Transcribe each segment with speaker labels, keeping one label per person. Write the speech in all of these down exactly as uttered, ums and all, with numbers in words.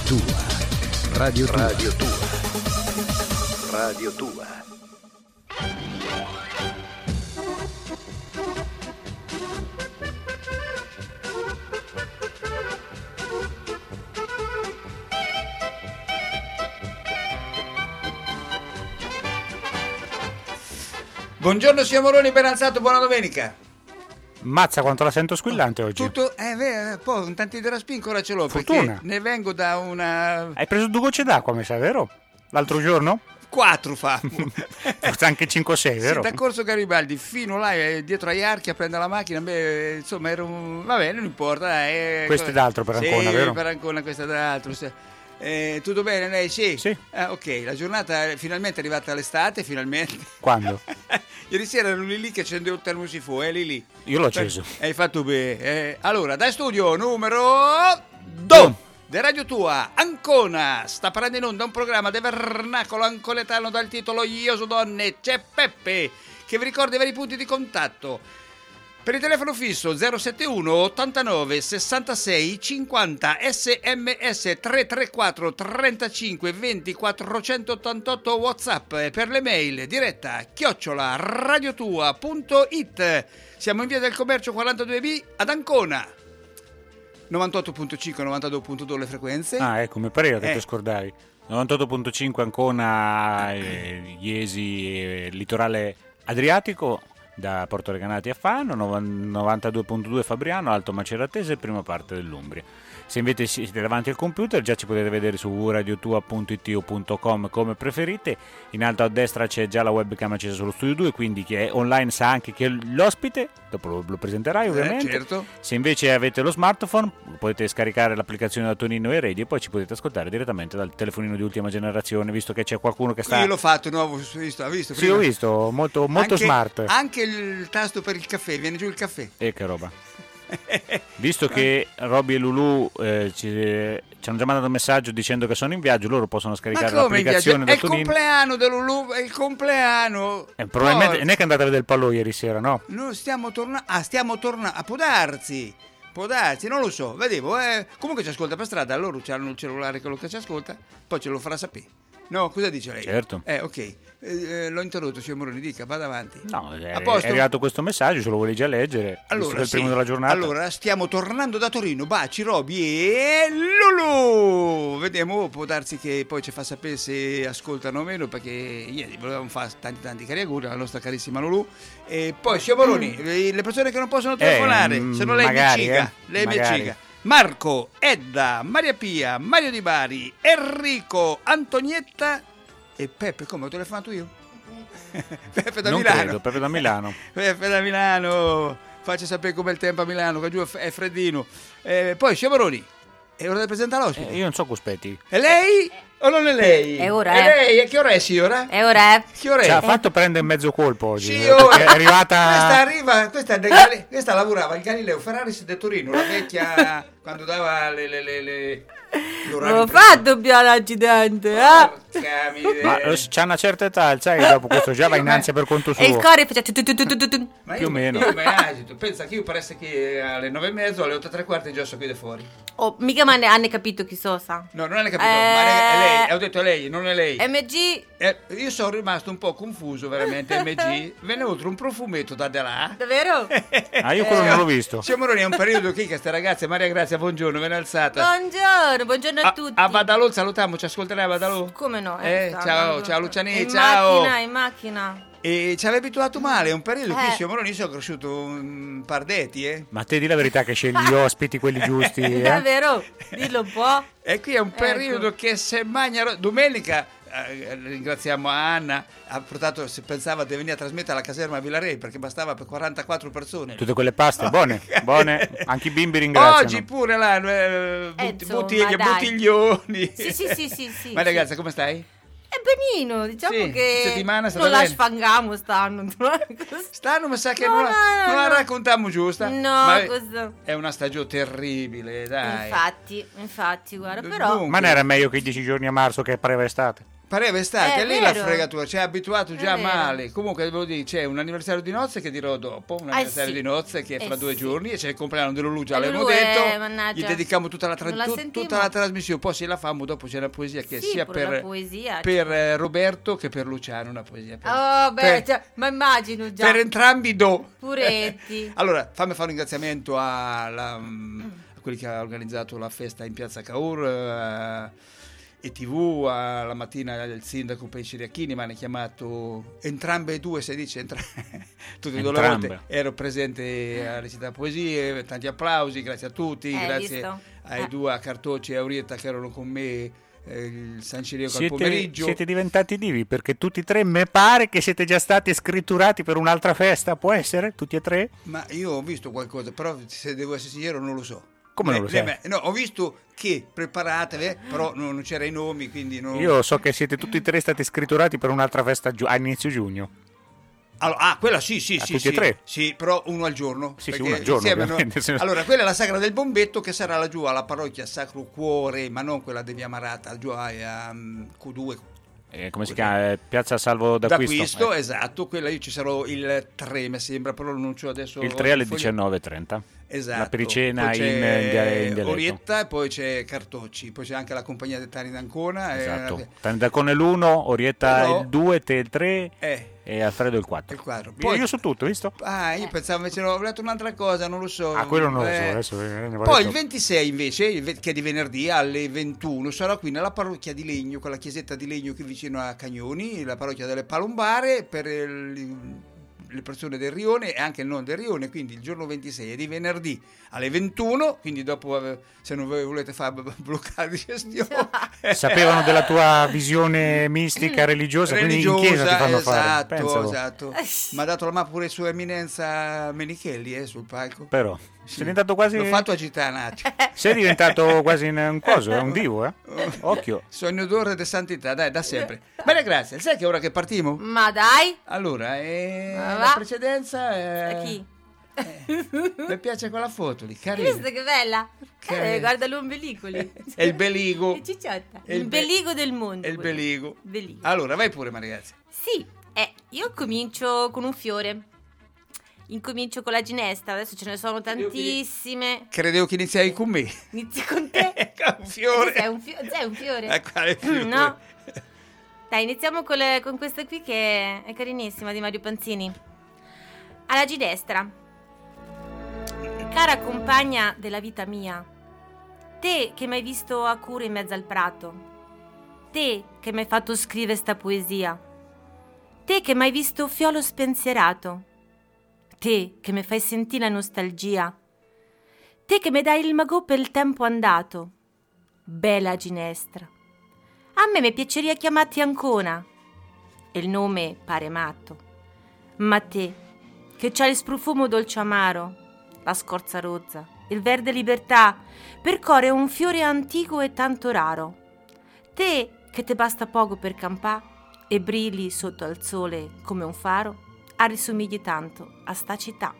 Speaker 1: Tua. Radio Tua.
Speaker 2: Radio Tua. Radio Tua.
Speaker 3: Buongiorno signor Moroni, ben alzato, buona domenica.
Speaker 4: Mazza quanto la sento squillante oggi.
Speaker 3: Tutto, eh, beh, poi un tanti di raspin ancora ce l'ho.
Speaker 4: Fortuna.
Speaker 3: Perché ne vengo da una...
Speaker 4: Hai preso due gocce d'acqua, mi sa, vero? L'altro giorno?
Speaker 3: Quattro fa.
Speaker 4: Forse anche cinque sei, vero?
Speaker 3: Sì, da Corso Garibaldi fino là, eh, dietro agli archi a prendere la macchina, beh, insomma, era un... vabbè, non importa. Dai, eh,
Speaker 4: Questo è d'altro per Ancona,
Speaker 3: sì,
Speaker 4: vero?
Speaker 3: per Ancona, questo è d'altro, sì. Eh, tutto bene lei? Sì.
Speaker 4: Sì.
Speaker 3: Ah, ok, la giornata è finalmente arrivata l'estate, finalmente.
Speaker 4: Quando?
Speaker 3: Ieri sera ero lì lì che accendeva il termosifo, è lì lì.
Speaker 4: Io l'ho acceso.
Speaker 3: Hai fatto bene. Eh, allora, da studio numero due di Radio Tua, Ancona, sta parlando in onda un programma di vernacolo ancoletano dal titolo Io so donne, c'è Peppe, che vi ricorda i vari punti di contatto. Per il telefono fisso zero sette uno ottantanove sessantasei cinquanta, sms tre tre quattro trentacinque venti quattrocentottantotto, WhatsApp, per le mail diretta chiocciola radiotua punto it. Siamo in via del Commercio quarantadue B ad Ancona. novantotto virgola cinque novantadue virgola due le frequenze.
Speaker 4: Ah, ecco, mi pareva che
Speaker 3: Eh.
Speaker 4: ti scordavi. novantotto virgola cinque Ancona, eh, Iesi, eh, litorale adriatico, da Porto Recanati a Fano, novantadue virgola due Fabriano, Alto Maceratese, prima parte dell'Umbria. Se invece siete davanti al computer, già ci potete vedere su radiotua punto it o punto com come preferite. In alto a destra c'è già la webcam accesa sullo Studio due, quindi chi è online sa anche che l'ospite, dopo lo, lo presenterai ovviamente.
Speaker 3: Eh, certo.
Speaker 4: Se invece avete lo smartphone, potete scaricare l'applicazione da Tonino e Radio e poi ci potete ascoltare direttamente dal telefonino di ultima generazione, visto che c'è qualcuno che sta...
Speaker 3: Io l'ho fatto nuovo, visto, ha visto?
Speaker 4: Sì,
Speaker 3: prima?
Speaker 4: ho visto, molto, molto
Speaker 3: Anche-
Speaker 4: smart.
Speaker 3: Anche il tasto per il caffè, viene giù il caffè.
Speaker 4: E che roba. Visto che Robby e Lulu eh, ci, ci hanno già mandato un messaggio dicendo che sono in viaggio, loro possono
Speaker 3: Ma
Speaker 4: scaricare
Speaker 3: come in viaggio?
Speaker 4: l'applicazione
Speaker 3: È
Speaker 4: da
Speaker 3: il
Speaker 4: Tonino.
Speaker 3: compleanno del Lulu, è il compleanno.
Speaker 4: Eh, probabilmente
Speaker 3: Oh,
Speaker 4: non è che andate a vedere il Pallò ieri sera, no?
Speaker 3: noi stiamo tornando. Ah, stiamo tornando. Ah, può darsi. Può darsi, non lo so. Vedevo, eh. Comunque ci ascolta per strada. Loro hanno il cellulare, quello che ci ascolta. Poi ce lo farà sapere. No, cosa dice lei?
Speaker 4: Certo.
Speaker 3: Eh, ok. Eh, eh, l'ho interrotto, signor Moroni, dica, vada avanti.
Speaker 4: No, è,
Speaker 3: A posto?
Speaker 4: è arrivato questo messaggio, se lo vuoi già leggere, visto che
Speaker 3: Allora,
Speaker 4: è il
Speaker 3: sì.
Speaker 4: primo della giornata.
Speaker 3: Allora, stiamo tornando da Torino. Baci, Roby e Lulu. Vediamo, può darsi che poi ci fa sapere se ascoltano o meno, perché ieri volevamo fare tanti tanti cari auguri alla nostra carissima Lulu. E poi, signor Moroni, le persone che non possono telefonare,
Speaker 4: mm,
Speaker 3: se no lei
Speaker 4: magari,
Speaker 3: mi ciga.
Speaker 4: eh,
Speaker 3: Lei mi
Speaker 4: magari.
Speaker 3: ciga. Marco, Edda, Maria Pia, Mario Di Bari, Enrico, Antonietta e Peppe. Come ho telefonato io? Peppe da
Speaker 4: non
Speaker 3: Milano.
Speaker 4: credo, proprio da Milano.
Speaker 3: Peppe da Milano, faccia sapere com'è il tempo a Milano, che giù è f- è freddino. Eh, poi, signor Moroni, è ora di presentare l'ospite.
Speaker 4: Eh, io non so cospetti.
Speaker 3: È lei o non è lei?
Speaker 5: È ora,
Speaker 3: È
Speaker 5: eh.
Speaker 3: lei, e che ora è, signora?
Speaker 5: E ora è?
Speaker 3: Che ora è?
Speaker 4: Ci ha fatto prendere mezzo colpo oggi.
Speaker 3: Sì,
Speaker 4: eh,
Speaker 3: ora.
Speaker 4: perché è arrivata...
Speaker 3: Questa arriva, questa, è del Gali- questa lavorava il Galileo Ferraris de Torino, la vecchia, quando dava le... le, le, le l'orario
Speaker 5: Non ho
Speaker 3: preciso.
Speaker 5: fatto più l'accidente, eh?
Speaker 3: Porca miseria.
Speaker 4: Ma eh, c'ha una certa età, sai che dopo questo già va in ansia per conto suo.
Speaker 5: E il cuore faceva... tu, tu, tu, tu, tu, tu.
Speaker 3: Ma
Speaker 4: più
Speaker 3: io,
Speaker 4: o meno.
Speaker 3: Io mi agito, pensa che io paresse che alle nove e mezzo, alle otto e tre quarti già so qui da fuori.
Speaker 5: Oh, mica ma ne hanno capito chi so, sa.
Speaker 3: No, non hai capito,
Speaker 5: Eh.
Speaker 3: ma è lei, ho detto lei, non è lei.
Speaker 5: M G,
Speaker 3: Eh, io sono rimasto un po' confuso veramente, M G, venne oltre un profumetto da là.
Speaker 5: davvero?
Speaker 4: Ah, io quello non l'ho visto.
Speaker 3: Signor Moroni, è un periodo che queste ragazze, Maria Grazia, buongiorno, ben alzata.
Speaker 5: Buongiorno, buongiorno a,
Speaker 3: A,
Speaker 5: tutti.
Speaker 3: a Badalò salutiamo, ci ascolterai a Badalò?
Speaker 5: Come no?
Speaker 3: Eh,
Speaker 5: sta,
Speaker 3: ciao,
Speaker 5: guarda.
Speaker 3: ciao Luciani,
Speaker 5: in
Speaker 3: ciao.
Speaker 5: macchina, in macchina.
Speaker 3: E ci aveva abituato male, è un periodo che
Speaker 5: Eh.
Speaker 3: signor Moroni sono cresciuto un par d'eti, eh.
Speaker 4: Ma te di la verità che scegli gli ospiti, quelli giusti, eh?
Speaker 5: Davvero? Dillo un po'.
Speaker 3: E qui è un periodo
Speaker 5: Ecco.
Speaker 3: che se magna... ro- Domenica, eh, ringraziamo Anna, ha portato, se pensava di venire a trasmettere alla caserma a Villarei, perché bastava per quarantaquattro persone.
Speaker 4: Tutte quelle paste, buone, buone. Anche i bimbi ringraziano.
Speaker 3: Oggi pure là, eh,
Speaker 5: Eh,
Speaker 3: but-
Speaker 5: insomma,
Speaker 3: bottiglie,
Speaker 5: dai.
Speaker 3: bottiglioni.
Speaker 5: Sì, sì, sì, sì, sì.
Speaker 3: Ma ragazza, come stai?
Speaker 5: È benino, diciamo
Speaker 3: Sì,
Speaker 5: che
Speaker 3: settimana è stata
Speaker 5: non la
Speaker 3: bene.
Speaker 5: sfangamo stanno.
Speaker 3: Stanno, mi sa che
Speaker 5: No,
Speaker 3: non, la,
Speaker 5: no,
Speaker 3: non la
Speaker 5: no.
Speaker 3: raccontiamo giusta.
Speaker 5: No,
Speaker 3: Ma
Speaker 5: cosa-
Speaker 3: è una stagione terribile, dai.
Speaker 5: Infatti, infatti, guarda, però
Speaker 3: Dunque,
Speaker 4: Ma non era meglio che i dieci giorni a marzo che pareva estate?
Speaker 3: Pareva estate,
Speaker 5: È
Speaker 3: è lì la
Speaker 5: vero.
Speaker 3: fregatura, ci ha abituato già
Speaker 5: È vero.
Speaker 3: male. Comunque devo dire, c'è un anniversario di nozze che dirò dopo, un anniversario
Speaker 5: sì.
Speaker 3: di nozze che è
Speaker 5: Eh
Speaker 3: fra due
Speaker 5: sì.
Speaker 3: giorni e c'è il compleanno di Lulu, già
Speaker 5: Eh,
Speaker 3: l'abbiamo
Speaker 5: Lulu, eh,
Speaker 3: detto.
Speaker 5: mannaggia.
Speaker 3: Gli dedichiamo tutta la, tra-
Speaker 5: Non la
Speaker 3: tu-
Speaker 5: sentiamo.
Speaker 3: tutta la trasmissione, poi se la famo dopo c'è la poesia che
Speaker 5: Sì,
Speaker 3: sia
Speaker 5: pure la
Speaker 3: per,
Speaker 5: poesia,
Speaker 3: per eh, Roberto che per Luciano, una poesia. Per,
Speaker 5: Oh, beh,
Speaker 3: per-
Speaker 5: cioè, ma immagino già.
Speaker 3: per entrambi do.
Speaker 5: Puretti.
Speaker 3: Allora, fammi fare un ringraziamento alla, mm, a quelli che hanno organizzato la festa in Piazza Cavour, eh, e tivù, alla mattina il sindaco Pei Ciriachini mi hanno chiamato entrambe e due, si dice entra- tutte e due le
Speaker 4: Entrambe.
Speaker 3: volte, ero presente alla recita poesie, tanti applausi, grazie a tutti,
Speaker 5: Eh,
Speaker 3: grazie
Speaker 5: visto?
Speaker 3: ai
Speaker 5: Eh.
Speaker 3: due, a Cartocci e a Aurietta che erano con me eh, il San Ciriaco al
Speaker 4: Siete,
Speaker 3: pomeriggio.
Speaker 4: siete diventati divi perché tutti e tre me pare che siete già stati scritturati per un'altra festa, può essere? Tutti e tre?
Speaker 3: Ma io ho visto qualcosa, però se devo essere sincero non lo so.
Speaker 4: Come non lo
Speaker 3: Eh,
Speaker 4: sai?
Speaker 3: eh, No, ho visto che preparatevi, però non, non c'era i nomi, quindi non...
Speaker 4: Io so che siete tutti e tre stati scritturati per un'altra festa giu- a inizio giugno.
Speaker 3: Allora, ah, quella sì, sì,
Speaker 4: A
Speaker 3: sì.
Speaker 4: tutti e
Speaker 3: sì,
Speaker 4: tre?
Speaker 3: Sì, però uno al giorno.
Speaker 4: Sì, sì,
Speaker 3: perché
Speaker 4: uno al giorno,
Speaker 3: insieme no-
Speaker 4: ovviamente.
Speaker 3: Allora, quella è la Sagra del Bombetto che sarà laggiù alla parrocchia Sacro Cuore, ma non quella di Via Marata, giù a, a um, Q due.
Speaker 4: Eh, come si chiama? Eh, Piazza Salvo d'Acquisto.
Speaker 3: D'acquisto,
Speaker 4: Eh,
Speaker 3: esatto, quella io ci sarò il tre, mi sembra, però non c'ho adesso...
Speaker 4: il tre alle
Speaker 3: il foglio-
Speaker 4: diciannove e trenta.
Speaker 3: Esatto.
Speaker 4: La pericena
Speaker 3: Poi
Speaker 4: in,
Speaker 3: c'è
Speaker 4: in dia- in dialetto.
Speaker 3: Orietta e poi c'è Cartocci, poi c'è anche la compagnia dei Tani d'Ancona.
Speaker 4: Esatto.
Speaker 3: E,
Speaker 4: Tandacone l'uno, Orietta
Speaker 3: Però-
Speaker 4: il due, te il tre
Speaker 3: eh,
Speaker 4: e Alfredo il quattro.
Speaker 3: il quadro.
Speaker 4: Io-
Speaker 3: Poi-
Speaker 4: Io su tutto, visto?
Speaker 3: Ah, io pensavo invece ho letto un'altra cosa, non lo so.
Speaker 4: Ah, quello non lo so,
Speaker 3: Eh,
Speaker 4: adesso eh, ne avevo
Speaker 3: Poi
Speaker 4: detto-
Speaker 3: il ventisei invece, il ve- che è di venerdì alle ventuno, sarò qui nella parrocchia di Legno, quella chiesetta di Legno qui vicino a Cagnoni, la parrocchia delle Palombare, per il- le persone del Rione e anche non del Rione, quindi il giorno ventisei è di venerdì alle ventuno, quindi dopo eh, se non voi volete fare b- bloccare di gestione.
Speaker 4: Sapevano della tua visione mistica, religiosa, quindi in chiesa ti fanno fare.
Speaker 3: esatto,
Speaker 4: Pensalo.
Speaker 3: esatto. Mi ha dato la mappa pure sua eminenza Menichelli eh, sul palco.
Speaker 4: Però,
Speaker 3: Sì.
Speaker 4: sei diventato quasi...
Speaker 3: L'ho fatto agitare un attimo.
Speaker 4: Sei diventato quasi un, un coso, è un divo, eh? Occhio.
Speaker 3: Sogno d'oro e santità, dai, da sempre. Bene, grazie. Sai che ora che partiamo?
Speaker 5: Ma dai.
Speaker 3: Allora, eh,
Speaker 5: Ma
Speaker 3: la
Speaker 5: va.
Speaker 3: precedenza
Speaker 5: A
Speaker 3: è...
Speaker 5: chi?
Speaker 3: Mi piace quella foto lì,
Speaker 5: Hai
Speaker 3: carina.
Speaker 5: visto che bella?
Speaker 3: Che-
Speaker 5: Eh, guarda l'ombelico lì.
Speaker 3: È il beligo.
Speaker 5: È cicciotta.
Speaker 3: È il
Speaker 5: Il
Speaker 3: be-
Speaker 5: beligo del mondo.
Speaker 3: È il
Speaker 5: quello.
Speaker 3: beligo.
Speaker 5: Beligo.
Speaker 3: Allora, vai pure, ma ragazzi.
Speaker 5: Sì, eh, io comincio con un fiore. Incomincio con la ginestra, adesso ce ne sono tantissime.
Speaker 3: Credevo che iniziai con me.
Speaker 5: Inizio con te.
Speaker 3: Un fiore.
Speaker 5: Sei un, fio- sei un fiore?
Speaker 3: Eh, quale fiore?
Speaker 5: No. Dai, iniziamo con, le- con questa qui che è carinissima di Mario Panzini. Alla ginestra. Cara compagna della vita mia, te che mi hai visto a cura in mezzo al prato, te che mi hai fatto scrivere sta poesia, te che mi hai visto fiolo spensierato, te che mi fai sentire la nostalgia, te che mi dai il magò per il tempo andato, bella ginestra. A me mi piaceria chiamarti Ancona, e il nome pare matto, ma te che c'hai il sprofumo dolce amaro, la scorza rozza, il verde libertà, percore un fiore antico e tanto raro, te che te basta poco per campà e brilli sotto al sole come un faro, arrisomigli tanto a sta città.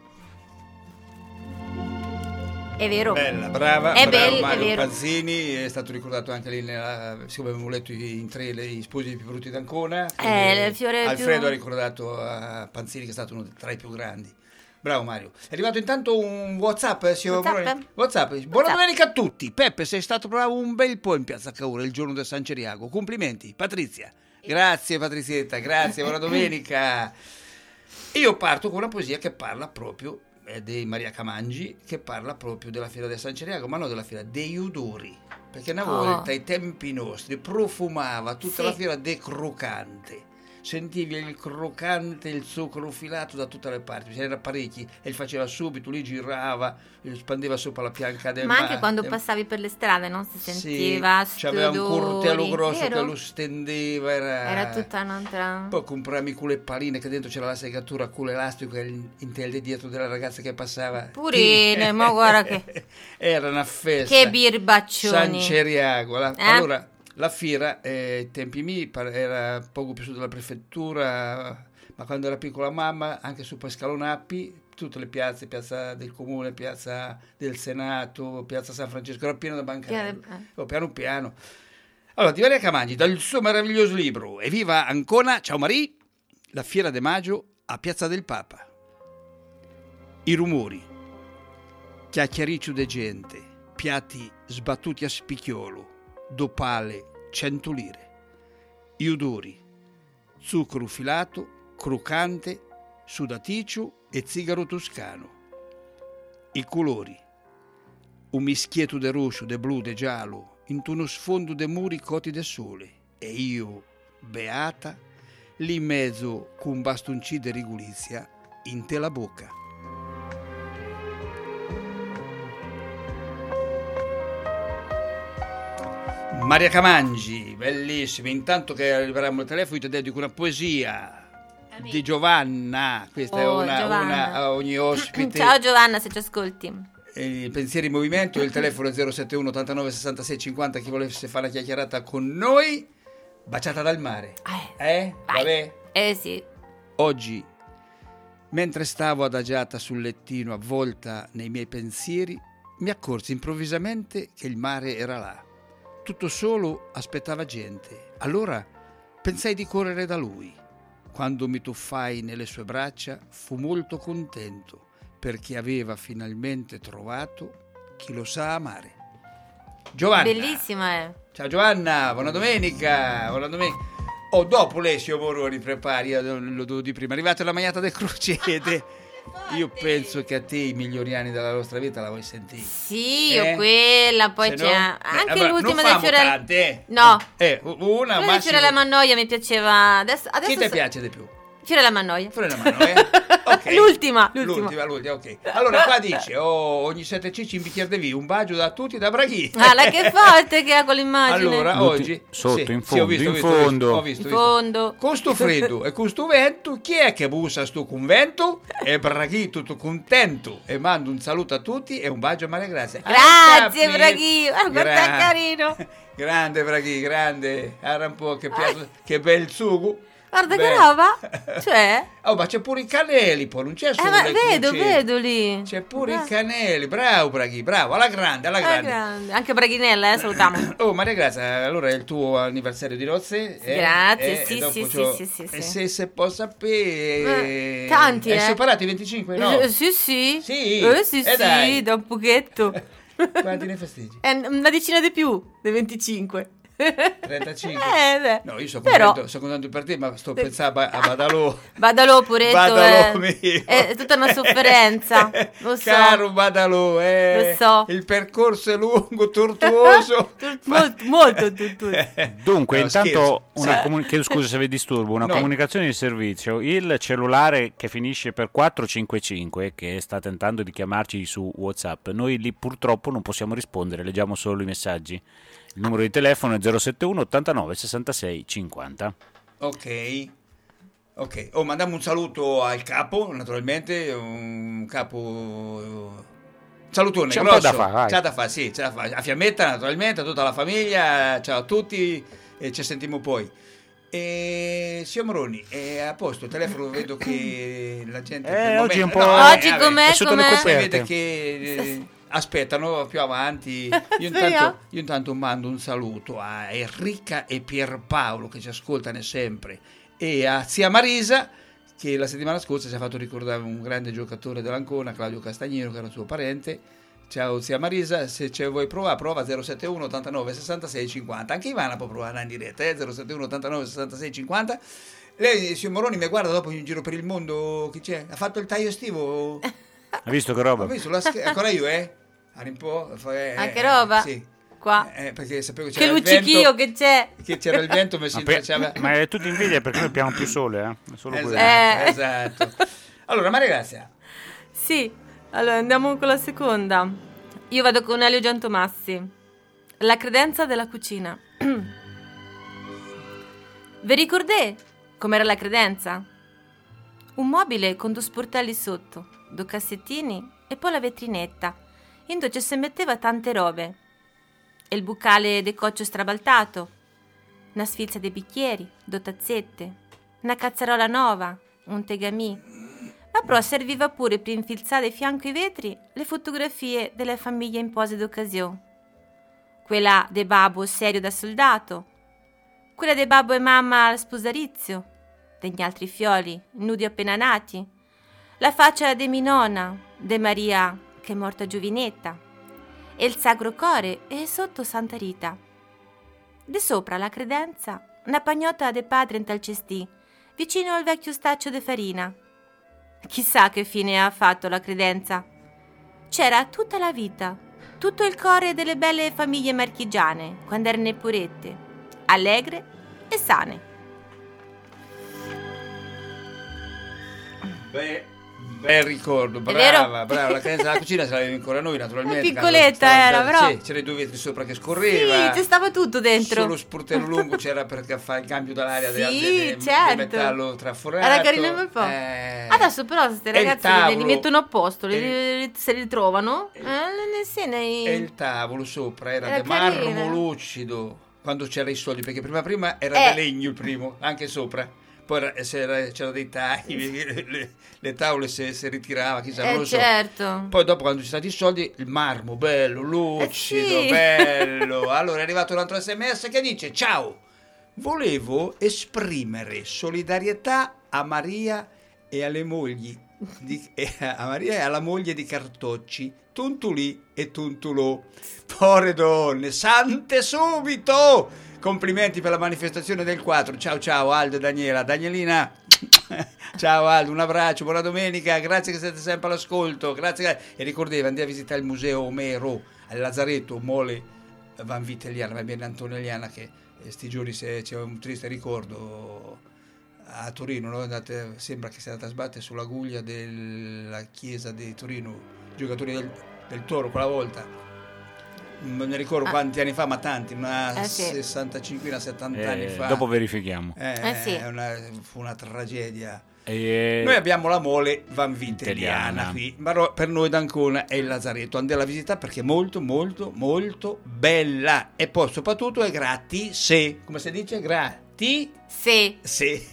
Speaker 5: È vero.
Speaker 3: Bella, brava,
Speaker 5: È
Speaker 3: bravo
Speaker 5: bello, è
Speaker 3: Mario
Speaker 5: vero.
Speaker 3: Panzini, è stato ricordato anche lì, nella, siccome abbiamo letto in tre le- i sposi più brutti d'Ancona.
Speaker 5: Eh, il fiore
Speaker 3: Alfredo
Speaker 5: più-
Speaker 3: ha ricordato a Panzini che è stato uno tra i più grandi. Bravo Mario. È arrivato intanto un WhatsApp, eh, signor
Speaker 5: WhatsApp?
Speaker 3: Moroni? WhatsApp. Buona
Speaker 5: WhatsApp.
Speaker 3: domenica a tutti. Peppe, sei stato bravo un bel po' in Piazza Cavour il giorno del San Ciriaco. Complimenti. Patrizia. Grazie Patrizietta, grazie, buona domenica. Io parto con una poesia che parla proprio eh, di Maria Camangi, che parla proprio della fiera del San Ciriaco, ma non della fiera, degli odori. Perché una
Speaker 5: Oh.
Speaker 3: volta ai tempi nostri profumava tutta
Speaker 5: Sì.
Speaker 3: la fiera de croccante. Sentivi il croccante, il zucchero filato da tutte le parti, ce n'era parecchi e li faceva subito, lui girava, spandeva sopra la pianca del
Speaker 5: Ma anche
Speaker 3: mare.
Speaker 5: quando passavi per le strade, no? Si
Speaker 3: Sì,
Speaker 5: sentiva
Speaker 3: c'aveva un cortello
Speaker 5: odori,
Speaker 3: grosso
Speaker 5: vero?
Speaker 3: che lo stendeva, era,
Speaker 5: Era tutta un'altra...
Speaker 3: Poi compravamo i culle palline che dentro c'era la segatura a culo elastico e intende dietro della ragazza che passava.
Speaker 5: Purine, ma guarda che...
Speaker 3: Era una festa.
Speaker 5: Che birbaccioni.
Speaker 3: San Ciriaco. La-
Speaker 5: Eh?
Speaker 3: Allora, la fiera, eh, ai tempi miei, par- era poco più su della prefettura, ma quando era piccola mamma, anche su Pascalonappi, tutte le piazze, piazza del Comune, piazza del Senato, piazza San Francesco, era pieno da bancarelle.
Speaker 5: Che- eh.
Speaker 3: Oh, piano piano. Allora, di Maria Camangi, dal suo meraviglioso libro Evviva Ancona, ciao Marie, la Fiera de Maggio a Piazza del Papa. I rumori, chiacchiericcio de gente, piatti sbattuti a spicchiolo, dopale cento lire. I odori, zucchero filato, croccante, sudaticcio e zigaro toscano. I colori, un mischietto de rosso, de blu, de giallo, in uno sfondo de muri coti de sole, e io, beata, lì in mezzo con un bastoncino de rigulizia in te la bocca. Maria Camangi, bellissima. Intanto che arriveremo al telefono ti dedico una poesia di Giovanna. Questa è
Speaker 5: Oh,
Speaker 3: una,
Speaker 5: Giovanna.
Speaker 3: una a ogni ospite.
Speaker 5: Ciao Giovanna, se ci ascolti.
Speaker 3: Eh, Pensieri in movimento, il telefono è zero sette uno ottantanove sessantasei cinquanta. Chi volesse fare una chiacchierata con noi, baciata dal mare.
Speaker 5: Eh,
Speaker 3: Eh?
Speaker 5: vai.
Speaker 3: Vabbè?
Speaker 5: Eh sì.
Speaker 3: Oggi, mentre stavo adagiata sul lettino avvolta nei miei pensieri, mi accorsi improvvisamente che il mare era là. Tutto solo aspettava gente. Allora pensai di correre da lui. Quando mi tuffai nelle sue braccia, fu molto contento perché aveva finalmente trovato chi lo sa amare. Giovanna.
Speaker 5: Bellissima, eh.
Speaker 3: Ciao Giovanna, buona domenica. Buona domenica. Oh, dopo lei, signor Moroni, prepari, io lo devo di prima. È arrivata la magliata del crocete. Io penso che a te i migliori anni della nostra vita la vuoi sentire.
Speaker 5: Sì,
Speaker 3: Eh?
Speaker 5: o quella, poi
Speaker 3: Se
Speaker 5: c'è
Speaker 3: no-
Speaker 5: anche
Speaker 3: eh, vabbè,
Speaker 5: l'ultima
Speaker 3: non
Speaker 5: del
Speaker 3: famo
Speaker 5: Fiorella.
Speaker 3: tante, eh.
Speaker 5: No.
Speaker 3: Eh, una,
Speaker 5: Quella del
Speaker 3: massimo.
Speaker 5: Fiorella Mannoia mi piaceva. Adesso, adesso
Speaker 3: Chi ti
Speaker 5: so-
Speaker 3: piace di più?
Speaker 5: Fiorella Mannoia.
Speaker 3: Fiorella Mano, eh? Ok.
Speaker 5: L'ultima, l'ultima.
Speaker 3: L'ultima, l'ultima, ok. Allora qua dice, oh, ogni sette cicci in bicchiere di vino, un bacio da tutti da Braghi.
Speaker 5: Ah, la che forte che ha con l'immagine.
Speaker 3: Allora,
Speaker 4: Tutti
Speaker 3: oggi
Speaker 4: sotto,
Speaker 3: sì,
Speaker 4: in
Speaker 3: sì, ho
Speaker 4: fondo,
Speaker 3: visto, ho
Speaker 4: in
Speaker 3: visto, ho visto,
Speaker 4: fondo.
Speaker 3: ho visto, ho
Speaker 5: In
Speaker 3: visto.
Speaker 5: fondo.
Speaker 3: Con sto freddo e con sto vento, chi è che bussa sto convento? E Braghi tutto contento e mando un saluto a tutti e un bacio a Maria Grazia.
Speaker 5: Grazie,
Speaker 3: Ah,
Speaker 5: Braghi. Ah, guarda
Speaker 3: Gra-
Speaker 5: che carino.
Speaker 3: Grande Braghi, grande. Era un po' che, piace, che bel sugo.
Speaker 5: Guarda che
Speaker 3: Beh.
Speaker 5: roba. Cioè?
Speaker 3: Oh, ma c'è pure i caneli, poi non c'è
Speaker 5: Eh,
Speaker 3: solo
Speaker 5: ma
Speaker 3: le
Speaker 5: vedo,
Speaker 3: crocette.
Speaker 5: vedo lì.
Speaker 3: C'è pure
Speaker 5: Ah.
Speaker 3: i caneli, bravo Braghi, bravo, alla grande, alla
Speaker 5: Ah,
Speaker 3: grande.
Speaker 5: grande. Anche Braghinella, eh, salutiamo.
Speaker 3: Oh Maria Grazia, allora è il tuo anniversario di nozze? eh?
Speaker 5: Grazie,
Speaker 3: Eh,
Speaker 5: sì,
Speaker 3: e dopo
Speaker 5: sì,
Speaker 3: c'ho-
Speaker 5: sì, sì, sì,
Speaker 3: E
Speaker 5: sì.
Speaker 3: se, se può sapere...
Speaker 5: Eh, tanti,
Speaker 3: Hai
Speaker 5: eh.
Speaker 3: separato i venticinque, no?
Speaker 5: Eh, sì, sì.
Speaker 3: Sì?
Speaker 5: Eh, sì,
Speaker 3: Eh,
Speaker 5: sì,
Speaker 3: dai.
Speaker 5: da un pochetto.
Speaker 3: Quanti ne festeggi?
Speaker 5: È una decina di più dei venticinque.
Speaker 3: trentacinque?
Speaker 5: Eh, beh.
Speaker 3: No, io sto
Speaker 5: Però-
Speaker 3: contento, sto contento per te, ma sto pensando a, a Badalò.
Speaker 5: Badalò, puretto,
Speaker 3: Badalò
Speaker 5: eh.
Speaker 3: mio.
Speaker 5: È tutta una sofferenza. Lo so.
Speaker 3: Caro Badalò, eh.
Speaker 5: Lo so.
Speaker 3: Il percorso è lungo, tortuoso.
Speaker 5: Tu- molto, molto tutto.
Speaker 4: Dunque,
Speaker 3: No,
Speaker 4: intanto,
Speaker 3: scherzo.
Speaker 4: una
Speaker 3: Sì.
Speaker 4: comuni- chiedo scusa se vi disturbo, una
Speaker 3: No.
Speaker 4: comunicazione di servizio. Il cellulare che finisce per quattrocentocinquantacinque, che sta tentando di chiamarci su WhatsApp, noi lì purtroppo non possiamo rispondere, leggiamo solo i messaggi. Il numero di telefono è zero sette uno ottantanove sessantasei cinquanta.
Speaker 3: Ok, ok. Oh, mandiamo un saluto al capo, naturalmente, un capo... Salutone,
Speaker 4: C'è un
Speaker 3: grosso.
Speaker 4: po' da fare, vai.
Speaker 3: C'è da fare, sì, c'è da fare. A Fiammetta, naturalmente, a tutta la famiglia, ciao a tutti e ci sentiamo poi. E signor Moroni, è a posto, il telefono vedo che la gente...
Speaker 4: Eh,
Speaker 3: per il
Speaker 4: oggi è un
Speaker 3: momento-
Speaker 4: po'-
Speaker 3: vabbè,
Speaker 5: Oggi
Speaker 3: vabbè.
Speaker 5: com'è,
Speaker 4: è sotto le
Speaker 5: com'è?
Speaker 4: coperte.
Speaker 3: Vede che eh, aspettano più avanti. Io
Speaker 5: Speriamo.
Speaker 3: intanto, io intanto mando un saluto a Enrica e Pierpaolo che ci ascoltano sempre e a zia Marisa che la settimana scorsa ci ha fatto ricordare un grande giocatore dell'Ancona, Claudio Castagnino, che era suo parente. Ciao zia Marisa, se ce vuoi provare, prova zero sette uno ottantanove sessantasei cinquanta. Anche Ivana può provare in diretta, eh? zero sette uno ottantanove sessantasei cinquanta. Lei, signor Moroni, mi guarda dopo in giro per il mondo, chi c'è? Ha fatto il taglio estivo?
Speaker 4: Hai visto che
Speaker 3: Ho
Speaker 4: roba?
Speaker 3: visto la sch- ancora io, eh? Guarda un po'. eh,
Speaker 5: Ah, che
Speaker 3: eh,
Speaker 5: roba?
Speaker 3: Sì.
Speaker 5: Qua.
Speaker 3: Eh, perché sapevo che
Speaker 5: Che
Speaker 3: c'era il
Speaker 5: luccichio
Speaker 3: vento,
Speaker 5: che c'è.
Speaker 3: che c'era il vento, mi si
Speaker 4: Ma, per-
Speaker 3: faceva...
Speaker 4: ma è tutto invidia perché noi abbiamo più sole, eh? È solo quello.
Speaker 3: Esatto,
Speaker 5: Eh.
Speaker 3: esatto. Allora, Maria Grazia,
Speaker 5: Sì, allora andiamo con la seconda. Io vado con Elio Giantomassi. La credenza della cucina. Vi ricordate com'era la credenza? Un mobile con due sportelli sotto, due cassettini e poi la vetrinetta, in dove ci si metteva tante robe. E il bucale de coccio strabaltato, una sfilza dei bicchieri, due tazzette, una cazzarola nuova, un tegamì. Ma però serviva pure per infilzare fianco ai vetri le fotografie delle famiglie in pose d'occasione. quella de babbo serio da soldato, quella de babbo e mamma al sposarizio, degli altri fioli, nudi appena nati, la faccia de minona, de Maria che è morta giovinetta, e il Sacro Core e sotto Santa Rita. De sopra la credenza, una pagnotta de padre in tal cestì, vicino al vecchio staccio de farina. Chissà che fine ha fatto la credenza. C'era tutta la vita, tutto il core delle belle famiglie marchigiane, quando erano purette, allegre e sane.
Speaker 3: Beh, bel ricordo,
Speaker 5: vero?
Speaker 3: brava, brava. La credenza della cucina ce l'avevi ancora noi, naturalmente.
Speaker 5: Una piccoletta
Speaker 3: Quando
Speaker 5: era,
Speaker 3: stavamo-
Speaker 5: però.
Speaker 3: Sì, c'era i due vetri sopra che scorreva.
Speaker 5: Sì, ci stava tutto dentro.
Speaker 3: Solo sportello lungo c'era per fare il cambio dell'aria
Speaker 5: Sì,
Speaker 3: del, del- del
Speaker 5: certo.
Speaker 3: metallo traforato.
Speaker 5: Era carino un bel po'.
Speaker 3: Eh,
Speaker 5: Adesso però queste
Speaker 3: e il
Speaker 5: ragazze li, li
Speaker 3: tavolo.
Speaker 5: mettono a posto, li-
Speaker 3: E-
Speaker 5: li- se li ritrovano.
Speaker 3: E-
Speaker 5: Eh, ne- sì, nei-
Speaker 3: E il tavolo sopra era
Speaker 5: Era
Speaker 3: di marmo
Speaker 5: carino.
Speaker 3: lucido quando c'era i soldi, perché prima prima era
Speaker 5: Eh.
Speaker 3: di legno il primo, anche sopra. Poi era- se era- c'erano dei tagli, le, le- le tavole si si ritirava, chissà, non
Speaker 5: Eh,
Speaker 3: lo so.
Speaker 5: certo.
Speaker 3: Poi dopo quando ci sono stati i soldi, il marmo bello, lucido,
Speaker 5: Eh sì.
Speaker 3: bello. Allora è arrivato un altro sms che dice: ciao, volevo esprimere solidarietà a Maria e alle mogli di, e a Maria e alla moglie di Cartocci, Tuntulì e Tuntulò. Povere donne, sante subito! Complimenti per la manifestazione del quattro. Ciao ciao Aldo e Daniela. Danielina, ciao Aldo, un abbraccio, buona domenica, grazie che siete sempre all'ascolto. Grazie. E ricordate, andate a visitare il museo Omero al Lazzaretto, Mole Van Vitelliana, va bene Antonio Eliana, che eh, sti giorni se- c'è un triste ricordo a Torino, no? Andate, sembra che sia andata a sbattere sulla guglia della chiesa di Torino, giocatori del, del Toro quella volta. Non ne ricordo
Speaker 5: Ah.
Speaker 3: quanti anni fa, ma tanti, una
Speaker 5: Eh, sì.
Speaker 3: sessantacinque, settanta
Speaker 4: Eh,
Speaker 3: anni fa.
Speaker 4: dopo verifichiamo.
Speaker 3: Eh,
Speaker 5: Eh, sì.
Speaker 3: è una- fu una tragedia.
Speaker 4: E-
Speaker 3: Noi abbiamo la mole Van Vitelliana
Speaker 4: Vitelliana.
Speaker 3: qui, ma ro- per noi d'Ancona è il Lazzaretto. Andate a visitare perché è molto, molto, molto bella. E poi soprattutto è gratis, se, come si dice? Gratis.
Speaker 5: Sì.
Speaker 3: Sì,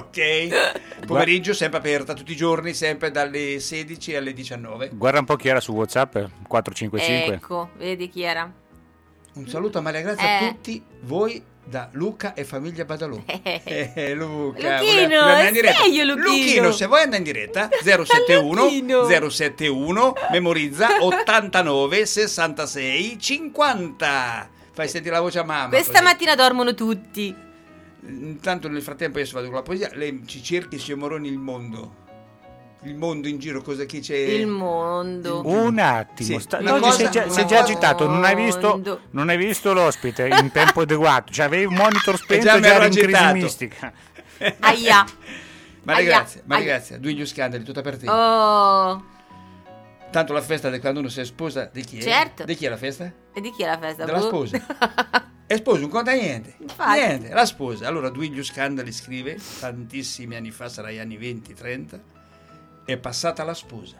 Speaker 3: ok. Pomeriggio sempre aperta tutti i giorni, sempre dalle sedici alle diciannove.
Speaker 4: Guarda un po' chi era su WhatsApp, quattro cinque cinque.
Speaker 5: Ecco, vedi chi era.
Speaker 3: Un saluto a Maria Grazia a
Speaker 5: Eh.
Speaker 3: tutti voi da Luca e famiglia Badalò.
Speaker 5: Eh.
Speaker 3: Eh, Luca,
Speaker 5: Luchino,
Speaker 3: vuole- vuole andare in diretta?
Speaker 5: sei io, Luchino.
Speaker 3: Luchino, se vuoi andare in diretta, zero sette uno
Speaker 5: Luchino.
Speaker 3: zero sette uno, memorizza ottantanove sessantasei cinquanta. Fai sentire la voce a mamma.
Speaker 5: Questa
Speaker 3: così.
Speaker 5: mattina dormono tutti.
Speaker 3: Intanto nel frattempo io vado con la poesia, lei ci cerchi, signor Moroni, il mondo. Il mondo in giro, cosa che c'è?
Speaker 5: Il mondo.
Speaker 4: Un attimo,
Speaker 3: Sì,
Speaker 4: sta-
Speaker 3: una
Speaker 4: oggi
Speaker 3: cosa-
Speaker 4: sei già,
Speaker 3: una
Speaker 4: sei già
Speaker 3: cosa-
Speaker 4: agitato, non hai visto,
Speaker 5: Mondo.
Speaker 4: non hai visto l'ospite in tempo adeguato, cioè avevi un monitor spento
Speaker 3: già
Speaker 4: e
Speaker 3: mi
Speaker 4: già
Speaker 3: ero
Speaker 4: eri in crisi
Speaker 3: agitato.
Speaker 4: mistica.
Speaker 5: Aia.
Speaker 3: Maria
Speaker 5: Aia,
Speaker 3: Grazia, Maria
Speaker 5: aia.
Speaker 3: Grazia, due gli scandali, tutta per te.
Speaker 5: Oh.
Speaker 3: Tanto la festa di quando uno si è sposa, di chi è?
Speaker 5: Certo.
Speaker 3: Di chi è la festa?
Speaker 5: E di chi è la festa?
Speaker 3: Della
Speaker 5: Boh.
Speaker 3: sposa. È sposo, non conta niente.
Speaker 5: Infatti.
Speaker 3: Niente, la sposa. Allora Duilio Scandali scrive, tantissimi anni fa, sarà gli anni venti trenta, è passata la sposa.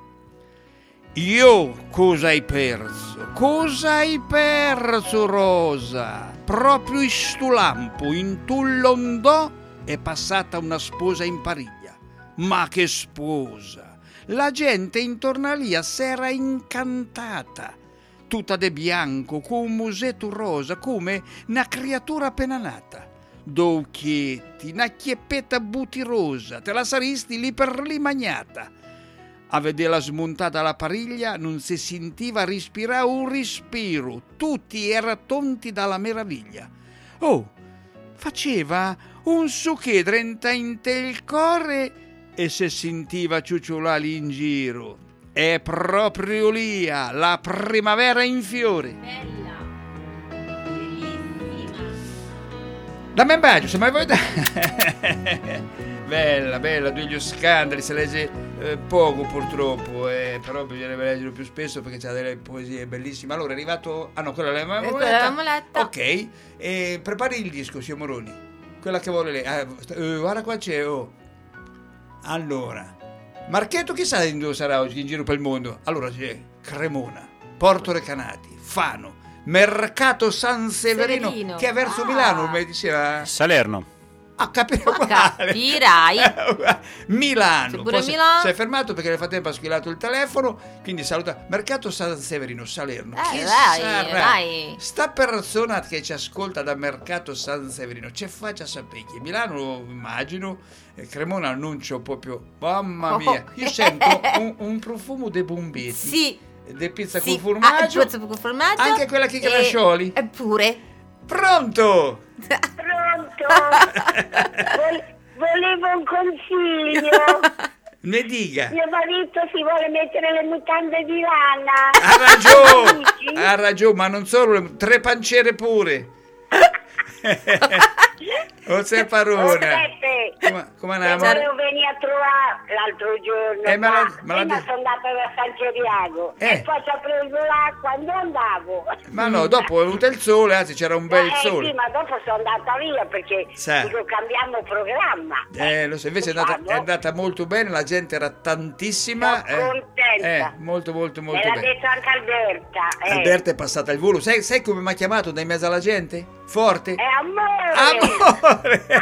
Speaker 3: Io cosa hai perso? Cosa hai perso, Rosa? Proprio in stu lampo, in tull'ondò, è passata una sposa in pariglia. Ma che sposa! La gente intorno a lì s'era incantata, tutta de bianco, con un musetto rosa, come una creatura appena nata. D'occhietti, una chieppetta butirosa, te la saristi lì per lì magnata. A vederla smontata la pariglia non si sentiva respirare un respiro, tutti erano tonti dalla meraviglia. Oh, faceva un succhedrenta in te il core e si sentiva ciucciolare in giro. È proprio lì, la primavera in fiore.
Speaker 5: Bella. Bellissima.
Speaker 3: Dammi un bacio, se mai vuoi dare. Bella, bella, degli scandali, si legge eh, poco purtroppo, eh, però bisognerebbe leggerlo più spesso perché c'ha delle poesie bellissime. Allora è arrivato... Ah no, quella è la
Speaker 5: E quella è
Speaker 3: mamoletta.
Speaker 5: la mamoletta.
Speaker 3: Ok, e prepari il disco, signor Moroni. Quella che vuole lei. Ah, sta- eh, guarda qua c'è, oh. Allora, Marchetto chissà dove sarà oggi in giro per il mondo. Allora c'è Cremona, Porto Recanati, Fano, Mercato San Severino,
Speaker 5: Severino.
Speaker 3: che è verso
Speaker 5: Ah.
Speaker 3: Milano, come diceva...
Speaker 4: Salerno.
Speaker 3: Ah, capire
Speaker 5: Ma
Speaker 3: quale?
Speaker 5: capirai.
Speaker 3: Milano.
Speaker 5: C'è pure
Speaker 3: Poi si-
Speaker 5: Milano.
Speaker 3: Si è fermato perché nel frattempo ha squillato il telefono, quindi saluta. Mercato San Severino, Salerno.
Speaker 5: Eh,
Speaker 3: Chi
Speaker 5: dai,
Speaker 3: sarà?
Speaker 5: dai.
Speaker 3: Sta persona che ci ascolta da Mercato San Severino, c'è faccia sapere che Milano, immagino, eh, Cremona annuncio proprio, mamma mia, io sento un, un profumo dei bombetti.
Speaker 5: Sì.
Speaker 3: De pizza
Speaker 5: Sì.
Speaker 3: con formaggio,
Speaker 5: Ah, pizza con formaggio.
Speaker 3: anche quella che crascioli.
Speaker 5: E- Eppure.
Speaker 3: Pronto?
Speaker 1: Pronto? Vol- volevo un consiglio.
Speaker 3: Ne dica.
Speaker 1: Mio marito si vuole mettere le mutande di lana.
Speaker 3: Ha ragione,
Speaker 1: Dici?
Speaker 3: ha ragione, ma non solo, tre panciere pure. O sei
Speaker 1: Oh,
Speaker 3: parone.
Speaker 1: Peppe,
Speaker 3: Come, come
Speaker 1: se
Speaker 3: andiamo?
Speaker 1: volevo venire a trovare l'altro giorno,
Speaker 3: Eh, ma
Speaker 1: ma,
Speaker 3: la- ma la-
Speaker 1: prima sono andata da San Geriago
Speaker 3: Eh.
Speaker 1: e poi ci ho preso l'acqua quando andavo.
Speaker 3: Ma no, dopo è venuto il sole, anzi c'era un bel
Speaker 1: eh
Speaker 3: sole.
Speaker 1: sì, ma dopo sono andata via perché
Speaker 3: Sa.
Speaker 1: dico cambiamo programma.
Speaker 3: Eh, lo so, invece è andata,
Speaker 1: Diciamo.
Speaker 3: è andata molto bene, la gente era tantissima.
Speaker 1: Sono
Speaker 3: eh.
Speaker 1: contenta.
Speaker 3: Eh, molto molto
Speaker 1: Me
Speaker 3: molto
Speaker 1: l'ha
Speaker 3: bene.
Speaker 1: detto anche Alberta. Eh.
Speaker 3: Alberta è passata al volo. Sai, sai come mi ha chiamato dai mezzo alla gente? Forte?
Speaker 1: È amore.
Speaker 3: Amore!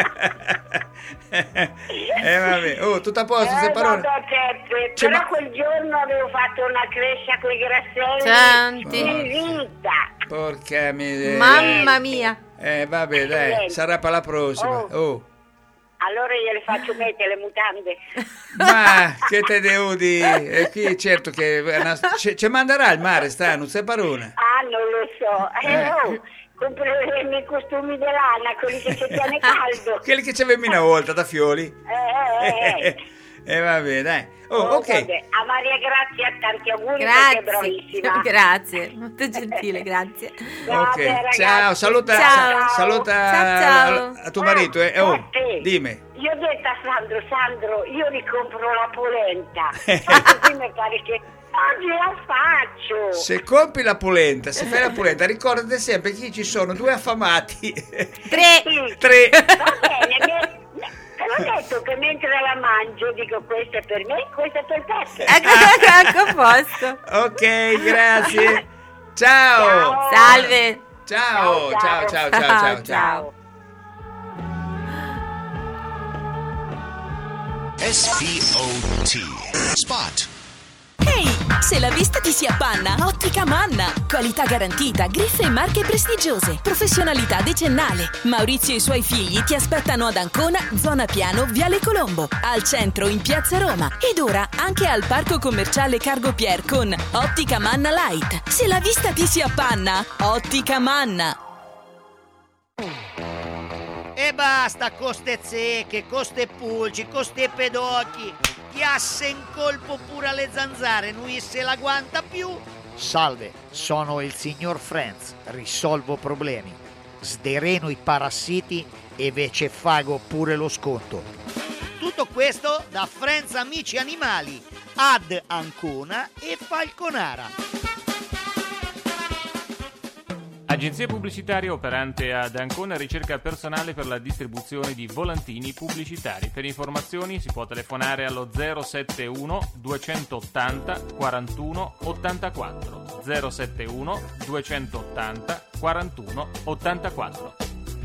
Speaker 3: eh vabbè, oh, tutto a posto,
Speaker 1: Eh,
Speaker 3: sei parole.
Speaker 1: vabbè, Peppe,
Speaker 3: Cioè,
Speaker 1: però
Speaker 3: ma-
Speaker 1: quel giorno avevo fatto una crescia con i grasselli
Speaker 5: Senti.
Speaker 1: squisita.
Speaker 3: Porca miseria.
Speaker 5: Mamma mia.
Speaker 3: Eh vabbè, dai,
Speaker 1: Niente.
Speaker 3: sarà per la prossima.
Speaker 1: Oh.
Speaker 3: Oh.
Speaker 1: Allora gliele faccio mettere le mutande.
Speaker 3: Ma che te devo dire? E qui certo che è una- ci ci manderà al mare, sta, non sei parone.
Speaker 1: Ah, non lo so. Eh,
Speaker 3: Eh.
Speaker 1: oh, compreremo i costumi di lana, quelli che ci tiene caldo.
Speaker 3: Quelli che c'avevamo una volta da Fioli.
Speaker 1: Eh, eh, eh.
Speaker 3: E vabbè, dai. Oh,
Speaker 1: Oh,
Speaker 3: ok.
Speaker 1: vabbè. A Maria Grazia tanti auguri perché è
Speaker 5: Grazie.
Speaker 1: bravissima.
Speaker 5: Grazie. Molto gentile, grazie.
Speaker 1: Vabbè,
Speaker 3: Ok,
Speaker 1: ragazzi.
Speaker 3: ciao, saluta,
Speaker 5: Ciao.
Speaker 3: saluta
Speaker 5: Ciao, ciao.
Speaker 3: a tuo marito. Eh. Oh,
Speaker 1: Peppe,
Speaker 3: dimmi.
Speaker 1: Io ho detto a Sandro, Sandro, io ricompro la polenta. Ma così mi pare che oggi la faccio.
Speaker 3: Se compri la polenta, se fai la polenta, ricordate sempre che ci sono due affamati.
Speaker 5: Tre.
Speaker 1: Sì,
Speaker 3: Tre.
Speaker 1: va bene, me- te l'ho detto che mentre la mangio dico questo è per me, questo è per Peppe.
Speaker 5: Ecco, ecco a posto.
Speaker 3: Ok, grazie. Ciao.
Speaker 1: Ciao.
Speaker 5: Salve.
Speaker 3: Ciao, ciao, ciao, ciao, ciao, ciao.
Speaker 5: Ciao.
Speaker 2: S P O T. Spot.
Speaker 6: Ehi, se la vista ti si appanna, Ottica Manna. Qualità garantita, griffe e marche prestigiose, professionalità decennale. Maurizio e i suoi figli ti aspettano ad Ancona, zona Piano, Viale Colombo, al centro in Piazza Roma ed ora anche al parco commerciale Cargo Pier con Ottica Manna Light. Se la vista ti si appanna, Ottica Manna.
Speaker 7: E basta con ste zecche, con ste pulci, con ste pedocchi. Chiasse in colpo pure alle zanzare, lui se la guanta più.
Speaker 8: Salve, sono il signor Franz, risolvo problemi. Sdereno i parassiti e ve ce fago pure lo sconto.
Speaker 7: Tutto questo da Friends Amici Animali, ad Ancona e Falconara.
Speaker 9: Agenzia pubblicitaria operante ad Ancona ricerca personale per la distribuzione di volantini pubblicitari. Per informazioni si può telefonare allo zero sette uno duecentottanta quarantuno ottantaquattro zero sette uno duecentottanta quarantuno ottantaquattro.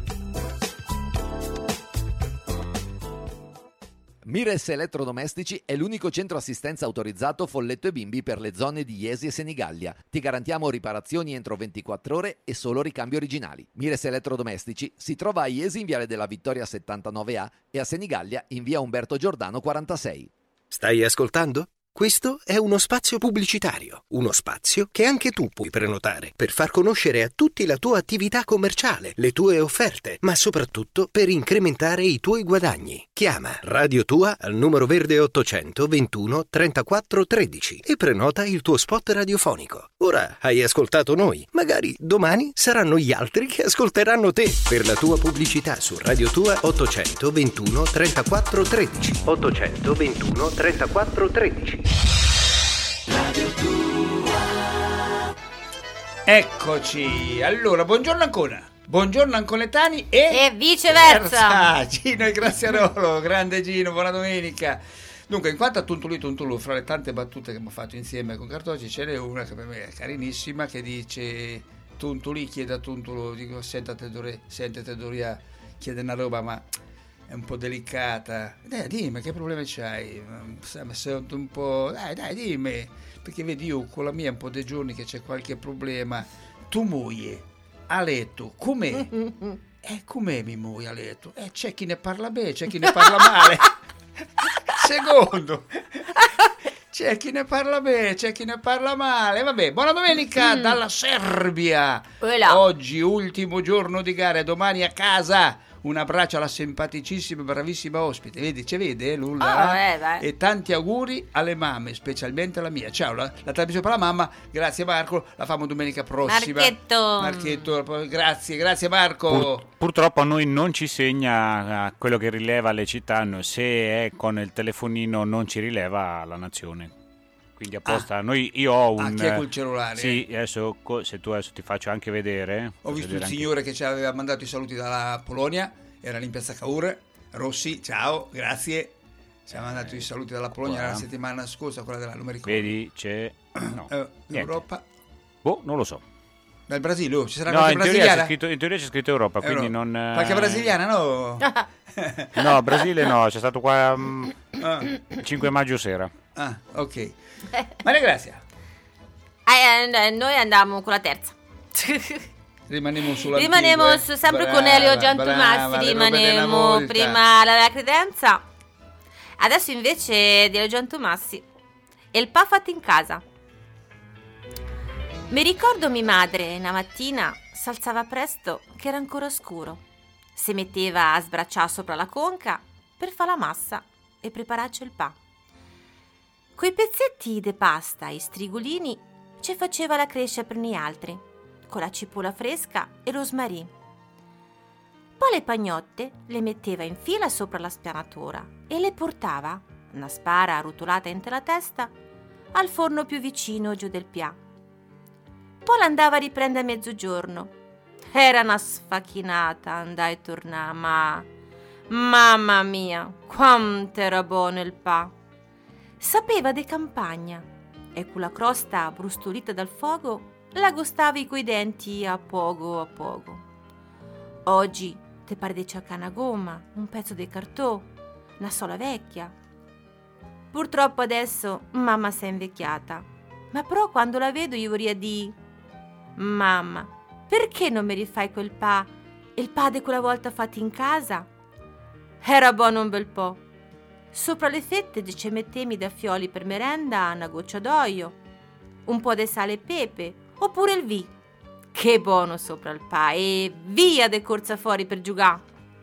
Speaker 10: Mires Elettrodomestici è l'unico centro assistenza autorizzato Folletto e Bimbi per le zone di Iesi e Senigallia. Ti garantiamo riparazioni entro ventiquattro ore e solo ricambi originali. Mires Elettrodomestici si trova a Iesi in Viale della Vittoria settantanove A e a Senigallia in via Umberto Giordano quarantasei.
Speaker 2: Stai ascoltando? Questo è uno spazio pubblicitario, uno spazio che anche tu puoi prenotare per far conoscere a tutti la tua attività commerciale, le tue offerte, ma soprattutto per incrementare i tuoi guadagni. Chiama Radio Tua al numero verde ottocento ventuno trentaquattro tredici e prenota il tuo spot radiofonico. Ora hai ascoltato noi, magari domani saranno gli altri che ascolteranno te. Per la tua pubblicità su Radio Tua ottocento ventuno trentaquattro tredici. ottocento ventuno trentaquattro tredici.
Speaker 3: Eccoci. Allora, buongiorno ancora. Buongiorno anconetani e...
Speaker 5: E viceversa.
Speaker 3: Ah, Gino e Graziarolo, grande Gino, buona domenica. Dunque, in quanto a Tuntulì Tuntulù, fra le tante battute che abbiamo fatto insieme con Cartocci, ce n'è una che per me è carinissima, che dice Tuntulì chiede a Tuntulù, dico, senta te, Dore, sente te Doria, chiede una roba, ma è un po' delicata. Dai, dimmi, che problema c'hai? Mi sento un po'... Dai, dai, dimmi. Perché vedi, io con la mia un po' dei giorni che c'è qualche problema. Tu moglie, a letto, com'è? Eh, com'è mi moglie a letto? Eh, c'è chi ne parla bene, c'è chi ne parla male. Secondo... C'è chi ne parla bene, c'è chi ne parla male. Vabbè, buona domenica mm. dalla Serbia.
Speaker 5: Quella.
Speaker 3: Oggi ultimo giorno di gara, domani a casa. Un abbraccio alla simpaticissima, bravissima ospite. Vedi, ci vede Lulla?
Speaker 5: Oh, eh, beh.
Speaker 3: E tanti auguri alle mamme, specialmente alla mia. Ciao, la, la trasmissione per la mamma. Grazie Marco, la famo domenica prossima.
Speaker 5: Marchetto.
Speaker 3: Marchetto, grazie, grazie Marco.
Speaker 4: Pur, purtroppo a noi non ci segna quello che rileva le città, se è con il telefonino non ci rileva la nazione. Quindi apposta, ah. noi io ho un...
Speaker 3: Ah, chi è col cellulare?
Speaker 4: Sì, adesso se tu adesso ti faccio anche vedere.
Speaker 3: Ho visto
Speaker 4: vedere
Speaker 3: un signore anche... che ci aveva mandato i saluti dalla Polonia, era lì in piazza Cavour. Rossi, ciao, grazie. Ci ha mandato i saluti dalla Polonia, era la settimana scorsa, quella della, non mi ricordo.
Speaker 4: Vedi, c'è... No,
Speaker 3: uh, Europa.
Speaker 4: Boh, non lo so.
Speaker 3: Dal Brasile, oh, ci sarà
Speaker 4: no,
Speaker 3: qualche
Speaker 4: in teoria,
Speaker 3: brasiliana?
Speaker 4: c'è scritto, in teoria c'è scritto Europa,
Speaker 3: Euro.
Speaker 4: quindi non...
Speaker 3: Qualche brasiliana, no?
Speaker 4: No, Brasile no, c'è stato qua um, ah. cinque maggio sera.
Speaker 3: Ah, ok. Maria Grazia.
Speaker 5: Eh, noi andiamo con la terza.
Speaker 3: Rimaniamo sulla
Speaker 5: Rimaniamo su, sempre brava, con Elio Giantommassi, rimaniamo prima la credenza. Adesso invece di Elio Giantommassi e il pa fatto in casa. Mi ricordo mia madre una mattina s'alzava presto che era ancora scuro. Si metteva a sbracciare sopra la conca per fare la massa e prepararci il pa. Coi pezzetti di pasta e strigolini ci faceva la crescere per noi altri, con la cipolla fresca e rosmarì. Poi le pagnotte le metteva in fila sopra la spianatura e le portava, una spara arrotolata in la testa, al forno più vicino giù del pià. Poi l'andava a riprendere a mezzogiorno. Era una sfacchinata, andai e tornà, ma... Mamma mia, quanto era buono il pa! Sapeva di campagna e con la crosta brustolita dal fuoco la gustavi coi denti a poco a poco. Oggi te pare di cercare una gomma, un pezzo di cartò, una sola vecchia. Purtroppo adesso mamma si è invecchiata, ma però quando la vedo io vorrei di mamma, perché non mi rifai quel pa, il pa di quella volta fatto in casa? Era buono un bel po'. Sopra le fette ci mettemi da fioli per merenda una goccia d'olio, un po' di sale e pepe, oppure il vi. Che buono sopra il pa e via de corsa fuori per giugà.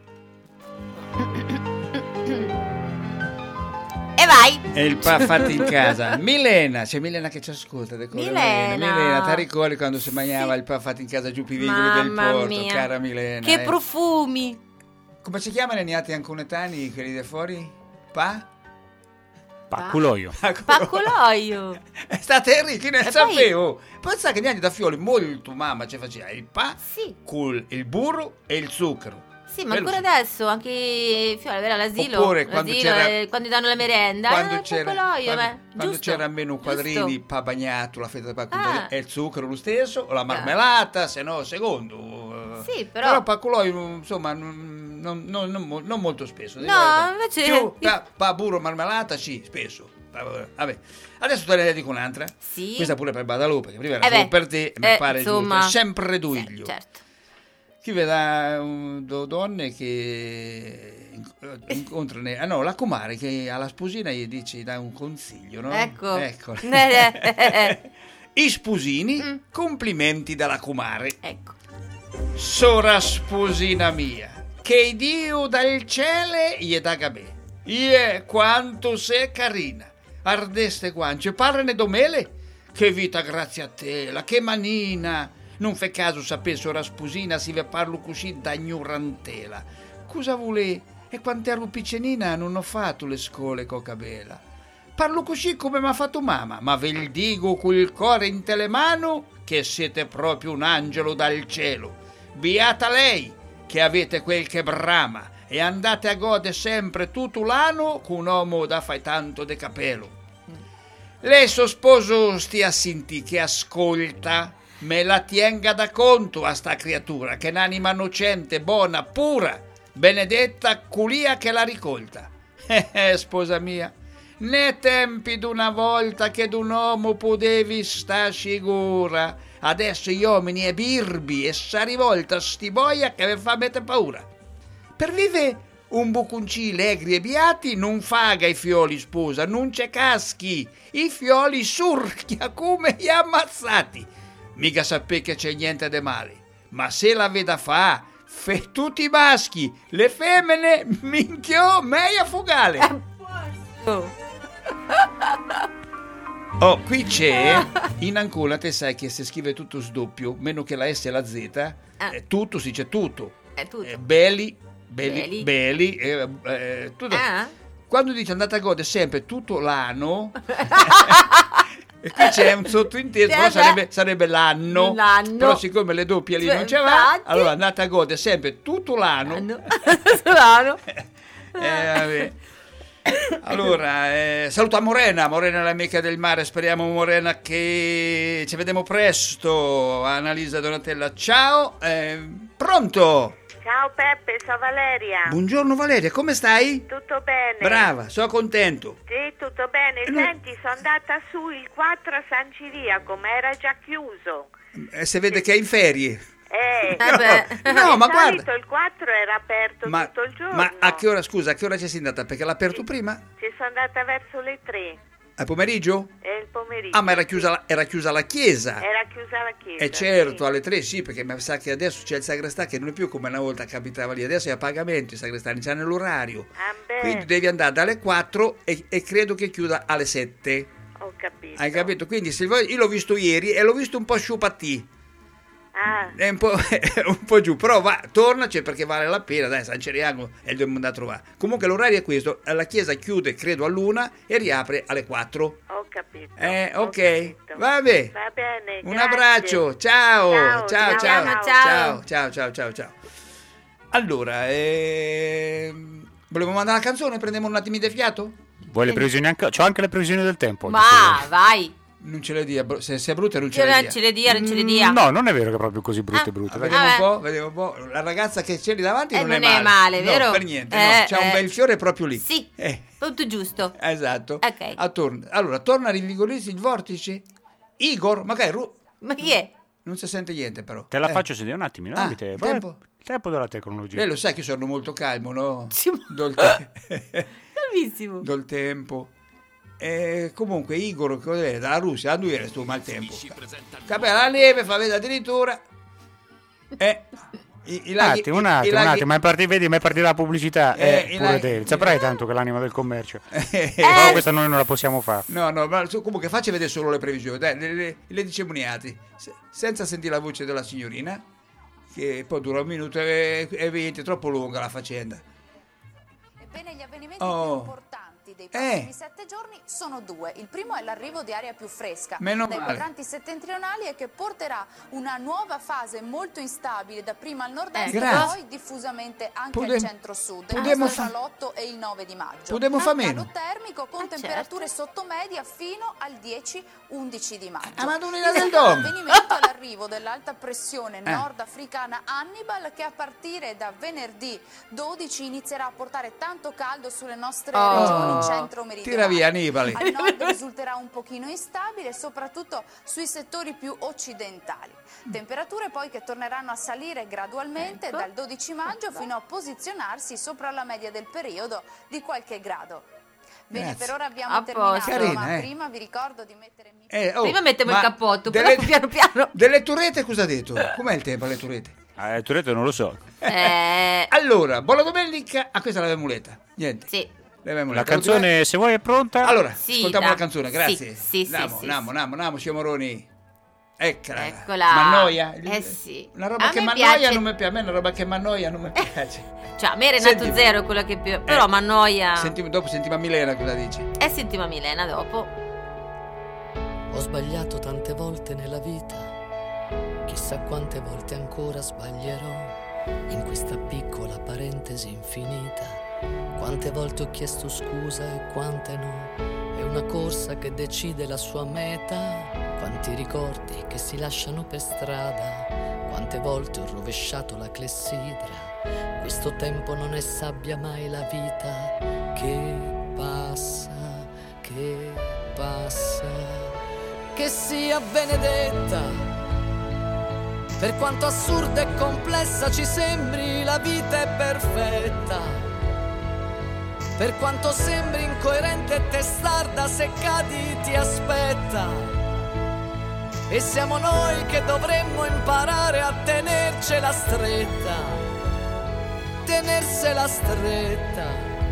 Speaker 5: E vai!
Speaker 3: E il pa fatto in casa. Milena, c'è Milena che ci ascolta.
Speaker 5: Milena,
Speaker 3: Milena, ti ricordi quando si mangiava sì. il pa fatto in casa giù più vicoli del porto,
Speaker 5: mia.
Speaker 3: Cara Milena.
Speaker 5: Che
Speaker 3: eh.
Speaker 5: profumi!
Speaker 3: Come si chiamano i neati anconetani, quelli da fuori? Pa?
Speaker 4: Pacculoio.
Speaker 5: Pacculoio.
Speaker 3: È stata Enrico, ne
Speaker 5: e
Speaker 3: sapevo. Poi... Pensa che neanche da fiori molto mamma ci faceva il pa
Speaker 5: sì.
Speaker 3: con il burro e il zucchero.
Speaker 5: Sì, ma ancora adesso anche i fiori, vero, all'asilo.
Speaker 3: Oppure quando
Speaker 5: l'asilo,
Speaker 3: c'era
Speaker 5: eh, quando danno la merenda,
Speaker 3: quando
Speaker 5: eh,
Speaker 3: c'era
Speaker 5: quando,
Speaker 3: quando c'era almeno quadrini,
Speaker 5: giusto.
Speaker 3: Pa bagnato, la fetta di pa
Speaker 5: ah.
Speaker 3: e il zucchero lo stesso, o la marmellata, ah. se no secondo.
Speaker 5: Sì, però
Speaker 3: Però pacculoio, insomma, non, non, non, non, non molto spesso.
Speaker 5: No, invece
Speaker 3: più pa, pa burro marmellata, sì, spesso. Vabbè, adesso te ne dico un'altra.
Speaker 5: Sì.
Speaker 3: Questa pure per Badalupe, che prima era
Speaker 5: eh
Speaker 3: solo
Speaker 5: beh,
Speaker 3: per te, e
Speaker 5: eh,
Speaker 3: mi pare
Speaker 5: insomma,
Speaker 3: giusto. Sempre duiglio.
Speaker 5: Sì, certo.
Speaker 3: Chi vede um, do, donne che incontrano, ah no, la comare che alla sposina gli dice, dà un consiglio, no?
Speaker 5: Ecco.
Speaker 3: Ecco. I sposini, mm. complimenti dalla comare.
Speaker 5: Ecco.
Speaker 3: Sora sposina mia, che Dio dal cielo gli dà me. Ie, quanto sei carina. Ardeste guance, parlane domele? Che vita grazie a te, la che manina. Non fe caso sapesse ora sposina si ve parlo così da ignorantela. Cosa vuole? E quando ero piccenina non ho fatto le scole cocabela. Parlo così come mi ha fatto mamma, ma ve il dico col cuore in telemano che siete proprio un angelo dal cielo. Beata lei che avete quel che brama e andate a gode sempre tutto l'anno con un uomo da fai tanto de capello. Lei suo sposo stia a sentì che ascolta, me la tienga da conto a sta creatura che è un'anima innocente, buona, pura, benedetta culia che l'ha ricolta. Eh, eh, sposa mia, né tempi d'una volta che d'un uomo potevi sta sicura. Adesso gli uomini e birbi e sa rivolta sti boia che vi fa mettere paura. Per vive un bucunci legri e biati non faga i fioli sposa, non c'è caschi, i fioli surchia come gli ammazzati. Mica sapè che c'è niente di male, ma se la veda fa, fe tutti i maschi, le femmine minchiò meglio fugale. Oh, qui c'è, in Ancona te sai che si scrive tutto sdoppio, meno che la S e la Z,
Speaker 5: Ah.
Speaker 3: eh, tutto si dice tutto.
Speaker 5: È tutto.
Speaker 3: Eh, belli, belli,
Speaker 5: Belli.
Speaker 3: belli, eh, eh, tutto.
Speaker 5: Ah.
Speaker 3: Quando dice andate a godere sempre tutto l'anno, e qui c'è un sottointeso, però
Speaker 5: Eh beh.
Speaker 3: sarebbe, sarebbe l'anno,
Speaker 5: L'anno.
Speaker 3: però siccome le doppie lì non ce va,
Speaker 5: Infatti.
Speaker 3: allora andate a godere sempre tutto l'anno.
Speaker 5: L'anno. L'anno.
Speaker 3: Eh, vabbè. Allora, eh, saluto a Morena, Morena è l'amica del mare, speriamo Morena che ci vediamo presto. Annalisa Donatella, ciao, eh, pronto?
Speaker 11: Ciao Peppe, sono Valeria.
Speaker 3: Buongiorno Valeria, come stai?
Speaker 11: Tutto bene?
Speaker 3: Brava, sono contento.
Speaker 11: Sì, tutto bene.
Speaker 3: Eh, no.
Speaker 11: Senti, sono andata su il quattro a San Ciriaco, ma era già chiuso.
Speaker 3: Eh, se vede che è in ferie.
Speaker 11: Eh,
Speaker 3: No, no,
Speaker 11: di
Speaker 3: ma
Speaker 11: solito
Speaker 3: guarda.
Speaker 11: il quattro era aperto
Speaker 3: Ma,
Speaker 11: tutto il giorno.
Speaker 3: ma a che ora, scusa, a che ora ci sei andata? Perché l'ha aperto prima?
Speaker 11: Ci sono andata verso le tre,
Speaker 3: Al pomeriggio?
Speaker 11: è il pomeriggio.
Speaker 3: Ah, ma era chiusa la, era chiusa la chiesa.
Speaker 11: Era chiusa la chiesa.
Speaker 3: Eh certo,
Speaker 11: sì.
Speaker 3: alle tre sì, perché mi sa che adesso c'è il sagrestano che non è più come una volta capitava lì, adesso è a pagamento, i sagrestani c'hanno l'orario.
Speaker 11: Ah, beh,
Speaker 3: Quindi devi andare dalle quattro e, e credo che chiuda alle sette.
Speaker 11: ho capito.
Speaker 3: Hai capito? Quindi se vuoi, io l'ho visto ieri e l'ho visto un po' sciupatti.
Speaker 11: Ah,
Speaker 3: È un po', un po' giù, però va, tornaci perché vale la pena, dai, San Ciriaco è il dobbiamo andare a trovare. Comunque l'orario è questo, la chiesa chiude credo all'una e riapre alle quattro.
Speaker 11: ho capito.
Speaker 3: Eh,
Speaker 11: ho
Speaker 3: ok,
Speaker 11: capito.
Speaker 3: vabbè.
Speaker 11: Va bene,
Speaker 3: Un
Speaker 11: grazie.
Speaker 3: abbraccio, ciao,
Speaker 11: Ciao,
Speaker 3: ciao, ciao,
Speaker 11: ciao.
Speaker 3: ciao, ciao, ciao, ciao, ciao. Allora, ehm, volevo mandare la canzone, prendiamo un attimo di fiato?
Speaker 4: Vuoi le previsioni anche? C'ho anche le previsioni del tempo.
Speaker 5: Ma vai.
Speaker 3: Non ce le dia, bro- se, se è brutta non ce
Speaker 5: Io
Speaker 3: le
Speaker 5: non
Speaker 3: dia.
Speaker 5: ce le dia, non ce le dia.
Speaker 4: No, non è vero che è proprio così brutte
Speaker 5: Ah,
Speaker 4: brutte.
Speaker 3: Vediamo
Speaker 5: Vabbè.
Speaker 3: un po', vediamo un po'. La ragazza che c'è lì davanti
Speaker 5: Eh,
Speaker 3: non,
Speaker 5: non
Speaker 3: è male.
Speaker 5: è male,
Speaker 3: No,
Speaker 5: vero?
Speaker 3: per niente,
Speaker 5: Eh,
Speaker 3: no. C'ha un
Speaker 5: eh.
Speaker 3: bel fiore proprio lì.
Speaker 5: Sì,
Speaker 3: Eh,
Speaker 5: punto giusto.
Speaker 3: esatto.
Speaker 5: Ok.
Speaker 3: Attorno. Allora, torna a rinvigorirsi il vortice. Igor, magari ru-
Speaker 5: Ma chi è?
Speaker 3: non si sente niente però.
Speaker 4: Te la
Speaker 3: Eh.
Speaker 4: faccio sedere un attimo, no?
Speaker 3: Ah,
Speaker 4: Te.
Speaker 3: tempo.
Speaker 4: tempo della tecnologia.
Speaker 3: Lei lo sa che sono molto calmo, no?
Speaker 5: Sì, ma-
Speaker 3: Do il, te-
Speaker 5: Bravissimo.
Speaker 3: do il tempo. E comunque Igor, cos'è? Dalla Russia, a lui era sto maltempo. Capì, la neve fa vedere addirittura. Eh, i, i
Speaker 4: Un
Speaker 3: laghi-
Speaker 4: attimo, un
Speaker 3: i- i
Speaker 4: attimo, un
Speaker 3: laghi-
Speaker 4: attimo, ma è partita, vedi, ma è partita la pubblicità.
Speaker 3: Eh,
Speaker 4: Eh,
Speaker 3: i
Speaker 4: pure
Speaker 3: laghi-
Speaker 4: te. Saprai tanto che l'anima del commercio.
Speaker 3: Eh,
Speaker 4: Però questa noi non la possiamo fare.
Speaker 3: No, no, ma su- comunque faccia vedere solo le previsioni, dai, le, le, le dicemoniati, se- senza sentire la voce della signorina, che poi dura un minuto e, e venti, è troppo lunga la faccenda.
Speaker 12: Ebbene, gli avvenimenti
Speaker 3: Oh.
Speaker 12: più importanti dei
Speaker 3: Eh.
Speaker 12: prossimi sette giorni sono due. Il primo è l'arrivo di aria più fresca
Speaker 3: Meno
Speaker 12: dai
Speaker 3: male.
Speaker 12: quadranti settentrionali e che porterà una nuova fase molto instabile dapprima al nord-est
Speaker 3: Eh,
Speaker 12: e
Speaker 3: grazie.
Speaker 12: poi diffusamente anche
Speaker 3: Podem-
Speaker 12: al centro-sud,
Speaker 3: podemo
Speaker 12: questo
Speaker 3: fa-
Speaker 12: tra l'otto e il nove di maggio.
Speaker 3: Podemo fa
Speaker 12: Un
Speaker 3: meno.
Speaker 12: calo termico con
Speaker 5: Ah,
Speaker 12: temperature sotto media fino al dieci undici di maggio.
Speaker 3: Ah, Madonnina
Speaker 12: Il
Speaker 3: del
Speaker 12: secondo
Speaker 3: Dom.
Speaker 12: avvenimento è l'arrivo dell'alta pressione
Speaker 3: Eh.
Speaker 12: nordafricana Hannibal che a partire da venerdì dodici inizierà a portare tanto caldo sulle nostre
Speaker 5: Oh.
Speaker 12: regioni centro-meridionali.
Speaker 3: Tira via Annibale.
Speaker 12: Al nord risulterà un pochino instabile, soprattutto sui settori più occidentali. Temperature poi che torneranno a salire gradualmente
Speaker 5: Ecco.
Speaker 12: dal dodici maggio fino a posizionarsi sopra la media del periodo di qualche grado. Bene,
Speaker 3: Grazie.
Speaker 12: per ora abbiamo
Speaker 5: A
Speaker 12: terminato,
Speaker 5: posto.
Speaker 3: Carina,
Speaker 12: ma
Speaker 3: eh.
Speaker 12: prima vi ricordo di mettere il microfono.
Speaker 3: Eh, oh,
Speaker 5: Prima mettiamo
Speaker 3: ma
Speaker 5: il cappotto,
Speaker 3: delle,
Speaker 5: però piano piano.
Speaker 3: Delle turrette cosa ha detto? Com'è il tempo alle turrette?
Speaker 4: Eh, tu hai detto non lo so.
Speaker 5: Eh,
Speaker 3: Allora, buona domenica, a questa l'aveva muleta. Niente.
Speaker 5: sì.
Speaker 3: L'aveva
Speaker 4: La
Speaker 3: muleta.
Speaker 4: canzone, se vuoi, è pronta.
Speaker 3: Allora,
Speaker 5: Sì,
Speaker 3: ascoltiamo
Speaker 5: da-
Speaker 3: la canzone, grazie.
Speaker 5: sì, sì, sì,
Speaker 3: Andiamo,
Speaker 5: sì,
Speaker 3: andiamo, andiamo, andiamo, signor Moroni. Eccola.
Speaker 5: Eccola.
Speaker 3: Mannoia?
Speaker 5: Eh sì.
Speaker 3: Una roba
Speaker 5: A
Speaker 3: che
Speaker 5: me
Speaker 3: mannoia
Speaker 5: piace.
Speaker 3: non mi piace, a me una roba che mannoia non mi piace.
Speaker 5: Cioè, a me Renato
Speaker 3: Senti-
Speaker 5: Zero è quella che più. Però
Speaker 3: Eh,
Speaker 5: mi annoia.
Speaker 3: Senti, dopo sentiamo Milena cosa dice.
Speaker 5: E sentiamo Milena dopo.
Speaker 13: Ho sbagliato tante volte nella vita, chissà quante volte ancora sbaglierò in questa piccola parentesi infinita. Quante volte ho chiesto scusa e quante no, è una corsa che decide la sua meta. Quanti ricordi che si lasciano per strada, quante volte ho rovesciato la clessidra. Questo tempo non è sabbia mai la vita che passa, che passa. Che sia benedetta, per quanto assurda e complessa ci sembri, la vita è perfetta. Per quanto sembri incoerente e testarda, se cadi ti aspetta. E siamo noi che dovremmo imparare a tenercela stretta, tenersela stretta.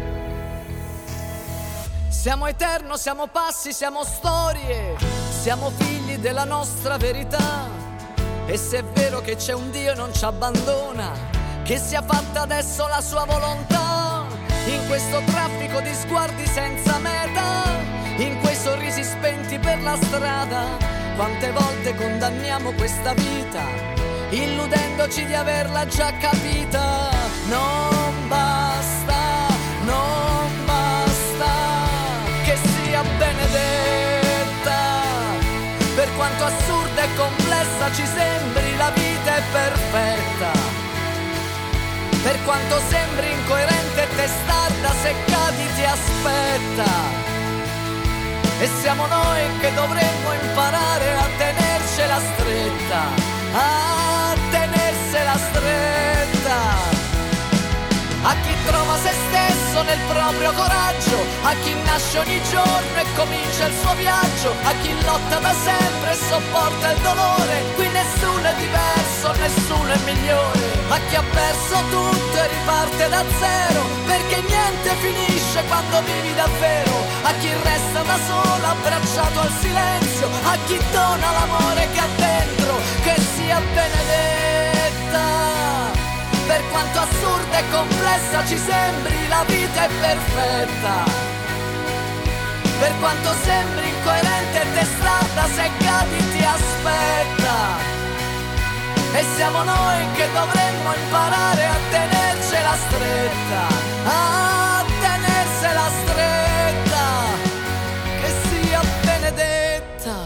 Speaker 13: Siamo eterno, siamo passi, siamo storie, siamo figli della nostra verità. E se è vero che c'è un Dio e non ci abbandona, che sia fatta adesso la sua volontà. In questo traffico di sguardi senza meta, in quei sorrisi spenti per la strada, quante volte condanniamo questa vita, illudendoci di averla già capita. Non basta, non basta che sia benedetta, per quanto assurda e complessa ci sembri, la vita è perfetta. Per quanto sembri incoerente e testarda, se cadi ti aspetta. E siamo noi che dovremmo imparare a tenercela stretta, a tenersela stretta. A chi trova se stesso nel proprio coraggio, a chi nasce ogni giorno e comincia il suo viaggio, a chi lotta da sempre e sopporta il dolore. Qui nessuno è diverso, nessuno è migliore. A chi ha perso tutto e riparte da zero, perché niente finisce quando vivi davvero. A chi resta da solo abbracciato al silenzio, a chi dona l'amore che ha dentro, che sia benedetta. Per quanto assurda e complessa ci sembri, la vita è perfetta. Per quanto sembri incoerente e testarda, se cadi ti aspetta. E siamo noi che dovremmo imparare a tenercela stretta, a tenersela stretta, che sia benedetta.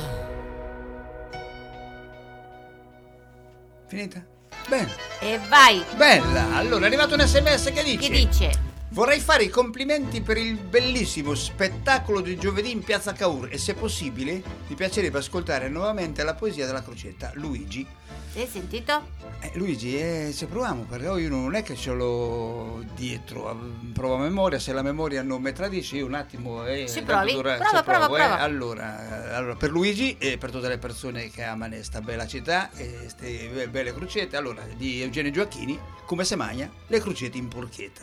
Speaker 3: Finita? Bene.
Speaker 5: E vai.
Speaker 3: Bella. Allora, è arrivato un sms che dice:
Speaker 5: Che dice?
Speaker 3: Vorrei fare i complimenti per il bellissimo spettacolo di giovedì in Piazza Cavour e se possibile mi piacerebbe ascoltare nuovamente la poesia della Crocetta. Luigi.
Speaker 5: Hai sentito?
Speaker 3: Eh, Luigi, eh, se proviamo, perché io non è che ce l'ho dietro, provo a memoria, se la memoria non mi tradisce, io un attimo... Eh,
Speaker 5: Ci provi?
Speaker 3: Dura,
Speaker 5: prova, prova,
Speaker 3: provo,
Speaker 5: prova.
Speaker 3: Eh. Allora, allora, per Luigi e per tutte le persone che amano questa bella città e queste belle crocette, allora, di Eugenio Gioacchini, come se magna le crocette in porchetta.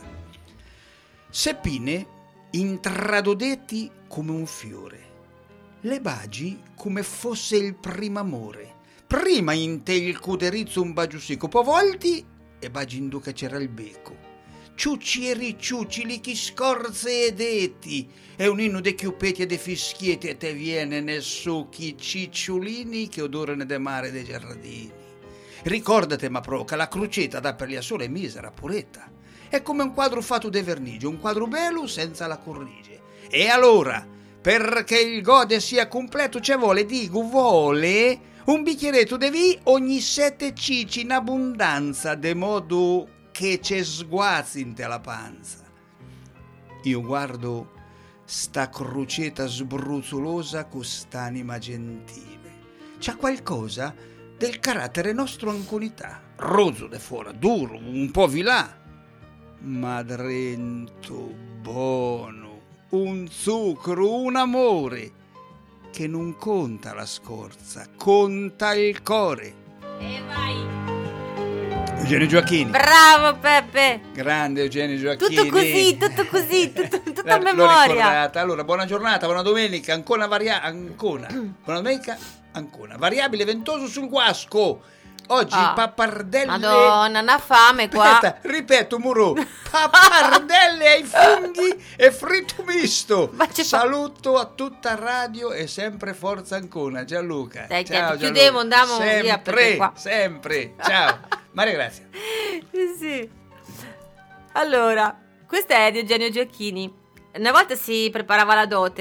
Speaker 3: Seppine intradodetti come un fiore, le bagi come fosse il primo amore. Prima in te il cuderizzo un bacio secco, poi volti e bagi in duca c'era il becco. Ciucci e ricciucci, chi scorze ed eti, è un inno de chiupetti e de fischietti e te viene ne succhi cicciolini che odorano de mare e de giardini. Ricordate, ma proca, la crocetta dà per la sola e misera puretta. È come un quadro fatto de vernice, un quadro bello senza la cornice. E allora, perché il gode sia completo, c'è vuole, dico, vuole... un bicchieretto di vino ogni sette cici in abbondanza, de modo che c'è sguazzi in te la panza. Io guardo sta crocetta sbruzzolosa con st'anima gentile. C'ha qualcosa del carattere nostro anconità. Rozzo de fuori, duro, un po' vilà, ma drento buono, un zucchero, un amore, che non conta la scorza, conta il core.
Speaker 5: E vai.
Speaker 3: Eugenio Gioacchini.
Speaker 5: Bravo Peppe.
Speaker 3: Grande Eugenio Gioacchini.
Speaker 5: Tutto così, tutto così, tutto, tutta a
Speaker 3: L'ho
Speaker 5: memoria.
Speaker 3: ricordata. Allora, buona giornata, buona domenica, ancora varia ancora. Buona domenica, ancora. Variabile ventoso sul Guasco. Oggi
Speaker 5: Ah,
Speaker 3: pappardelle.
Speaker 5: Madonna, una fame qua.
Speaker 3: Aspetta, ripeto, Muro. Pappardelle ai funghi e fritto misto. Saluto a tutta radio e sempre forza Ancona. Gianluca.
Speaker 5: Dai,
Speaker 3: Ciao,
Speaker 5: che chiudiamo,
Speaker 3: Gianluca.
Speaker 5: andiamo via, perché
Speaker 3: Sempre,
Speaker 5: qua-
Speaker 3: sempre. Ciao. Maria Grazia.
Speaker 5: Sì. Allora, questa è di Eugenio Gioacchini. Una volta si preparava la dote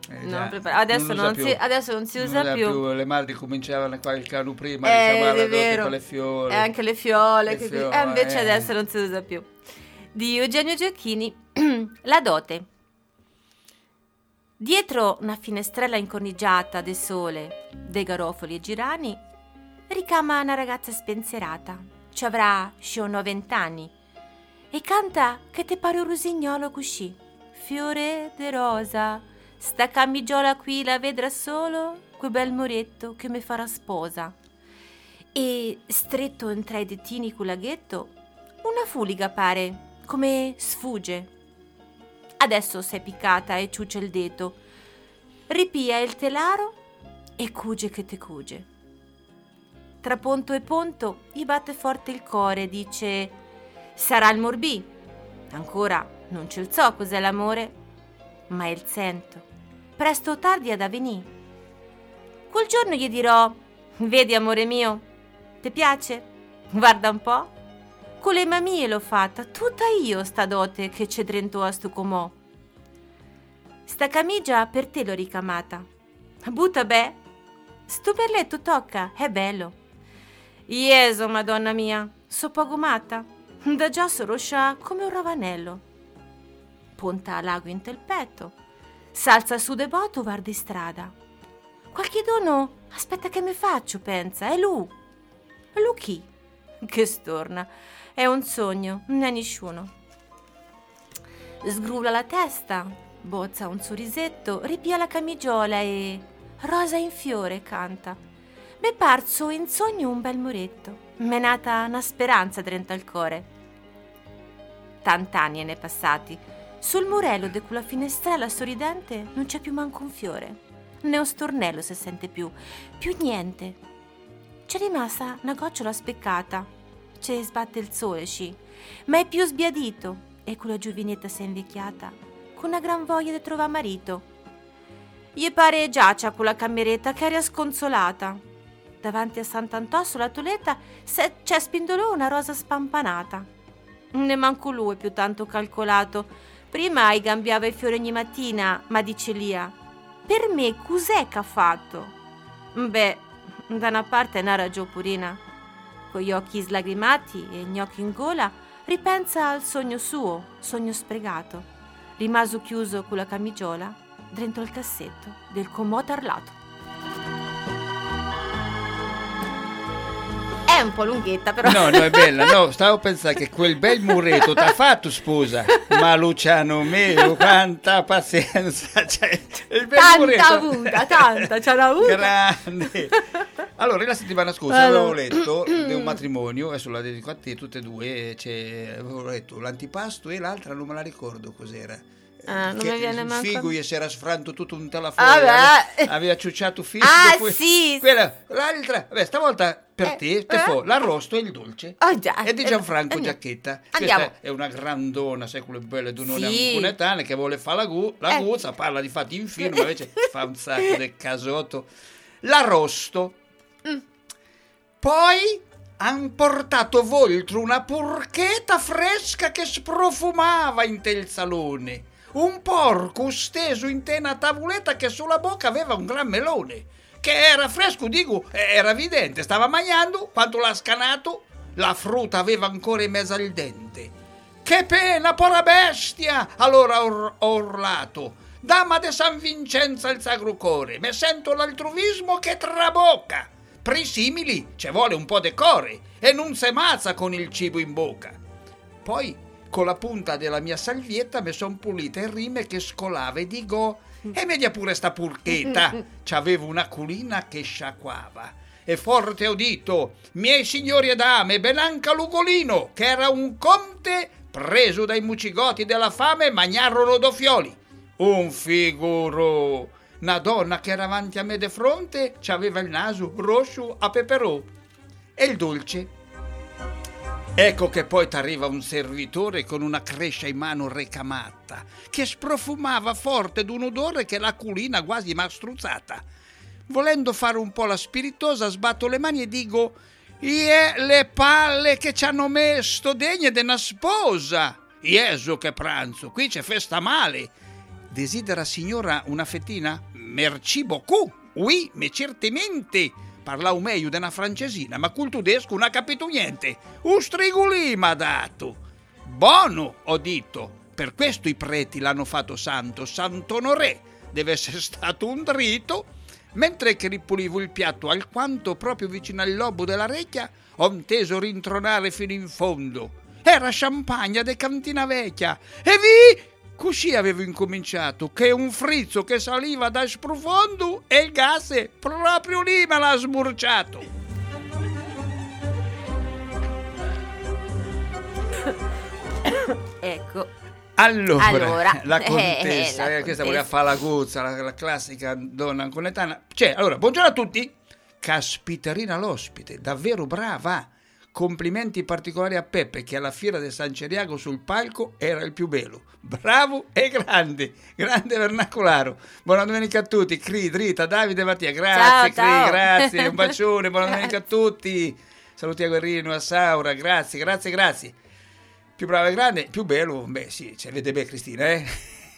Speaker 3: Eh,
Speaker 5: non
Speaker 3: già,
Speaker 5: prepara- adesso,
Speaker 3: non
Speaker 5: non
Speaker 3: usa
Speaker 5: si,
Speaker 3: più.
Speaker 5: adesso non si
Speaker 3: Non
Speaker 5: usa
Speaker 3: usa
Speaker 5: più.
Speaker 3: Le madri cominciavano qualche anno prima
Speaker 5: Eh,
Speaker 3: a richiamare
Speaker 5: è
Speaker 3: addosso
Speaker 5: vero.
Speaker 3: con le fiole.
Speaker 5: E anche le fiole,
Speaker 3: Le
Speaker 5: che-
Speaker 3: fiole,
Speaker 5: eh, invece
Speaker 3: eh.
Speaker 5: adesso non si usa più. Di Eugenio Gioacchini, La dote. Dietro una finestrella incorniciata de sole, dei garofoli e girani, ricama una ragazza spensierata, ci avrà sci o novant'anni, e canta che te pare un rosignolo così, fiore de rosa, sta camigiola qui la vedrà solo, quel bel muretto che mi farà sposa. E stretto in tra i dettini col laghetto, una fuliga pare, come sfugge. Adesso s'è piccata e ciuccia il dito, ripia il telaro e cuge che te cuge. Tra ponto e ponto gli batte forte il core, dice: sarà il morbì. Ancora non ce il so cos'è l'amore, ma il sento, presto o tardi ad avvenì. Quel giorno gli dirò: vedi amore mio, ti piace? Guarda un po'. Con le mamie l'ho fatta, tutta io sta dote che c'è dentro a stu comò. Sta camicia per te l'ho ricamata. Butta beh, sto berletto tocca, è bello. Jesu, madonna mia, so poco matta, da già so roscia come un ravanello. Punta l'ago in tel petto, s'alza su de botto, var di strada. Qualche dono aspetta che me faccio, pensa, è lui. È lui chi? Che storna, è un sogno, non è nessuno. Sgrula la testa, bozza un sorrisetto, ripia la camigiola e rosa in fiore canta. M'è parso in sogno un bel muretto, m'è nata una speranza dentro al core. Tant'anni ne passati, sul murello di quella finestrella sorridente non c'è più manco un fiore, né un stornello si sente più, più niente. C'è rimasta una gocciola speccata, c'è sbatte il sole, sci, ma è più sbiadito e quella giovinetta si è invecchiata con una gran voglia di trovare marito. Gli pare giaccia quella cameretta che era sconsolata. Davanti a Sant'Antò sulla toletta c'è spindolò una rosa spampanata. Ne manco lui più tanto calcolato. Prima i cambiava i fiori ogni mattina, ma dice Lia: per me cos'è che ha fatto? Beh, da una parte è una ragione purina. Con gli occhi slagrimati e gli occhi in gola ripensa al sogno suo, sogno spregato. Rimaso chiuso con la camigiola dentro il cassetto del comodo arlato. È un po' lunghetta, però.
Speaker 3: No, no, è bella. No, stavo pensando che quel bel muretto t'ha fatto sposa. Ma Luciano mio, quanta pazienza. Cioè, il bel
Speaker 5: tanta
Speaker 3: muretto.
Speaker 5: avuta, tanta, ce l'ha avuta.
Speaker 3: Grande. Allora, la settimana scorsa
Speaker 5: Allora.
Speaker 3: avevo letto di un matrimonio, adesso la dedico a te, tutte e due, c'è, avevo letto l'antipasto e l'altra non me la ricordo cos'era.
Speaker 5: Ah, non
Speaker 3: Che
Speaker 5: mi viene
Speaker 3: il
Speaker 5: manco.
Speaker 3: figo gli si era sfranto tutto un telefono,
Speaker 5: Ah,
Speaker 3: aveva,
Speaker 5: beh.
Speaker 3: aveva ciucciato figo.
Speaker 5: Ah,
Speaker 3: poi-
Speaker 5: sì.
Speaker 3: Quella, l'altra, vabbè, stavolta per
Speaker 5: Eh,
Speaker 3: te, te
Speaker 5: eh.
Speaker 3: fo l'arrosto e il dolce.
Speaker 5: Oh, già.
Speaker 3: E di
Speaker 5: Eh,
Speaker 3: Gianfranco
Speaker 5: andiamo.
Speaker 3: Giacchetta.
Speaker 5: Andiamo.
Speaker 3: Questa è una grandona, sai, quelle belle donone
Speaker 5: Sì.
Speaker 3: ampunetane che vuole fare la, gu- la
Speaker 5: Eh.
Speaker 3: guzza, parla di fatti in film, ma invece fa un sacco di casotto. L'arrosto.
Speaker 5: Mm.
Speaker 3: Poi han portato voltro una porchetta fresca che sprofumava in tel salone. Un porco steso in te una tavoletta che sulla bocca aveva un gran melone. Che era fresco, dico, era evidente, stava mangiando, quando l'ha scanato, la frutta aveva ancora in mezzo al dente. Che pena, pora bestia! Allora ho ho urlato. Dama de San Vincenzo al Sacro Cuore, me sento l'altruismo che trabocca. Prisimili, ci vuole un po' de core e non se mazza con il cibo in bocca. Poi, con la punta della mia salvietta, mi son pulita il rime che scolava e dico: e media pure sta purchetta, c'avevo una culina che sciacquava. E forte ho dito: miei signori e dame, ben anche l'ugolino, che era un conte preso dai mucigoti della fame, magnarono doffioli. Un figuro! Una donna che era avanti a me de fronte c'aveva il naso rosso a peperò. E il dolce? Ecco che poi t'arriva un servitore con una crescia in mano recamata, che sprofumava forte d'un odore che la culina quasi m'ha struzzata. Volendo fare un po' la spiritosa, sbatto le mani e dico: ie le palle che ci hanno messo degne de una sposa. Jesu che pranzo, qui c'è festa male. Desidera signora una fettina? Merci beaucoup, oui, mais certamente. Parlau meglio della francesina, ma col tedesco non ha capito niente. Un strigolì m'ha dato. Buono, ho detto. Per questo i preti l'hanno fatto santo, Sant'Onoré. Deve essere stato un dritto. Mentre che ripulivo il piatto alquanto proprio vicino al lobo dell'orecchia, ho inteso rintronare fino in fondo. Era champagne de cantina vecchia. E vi... Così avevo incominciato, che un frizzo che saliva da sprofondo e il gas proprio lì me l'ha smurciato.
Speaker 5: Ecco.
Speaker 3: Allora,
Speaker 5: allora
Speaker 3: la contessa,
Speaker 5: eh, la
Speaker 3: questa
Speaker 5: contessa.
Speaker 3: voleva fare la gozza, la, la classica donna anconetana. Cioè, allora, buongiorno a tutti. Caspiterina l'ospite, davvero brava. Complimenti particolari a Peppe che alla fiera del San Ceriago sul palco era il più bello. Bravo e grande, grande vernacolaro. Buona domenica a tutti. Cri, Drita, Davide, Mattia. Grazie,
Speaker 5: Ciao, ciao.
Speaker 3: Cri, grazie. Un bacione, buona domenica a tutti. Saluti a Guerrino, a Saura, grazie, grazie, grazie. Più bravo e grande, più bello. Beh, sì, cioè, vede bene Cristina, eh?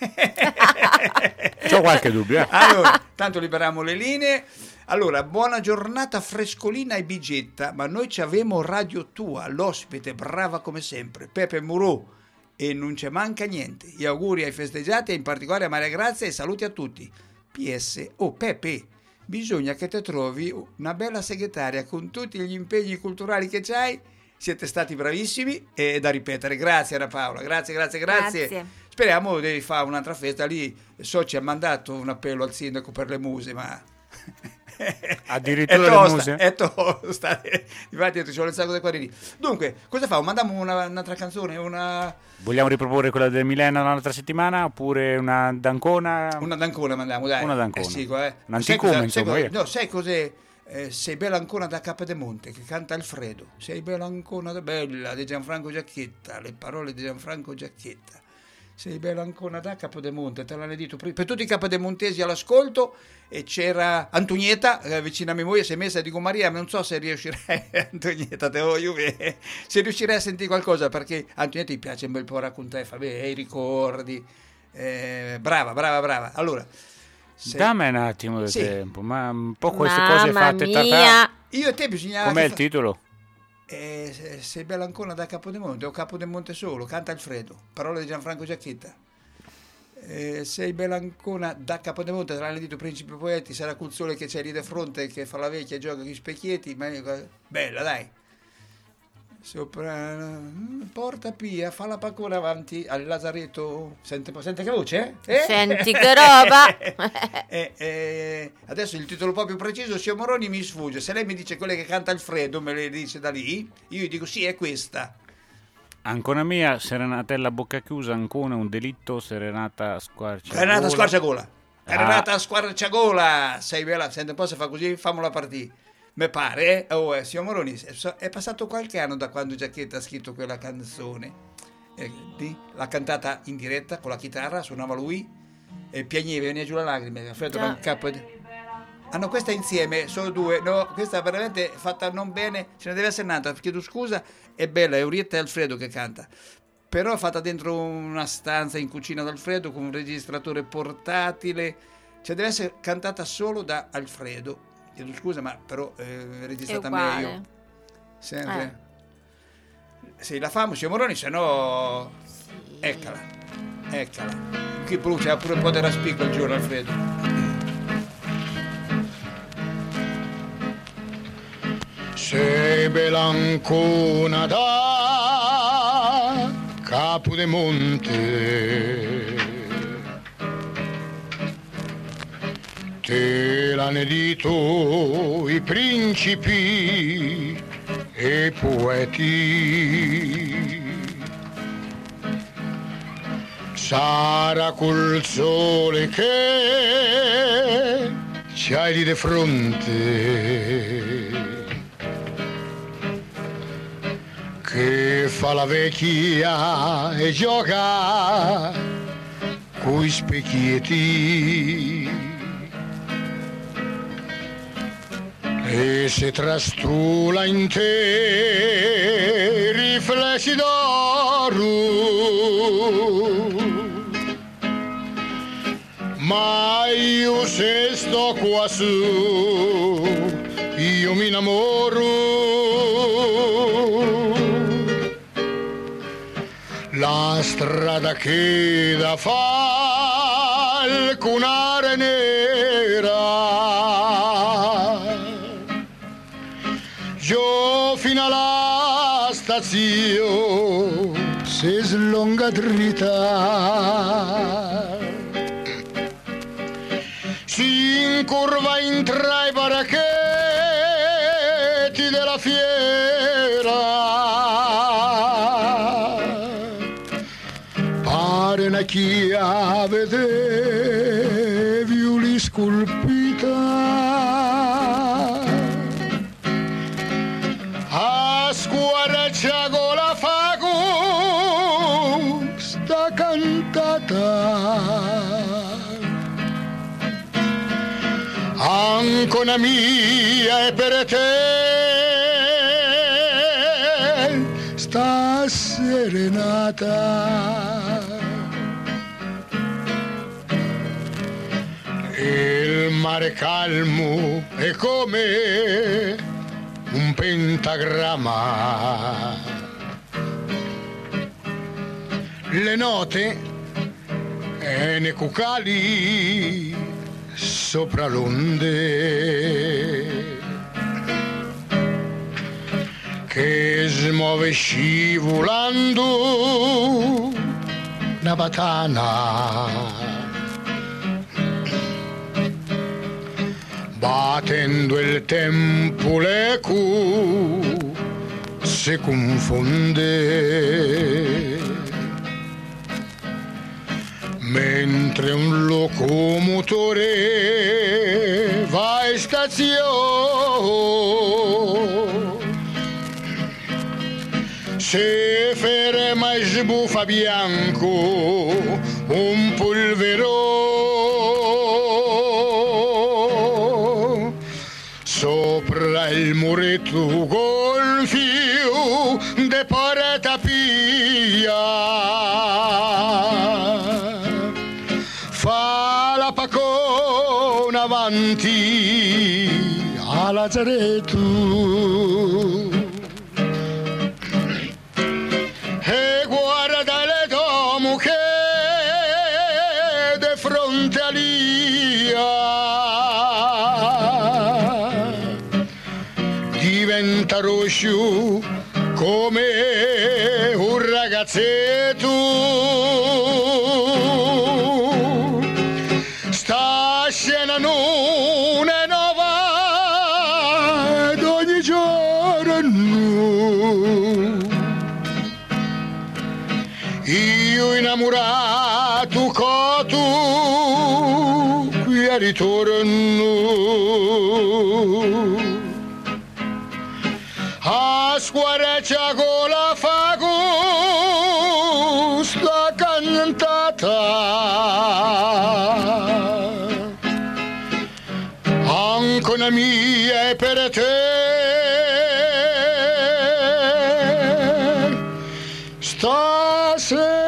Speaker 4: C'ho qualche dubbio. Eh?
Speaker 3: Allora, tanto liberiamo le linee. Allora, buona giornata frescolina e bigetta, ma noi ci avemo Radio Tua, l'ospite brava come sempre, Pepe Murò, e non ci manca niente. Gli auguri ai festeggiati e in particolare a Maria Grazia e saluti a tutti. P S. Oh Pepe, bisogna che te trovi una bella segretaria con tutti gli impegni culturali che c'hai. Siete stati bravissimi e da ripetere. Grazie Ana Paola, grazie, grazie, grazie.
Speaker 5: Grazie.
Speaker 3: Speriamo di fare un'altra festa lì. So ci ha mandato un appello al sindaco per le muse, ma...
Speaker 4: Addirittura
Speaker 3: è tosta,
Speaker 4: le muse?
Speaker 3: è tosta. Infatti ci vuole un sacco di acquarini. Dunque, cosa fa? Mandiamo una, un'altra canzone, una...
Speaker 4: Vogliamo riproporre quella del Milena l'altra settimana oppure una d'Ancona?
Speaker 3: Una d'Ancona mandiamo, dai.
Speaker 4: Una d'Ancona.
Speaker 3: Eh sì, eh.
Speaker 4: Un anticume,
Speaker 3: Sai cosa-
Speaker 4: insomma.
Speaker 3: sai
Speaker 4: io.
Speaker 3: cosa- no, sai cos'è? Eh, sei bella ancora da Capodemonte che canta Alfredo. Sei bella ancora da bella di Gianfranco Giacchetta, le parole di Gianfranco Giacchetta. Sei bella ancora da Capodemonte, te l'hanno detto prima. Per tutti i capodemontesi all'ascolto, e c'era Antonietta eh, vicino a mia moglie, si è messa e dico Maria, non so se riuscirei Antonietta, te voglio bene, se riuscirei a sentire qualcosa, perché Antonietta ti piace un bel po' raccontare, fa bene, i ricordi. Eh, brava, brava, brava. Allora, se-
Speaker 4: Dammi un attimo di
Speaker 3: Sì.
Speaker 4: tempo, ma un po' queste
Speaker 5: Mamma
Speaker 4: cose fatte
Speaker 5: mia.
Speaker 4: tata.
Speaker 3: io e te bisognava
Speaker 4: Com'è
Speaker 3: che
Speaker 4: il
Speaker 3: fa-
Speaker 4: titolo?
Speaker 3: Eh, se- sei bella ancora da Capodemonte o Capodemonte solo, canta Alfredo, parole di Gianfranco Giacchetta. Eh, sei bella ancora da Capodemonte, te l'hanno detto Principi Poeti, sarà col sole che c'è lì di fronte che fa la vecchia e gioca con gli specchietti, ma bella dai. Sopra porta Pia, fa la pacora avanti al Lazaretto. Sente, sente che voce? Eh?
Speaker 5: Senti che roba.
Speaker 3: Eh, eh, adesso il titolo proprio preciso, Sio Moroni, mi sfugge. Se lei mi dice quella che canta Alfredo, me le dice da lì, io gli dico sì, è questa.
Speaker 4: Ancona mia, serenatella a bocca chiusa, Ancona un delitto, serenata squarciagola.
Speaker 3: Renata Squarciagola.
Speaker 4: Ah.
Speaker 3: Renata Squarciagola. Sei bella, senti un po' se fa così, famola partire. Mi pare, eh? Oh, eh, Sio Moroni, è passato qualche anno da quando Giacchetta ha scritto quella canzone. Eh, di- l'ha cantata in diretta con la chitarra, suonava lui e piagneva, veniva giù la lacrime. Alfredo
Speaker 5: Già.
Speaker 3: il capo di- Ah no, questa è insieme, sono due. No, questa è veramente fatta non bene, ce ne deve essere un'altra, chiedo scusa, è bella, è Orietta e Alfredo che canta. Però è fatta dentro una stanza in cucina da Alfredo con un registratore portatile. Cioè deve essere cantata solo da Alfredo. Chiedo scusa, ma però eh, è registrata
Speaker 5: È uguale.
Speaker 3: meglio. Sempre. Sì, la famo, Sio Moroni, se no... Eccola, eccola. Qui brucia pure un po' di raspicco il giorno, Alfredo.
Speaker 14: Sei bella ancora da Capodemonte, te l'hanno detto i principi e poeti. Sarà col sole che c'hai lì di fronte, che fa la vecchia e gioca coi specchietti e se trastula in te riflessi d'oro ma io se sto qua su, io mi innamoro. La strada che da falconare nera, io fino alla stazione si slunga dritta, si incurva in tra i baracchetti della fiera, pare una chiave de viuli scolpita, a squarcia con la fago sta cantata. Ancora mia e per te sta serenata. Il mare calmo è come un pentagramma. Le note e ne cucali sopra l'onde che smuove scivolando una batana, battendo il tempo l'eco si confonde, mentre un locomotore va in stazione, se ferma e sbuffa bianco un polverone sopra il muretto gonfio de porta pia, fa la pacona avanti a Lazzaretto e guarda le domo che de fronte a lia diventa rosso come un ragazzetto. Sta scena non è nuova ed ogni giorno io innamorato coto qui a ritorno a squareccia con la fago sta cantata, ancora mia e per te stasera.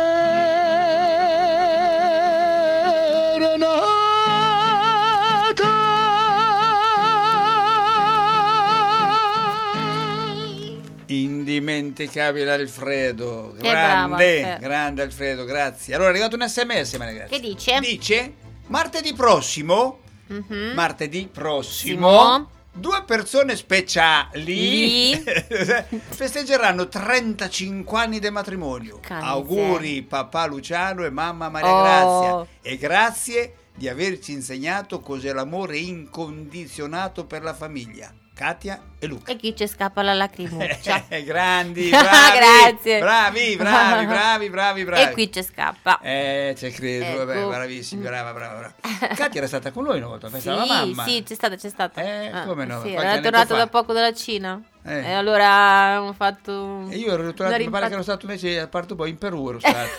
Speaker 3: Indimenticabile Alfredo,
Speaker 5: Che bravo,
Speaker 3: grande,
Speaker 5: Alfredo.
Speaker 3: grande Alfredo, grazie. Allora è arrivato un sms, ma ragazzi.
Speaker 5: Che dice?
Speaker 3: Dice martedì prossimo,
Speaker 5: Mhm.
Speaker 3: martedì prossimo,
Speaker 5: Simo.
Speaker 3: due persone speciali
Speaker 5: Lì.
Speaker 3: festeggeranno trentacinque anni di matrimonio.
Speaker 5: Cazzo.
Speaker 3: Auguri papà Luciano e mamma Maria
Speaker 5: Oh.
Speaker 3: Grazia, e grazie di averci insegnato cos'è l'amore incondizionato per la famiglia. Katia e Luca.
Speaker 5: E chi ci scappa la lacrimuccia.
Speaker 3: Grandi, bravi,
Speaker 5: Grazie.
Speaker 3: bravi, bravi, bravi, bravi, bravi.
Speaker 5: E qui ci scappa.
Speaker 3: Eh, c'è credo,
Speaker 5: Ecco.
Speaker 3: vabbè, bravissimi, brava, brava, brava. Katia era stata con noi una volta, festa della
Speaker 5: Sì,
Speaker 3: mamma.
Speaker 5: sì, c'è stata, c'è stata.
Speaker 3: Eh, come no,
Speaker 5: Sì,
Speaker 3: qualche
Speaker 5: era
Speaker 3: annetto
Speaker 5: tornato
Speaker 3: fa.
Speaker 5: da poco dalla Cina.
Speaker 3: Eh.
Speaker 5: E allora abbiamo fatto.
Speaker 3: E io ero
Speaker 5: una
Speaker 3: ritornato, mi pare
Speaker 5: rimpat-
Speaker 3: che ero stato invece, a parte poi in Perù ero stato.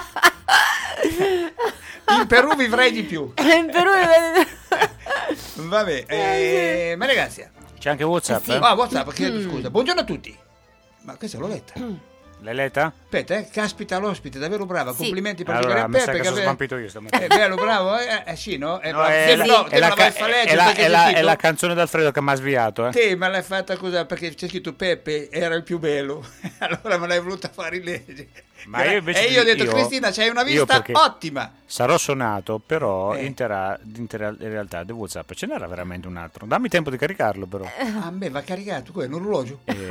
Speaker 3: In Perù vivrei di più.
Speaker 5: In Perù
Speaker 3: Vabbè, eh, ma ragazzi,
Speaker 4: c'è anche WhatsApp,
Speaker 3: sì.
Speaker 4: eh?
Speaker 3: Ah, WhatsApp, chiedo
Speaker 5: Mm.
Speaker 3: scusa. Buongiorno a tutti. Ma questa l'ho letta.
Speaker 4: L'hai letta?
Speaker 3: Aspetta, eh, caspita l'ospite, davvero brava,
Speaker 5: Sì.
Speaker 3: complimenti per
Speaker 4: Allora,
Speaker 3: giocare a
Speaker 4: mi sa
Speaker 3: Peppe.
Speaker 4: che sono
Speaker 3: ave-
Speaker 4: svampito io stamattina.
Speaker 3: Eh, bello, bravo, eh, eh, sì, no? Eh,
Speaker 4: No,
Speaker 3: bravo.
Speaker 4: è,
Speaker 3: Te-
Speaker 4: la,
Speaker 3: no,
Speaker 4: è
Speaker 3: te
Speaker 4: la
Speaker 3: me la
Speaker 4: ca-
Speaker 3: vai a far
Speaker 4: è
Speaker 3: leggere,
Speaker 4: la-
Speaker 3: perché
Speaker 4: è
Speaker 3: c'è
Speaker 4: la- è
Speaker 3: scritto-
Speaker 4: la canzone d'Alfredo che mi ha sviato. Eh.
Speaker 3: Te me l'hai fatta così perché c'è scritto Peppe era il più bello, allora me l'hai voluta fare rileggere.
Speaker 4: Ma io invece
Speaker 3: e io ho
Speaker 4: di-
Speaker 3: detto,
Speaker 4: io-
Speaker 3: Cristina, c'hai una
Speaker 4: io
Speaker 3: vista
Speaker 4: perché
Speaker 3: ottima.
Speaker 4: Sarò suonato, però
Speaker 3: Eh.
Speaker 4: in, tera- in tera- in realtà di WhatsApp ce n'era veramente un altro. Dammi tempo di caricarlo, però.
Speaker 3: A me va caricato, quello è un orologio.
Speaker 4: Eh,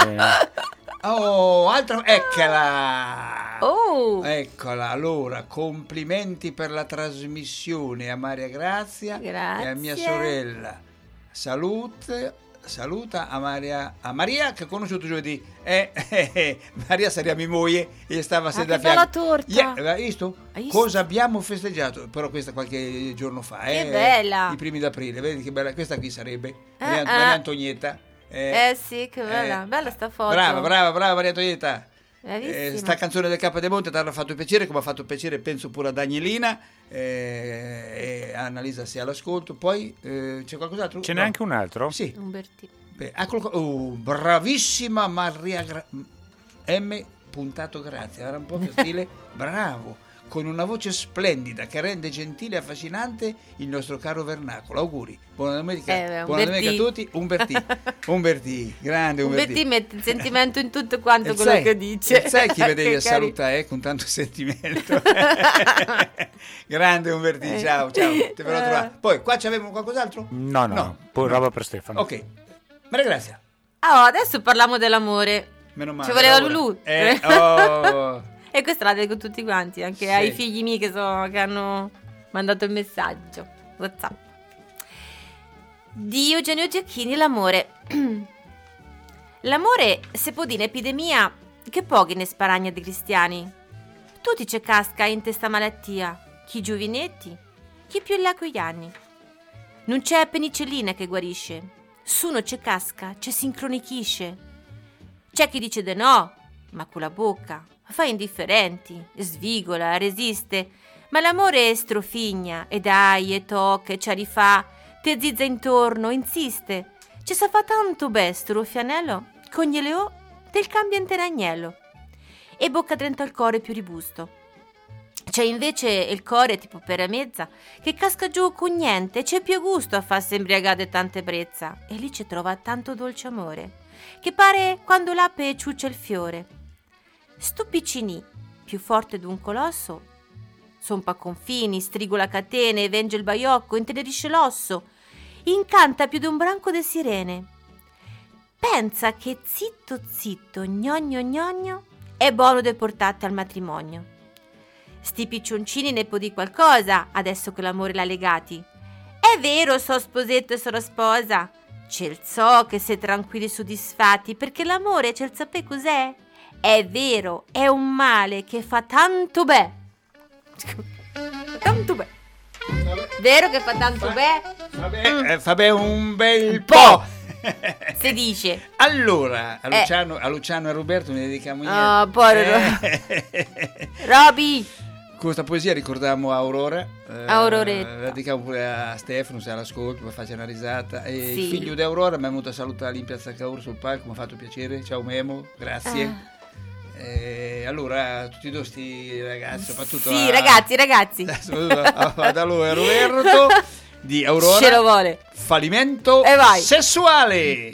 Speaker 3: Oh, altro, eccola.
Speaker 5: Oh.
Speaker 3: Eccola, allora, complimenti per la trasmissione a Maria Grazia e a mia
Speaker 5: Grazie.
Speaker 3: sorella. Salute, saluta a Maria, a Maria che ho conosciuto giovedì. Eh, eh, eh, Maria sarebbe mia moglie e stava
Speaker 5: Ah,
Speaker 3: sedata
Speaker 5: che
Speaker 3: a
Speaker 5: bella
Speaker 3: fianco.
Speaker 5: torta.
Speaker 3: Yeah, hai visto?
Speaker 5: Hai visto?
Speaker 3: Cosa abbiamo festeggiato? Però questa qualche giorno fa.
Speaker 5: Che
Speaker 3: eh,
Speaker 5: bella.
Speaker 3: I primi d'aprile, vedi che bella. Questa qui sarebbe
Speaker 5: Ah,
Speaker 3: Maria,
Speaker 5: ah.
Speaker 3: Maria Antonietta.
Speaker 5: Eh sì, che bella,
Speaker 3: eh,
Speaker 5: bella sta foto.
Speaker 3: Brava, brava, brava Maria Antonietta.
Speaker 5: Bravissima.
Speaker 3: Eh, sta canzone del Capodemonte ti ha fatto piacere, come ha fatto piacere penso pure a Danielina eh, e a Annalisa sia all'ascolto. Poi eh, c'è qualcos'altro?
Speaker 4: Ce n'è
Speaker 3: No.
Speaker 4: anche un altro?
Speaker 3: Sì.
Speaker 5: Umbertino.
Speaker 3: Beh, eccolo qua. Oh, bravissima Maria Gra- M. Puntato Grazia, era un po' più stile, bravo, con una voce splendida che rende gentile e affascinante il nostro caro vernacolo. Auguri, buona domenica,
Speaker 5: Eh, beh,
Speaker 3: buona domenica a
Speaker 5: Umbertì.
Speaker 3: tutti. Umbertì, Umbertì, grande Umbertì.
Speaker 5: Umbertì mette il sentimento in tutto quanto
Speaker 3: E
Speaker 5: quello
Speaker 3: sai-
Speaker 5: che dice.
Speaker 3: e sai chi vedevi
Speaker 5: Che
Speaker 3: a
Speaker 5: cari-
Speaker 3: salutare eh, con tanto sentimento. Grande Umbertì, ciao, ciao, ti verrò a trovare. Poi qua c'avevamo qualcos'altro?
Speaker 4: No, no,
Speaker 3: No.
Speaker 4: poi roba per Stefano.
Speaker 3: Ok, Maria Grazia.
Speaker 5: Oh, adesso parliamo dell'amore.
Speaker 3: Meno male.
Speaker 5: Ci voleva
Speaker 3: ora.
Speaker 5: Lulù.
Speaker 3: Eh, oh.
Speaker 5: E questa la dico tutti quanti, anche
Speaker 3: Sì.
Speaker 5: ai figli miei che, so, che hanno mandato il messaggio. WhatsApp. Di Eugenio Giacchini, l'amore. L'amore se può dire epidemia che pochi ne sparagna di cristiani. Tutti c'è casca in testa malattia, chi giovinetti, chi più in là con gli anni. Non c'è penicillina che guarisce, su non c'è casca, c'è sincronichisce. C'è chi dice de no, ma con la bocca fa indifferenti, svigola, resiste, ma l'amore strofigna e dai e tocca e ci rifà, te zizza intorno, insiste. Ci sa fa tanto bestro fianello, con glieleo del cambia intero agnello. E bocca trenta al core più ribusto. C'è invece il core tipo per mezza che casca giù con niente, c'è più gusto a farsi imbriagare tante brezza e lì ci trova tanto dolce amore che pare quando l'ape ciuccia il fiore. Sto piccinì, più forte d'un colosso, sompa confini, strigola catene, venge il baiocco, intenerisce l'osso, incanta più d'un branco de sirene. Pensa che zitto zitto, gnogno gnogno, è buono de portate al matrimonio. Sti piccioncini ne può di qualcosa, adesso che l'amore l'ha legati. È vero, so sposetto e sono sposa. C'è il so che sei tranquilli e soddisfatti, perché l'amore c'è il sapere cos'è? È vero, è un male che fa tanto beh. Tanto beh. Vero che fa tanto beh?
Speaker 3: Eh, eh, vabbè, un bel
Speaker 5: po'.
Speaker 3: po'.
Speaker 5: Si dice.
Speaker 3: Allora, a
Speaker 5: Eh.
Speaker 3: Luciano, a Luciano e Roberto ne dedichiamo niente.
Speaker 5: Ah, povero
Speaker 3: Eh.
Speaker 5: Roby.
Speaker 3: Questa poesia ricordiamo a Aurora. eh,
Speaker 5: Auroretta.
Speaker 3: La dedichiamo pure a Stefano, se è all'ascolto, per farci una risata. E
Speaker 5: Sì.
Speaker 3: il figlio di Aurora mi è venuto a salutare in piazza Caur sul palco, mi ha fatto piacere. Ciao Memo, grazie.
Speaker 5: Ah.
Speaker 3: Eh, allora, a tutti i nostri ragazzi, soprattutto
Speaker 5: Sì,
Speaker 3: a-
Speaker 5: ragazzi, ragazzi.
Speaker 3: soprattutto a- ad allora Roberto di Aurora.
Speaker 5: Ce lo vuole.
Speaker 3: Fallimento
Speaker 5: E vai.
Speaker 3: sessuale.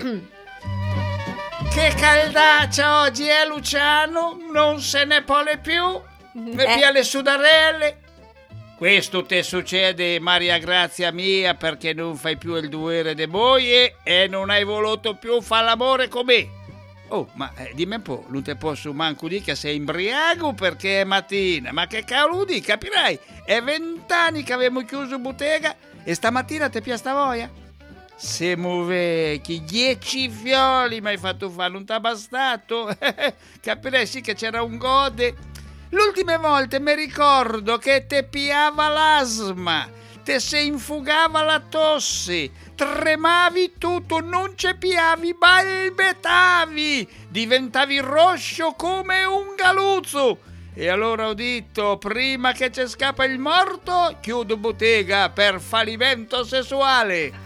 Speaker 3: Che caldaccia oggi è Luciano, non se ne pole più, mi
Speaker 5: Eh.
Speaker 3: pia le sudarelle. Questo te succede, Maria Grazia mia, perché non fai più il dovere de moglie e non hai voluto più fare l'amore con me. Oh, ma eh, dimmi un po', non te posso manco dire che sei imbriaco perché è mattina, ma che cavolo di, capirai, è vent'anni che abbiamo chiuso bottega e stamattina te pia sta voglia? Siamo vecchi, dieci fioli mi hai fatto fare, non t'ha bastato? Capirai sì che c'era un gode. L'ultime volte mi ricordo che te piava l'asma, te se infugava la tosse, tremavi tutto, non ce piavi, balbettavi, diventavi rosso come un galuzzo. E allora ho detto, prima che ci scappa il morto, chiudo bottega per fallimento sessuale.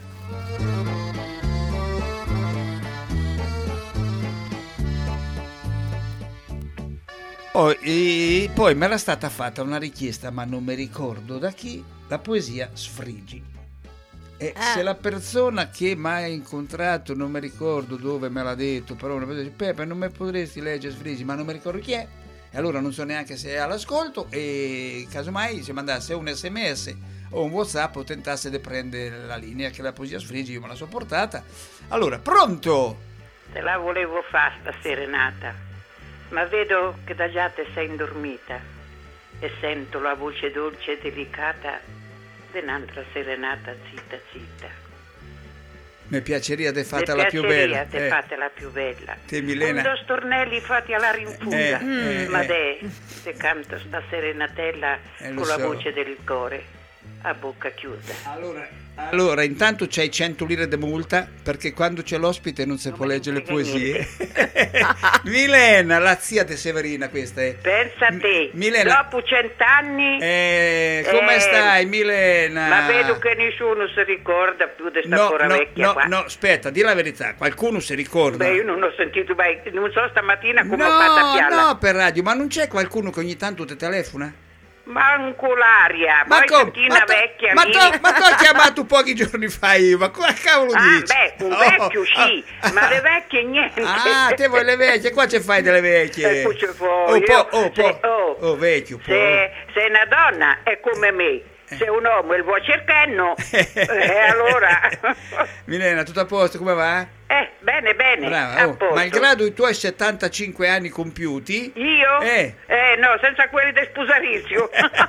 Speaker 3: Poi, e, poi mi era stata fatta una richiesta, ma non mi ricordo da chi, la poesia Sfrigi. E
Speaker 5: Eh.
Speaker 3: se la persona che mi ha incontrato, non mi ricordo dove me l'ha detto, però una persona dice, Peppe, non mi potresti leggere Sfrigi, ma non mi ricordo chi è, e allora non so neanche se è all'ascolto, e casomai se mandasse un sms o un WhatsApp o tentasse di prendere la linea, che la poesia Sfrigi io me la so portata. Allora, pronto?
Speaker 15: Te la volevo fare sta serenata, ma vedo che da già te sei indormita e sento la voce dolce e delicata di un'altra serenata zitta zitta.
Speaker 3: Mi piaceria di
Speaker 15: Mi
Speaker 3: fatta la più
Speaker 15: piaceria
Speaker 3: bella.
Speaker 15: te
Speaker 3: Eh,
Speaker 15: fate la più bella.
Speaker 3: te, Milena.
Speaker 15: Con dos stornelli fatti alla rinfusa.
Speaker 3: Eh, eh,
Speaker 15: ma
Speaker 3: eh.
Speaker 15: de, te canto sta serenatella
Speaker 3: Eh, lo
Speaker 15: con la
Speaker 3: so.
Speaker 15: voce del cuore a bocca chiusa.
Speaker 3: Allora, allora intanto c'hai cento lire di multa, perché quando c'è l'ospite non si può leggere le poesie. Milena, la zia di Severina questa è.
Speaker 15: Pensa a te,
Speaker 3: Milena.
Speaker 15: dopo cent'anni...
Speaker 3: Eh, come
Speaker 15: eh,
Speaker 3: stai, Milena?
Speaker 15: Ma vedo che nessuno si ricorda più di sta
Speaker 3: No,
Speaker 15: pora
Speaker 3: no,
Speaker 15: vecchia
Speaker 3: no,
Speaker 15: qua.
Speaker 3: no, aspetta, di la verità, qualcuno si ricorda.
Speaker 15: Beh, io non ho sentito mai, non so stamattina come ho fatto a
Speaker 3: No,
Speaker 15: pialla.
Speaker 3: no, per radio, ma non c'è qualcuno che ogni tanto ti telefona?
Speaker 15: Manco l'aria,
Speaker 3: Ma
Speaker 15: poi
Speaker 3: com-
Speaker 15: cantina
Speaker 3: ma to-
Speaker 15: vecchia
Speaker 3: Ma
Speaker 15: lì.
Speaker 3: tu ma t'ho chiamato pochi giorni fa io, ma come cavolo
Speaker 15: Ah,
Speaker 3: dici?
Speaker 15: beh, un
Speaker 3: Oh,
Speaker 15: vecchio sì,
Speaker 3: oh,
Speaker 15: ma le vecchie niente.
Speaker 3: Ah, te vuoi le vecchie, qua ce fai delle vecchie.
Speaker 15: E poi ce fo,
Speaker 3: Oh,
Speaker 15: io,
Speaker 3: po- oh,
Speaker 15: se,
Speaker 3: po-
Speaker 15: oh,
Speaker 3: oh, vecchio, po-
Speaker 15: se, se una donna è come me, se un uomo il vuoi cercando, e allora...
Speaker 3: Milena, tutto a posto, come va?
Speaker 15: Eh, bene, bene,
Speaker 3: Brava,
Speaker 15: a
Speaker 3: oh,
Speaker 15: posto.
Speaker 3: malgrado i tuoi settantacinque anni compiuti.
Speaker 15: Io?
Speaker 3: Eh.
Speaker 15: Eh, no, senza quelli del sposalizio.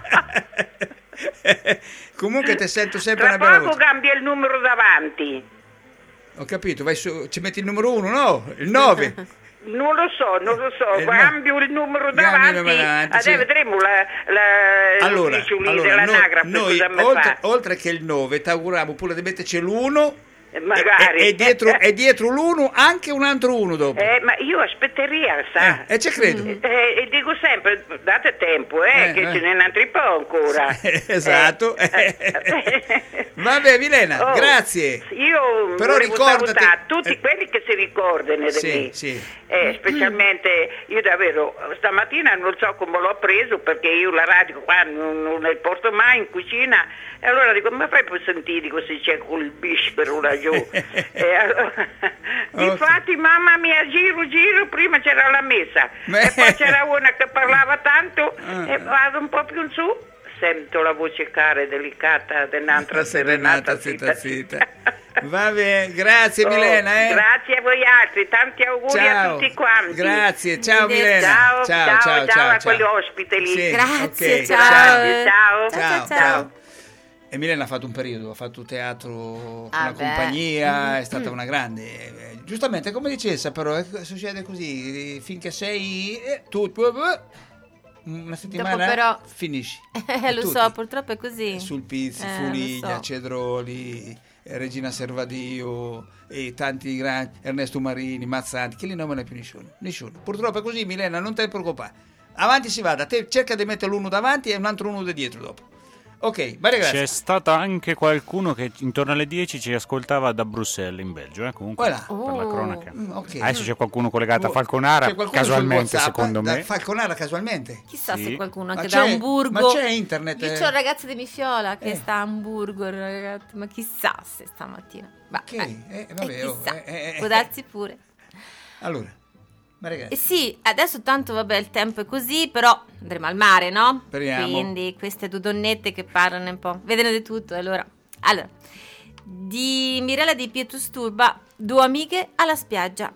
Speaker 3: Comunque ti sento sempre
Speaker 15: Tra
Speaker 3: una bella
Speaker 15: poco
Speaker 3: voce.
Speaker 15: cambia il numero davanti.
Speaker 3: Ho capito, vai su, ci metti il numero uno, no? Il nove.
Speaker 15: Non lo so, non lo so,
Speaker 3: Eh, no.
Speaker 15: cambio il numero
Speaker 3: Cambia il
Speaker 15: davanti,
Speaker 3: numero davanti,
Speaker 15: adesso
Speaker 3: sì.
Speaker 15: vedremo la, la,
Speaker 3: Allora,
Speaker 15: l'ufficio lì
Speaker 3: allora
Speaker 15: dell'anagrafe,
Speaker 3: noi,
Speaker 15: cosa mi
Speaker 3: oltre,
Speaker 15: fa.
Speaker 3: oltre che il nove, ti auguriamo pure di metterci l'uno
Speaker 15: Eh, magari.
Speaker 3: e, e dietro, e dietro l'uno anche un altro uno dopo.
Speaker 15: Eh, ma io aspetteria, sa.
Speaker 3: Eh, e ci credo.
Speaker 15: Eh, e dico sempre, date tempo, eh,
Speaker 3: Eh,
Speaker 15: che
Speaker 3: eh.
Speaker 15: ce n'è un altro po' ancora.
Speaker 3: Esatto.
Speaker 15: Eh.
Speaker 3: Vabbè, Milena,
Speaker 15: Oh,
Speaker 3: grazie.
Speaker 15: Io
Speaker 3: Però
Speaker 15: volevo
Speaker 3: ricordati-
Speaker 15: salutare tutti
Speaker 3: eh.
Speaker 15: quelli che si ricordano di
Speaker 3: Sì,
Speaker 15: me.
Speaker 3: sì.
Speaker 15: Eh, specialmente io davvero stamattina non so come l'ho preso, perché io la radio qua non, non ne porto mai in cucina, e allora dico, ma fai per sentire così c'è quel bispero laggiù. E allora, infatti mamma mia, giro giro, prima c'era la messa e poi c'era una che parlava tanto e vado un po' più in su, sento la voce cara e delicata dell'altra serenata zitta zitta.
Speaker 3: Va bene, grazie
Speaker 15: Oh,
Speaker 3: Milena. Eh.
Speaker 15: Grazie a voi altri, tanti auguri
Speaker 3: Ciao.
Speaker 15: a tutti quanti.
Speaker 3: Grazie, ciao Milena.
Speaker 15: Ciao,
Speaker 3: Ciao,
Speaker 15: ciao,
Speaker 3: ciao,
Speaker 15: ciao,
Speaker 3: ciao,
Speaker 15: a
Speaker 3: ciao.
Speaker 15: quegli ospiti lì.
Speaker 3: Sì,
Speaker 5: Grazie,
Speaker 3: ok,
Speaker 5: ciao.
Speaker 15: Grazie, ciao.
Speaker 3: Ciao, ciao. E Milena ha fatto un periodo, ha fatto teatro con
Speaker 5: Ah,
Speaker 3: una
Speaker 5: beh.
Speaker 3: compagnia, è stata
Speaker 5: Mm.
Speaker 3: una grande. Eh, Giustamente, come dicesse, però, eh, succede così, finché sei eh, tu una settimana
Speaker 5: Dopo però-
Speaker 3: finisci.
Speaker 5: Eh, lo
Speaker 3: Tutti.
Speaker 5: so, purtroppo è così.
Speaker 3: Sulpizi,
Speaker 5: Eh,
Speaker 3: Fuliglia,
Speaker 5: lo so.
Speaker 3: Cedroli, eh, Regina Servadio e tanti grandi, Ernesto Marini, Mazzanti, che lì non me ne più nessuno. nessuno. Purtroppo è così, Milena, non te ne preoccupare. Avanti si vada, te cerca di mettere l'uno davanti e un altro uno di dietro dopo. Ok, Maria Grazia.
Speaker 4: C'è stata anche qualcuno che intorno alle dieci ci ascoltava da Bruxelles in Belgio, eh, comunque
Speaker 3: Voilà.
Speaker 4: per la cronaca.
Speaker 3: Mm, ok.
Speaker 4: Adesso c'è qualcuno collegato a
Speaker 3: Oh,
Speaker 4: Falconara,
Speaker 3: c'è qualcuno sul
Speaker 4: casualmente
Speaker 3: WhatsApp,
Speaker 4: secondo
Speaker 3: da
Speaker 4: me.
Speaker 3: Falconara casualmente?
Speaker 5: Chissà
Speaker 4: Sì.
Speaker 5: se qualcuno
Speaker 3: Ma
Speaker 5: anche
Speaker 3: c'è-
Speaker 5: da Hamburgo.
Speaker 3: ma c'è internet,
Speaker 5: Io
Speaker 3: eh?
Speaker 5: c'ho il ragazzo di Mifiola che
Speaker 3: Eh.
Speaker 5: sta a Hamburgo, il ragazzo, ma chissà se stamattina. Ma,
Speaker 3: Ok,
Speaker 5: eh,
Speaker 3: eh, vabbè,
Speaker 5: eh,
Speaker 3: oh,
Speaker 5: chissà,
Speaker 3: eh, eh, eh.
Speaker 5: può darsi pure.
Speaker 3: Allora, Maria
Speaker 5: E
Speaker 3: Grazia.
Speaker 5: sì, adesso tanto vabbè il tempo è così, però andremo al mare, no?
Speaker 3: Speriamo.
Speaker 5: Quindi queste due donnette che parlano un po', vedono di tutto, allora. Allora, di Mirella di Pietro Sturba, due amiche alla spiaggia.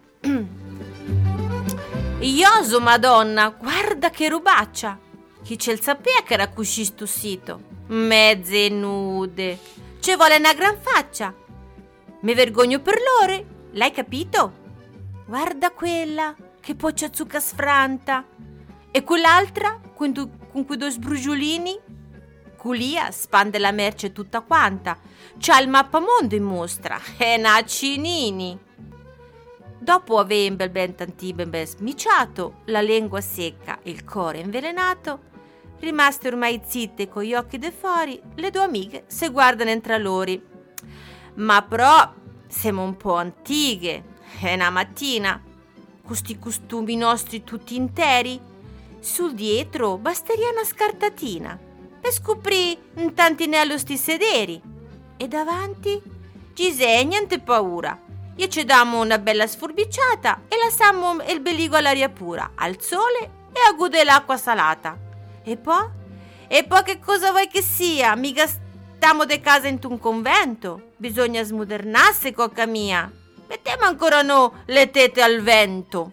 Speaker 5: Ioso, madonna, guarda che rubaccia! Chi ce il sapeva che era così sto sito? Mezze nude, ci vuole una gran faccia. Mi vergogno per loro, l'hai capito? Guarda quella, che poccia zucca sfranta. E quell'altra, con, du- con quei due sbrugiolini? Culia spande la merce tutta quanta. C'ha il mappamondo in mostra, e nacinini. Dopo aver bel ben tanti ben ben smiciato, la lingua secca e il cuore invenenato, rimaste ormai zitte con gli occhi de fuori, le due amiche se guardano tra loro. Ma però siamo un po' antiche, è una mattina, questi costumi nostri tutti interi, sul dietro basteria una scartatina per scoprire un tantinello sti sederi. E davanti ci sei niente paura. Io ci dammo una bella sforbiciata e lasciamo il beligo all'aria pura, al sole e a godere l'acqua salata. E poi? E poi che cosa vuoi che sia? Mica stiamo de casa in un convento. Bisogna smodernarsi, cocca mia. Mettiamo ancora no le tette al vento.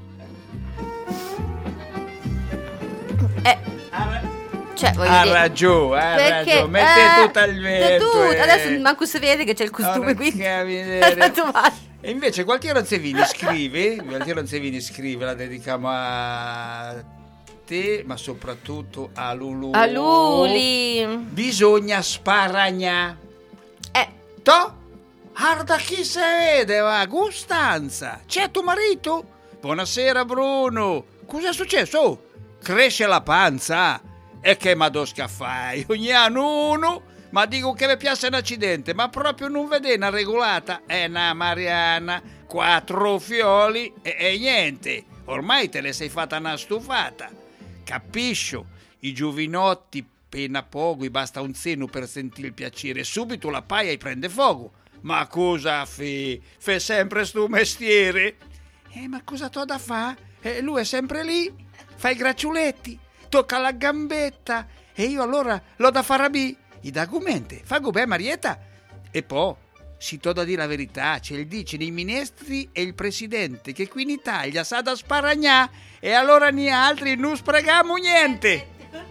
Speaker 5: Eh... Cioè,
Speaker 3: ha
Speaker 5: dire,
Speaker 3: ragione, ha
Speaker 5: perché,
Speaker 3: ragione, mette
Speaker 5: eh,
Speaker 3: tutto al vento.
Speaker 5: Tu,
Speaker 3: eh.
Speaker 5: adesso manco si vede che c'è il costume qui.
Speaker 3: E invece Gualtiero Anzevini scrive, Gualtiero Anzevini scrive, la dedichiamo a te, ma soprattutto a Lulu.
Speaker 5: A Luli.
Speaker 3: Bisogna sparagna.
Speaker 5: Eh.
Speaker 3: To? Guarda chi si vede, va, Costanza. C'è tuo marito? Buonasera Bruno. Cos'è successo? Oh, cresce la panza. E che madosca fai? Ogni anno uno, ma dico che mi piace un accidente, ma proprio non vede una regolata. È una Mariana, quattro fioli e, e niente. Ormai te le sei fatta una stufata. Capisco, i giovinotti pena poco, gli basta un seno per sentire il piacere, subito la paia e prende fuoco. Ma cosa fai? Fai sempre sto mestiere? Eh, ma cosa t'ho da fa? Eh, lui è sempre lì, fa i gracciuletti, tocca la gambetta e io allora l'ho da fare a B. I documenti, fa gubè Marietta. E poi, si t'ho da dire la verità, c'è il dice dei ministri e il presidente che qui in Italia sa da sparagnà e allora ni altri non spregamo niente.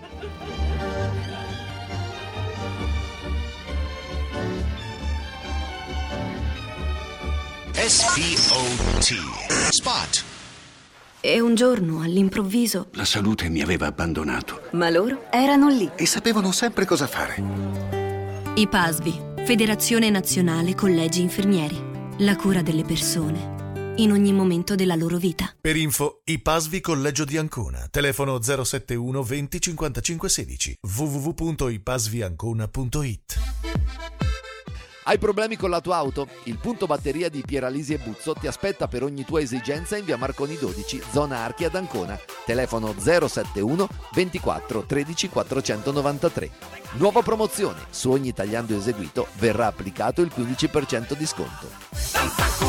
Speaker 2: S P O T Spot.
Speaker 16: E un giorno, all'improvviso,
Speaker 2: La salute mi aveva abbandonato.
Speaker 16: ma loro erano lì.
Speaker 2: E sapevano sempre cosa fare.
Speaker 17: I P A S V I, Federazione Nazionale Collegi Infermieri. La cura delle persone in ogni momento della loro vita.
Speaker 18: Per info, I P A S V I Collegio di Ancona. Telefono zero sette uno venti cinquantacinque sedici. w w w punto i p a s v i ancona punto i t.
Speaker 10: Hai problemi con la tua auto? Il punto batteria di Pieralisi e Buzzo ti aspetta per ogni tua esigenza in via Marconi dodici, zona Archi ad Ancona. Telefono zero sette uno ventiquattro tredici quattrocentonovantatré. Nuova promozione: su ogni tagliando eseguito verrà applicato il quindici per cento di sconto.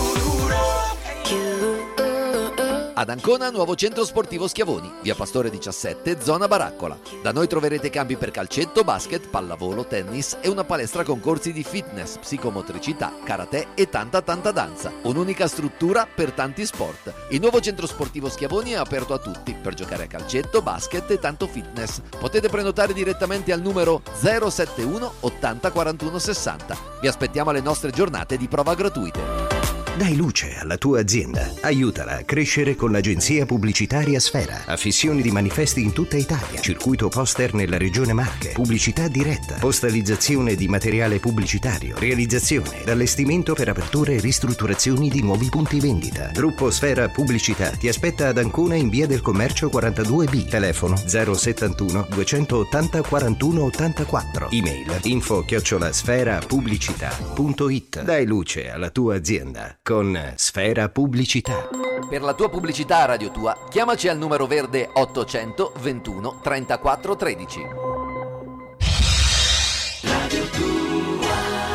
Speaker 10: Ad Ancona, nuovo centro sportivo Schiavoni, via Pastore diciassette, zona Baraccola. Da noi troverete campi per calcetto, basket, pallavolo, tennis e una palestra con corsi di fitness, psicomotricità, karate e tanta tanta danza. Un'unica struttura per tanti sport. Il nuovo centro sportivo Schiavoni è aperto a tutti per giocare a calcetto, basket e tanto fitness. Potete prenotare direttamente al numero zero sette uno ottanta quarantuno sessanta. Vi aspettiamo alle nostre giornate di prova gratuite.
Speaker 2: Dai luce alla tua azienda. Aiutala a crescere con l'agenzia pubblicitaria Sfera. Affissioni di manifesti in tutta Italia. Circuito poster nella regione Marche. Pubblicità diretta. Postalizzazione di materiale pubblicitario. Realizzazione, allestimento per aperture e ristrutturazioni di nuovi punti vendita. Gruppo Sfera Pubblicità ti aspetta ad Ancona in via del Commercio quarantadue B. Telefono zero settantuno duecentottanta quarantuno ottantaquattro. Email info chiocciola sfera pubblicità punto it. Dai luce alla tua azienda con Sfera Pubblicità.
Speaker 10: Per la tua pubblicità a Radio Tua, chiamaci al numero verde ottocento ventuno trentaquattro tredici.
Speaker 2: Radio Tua.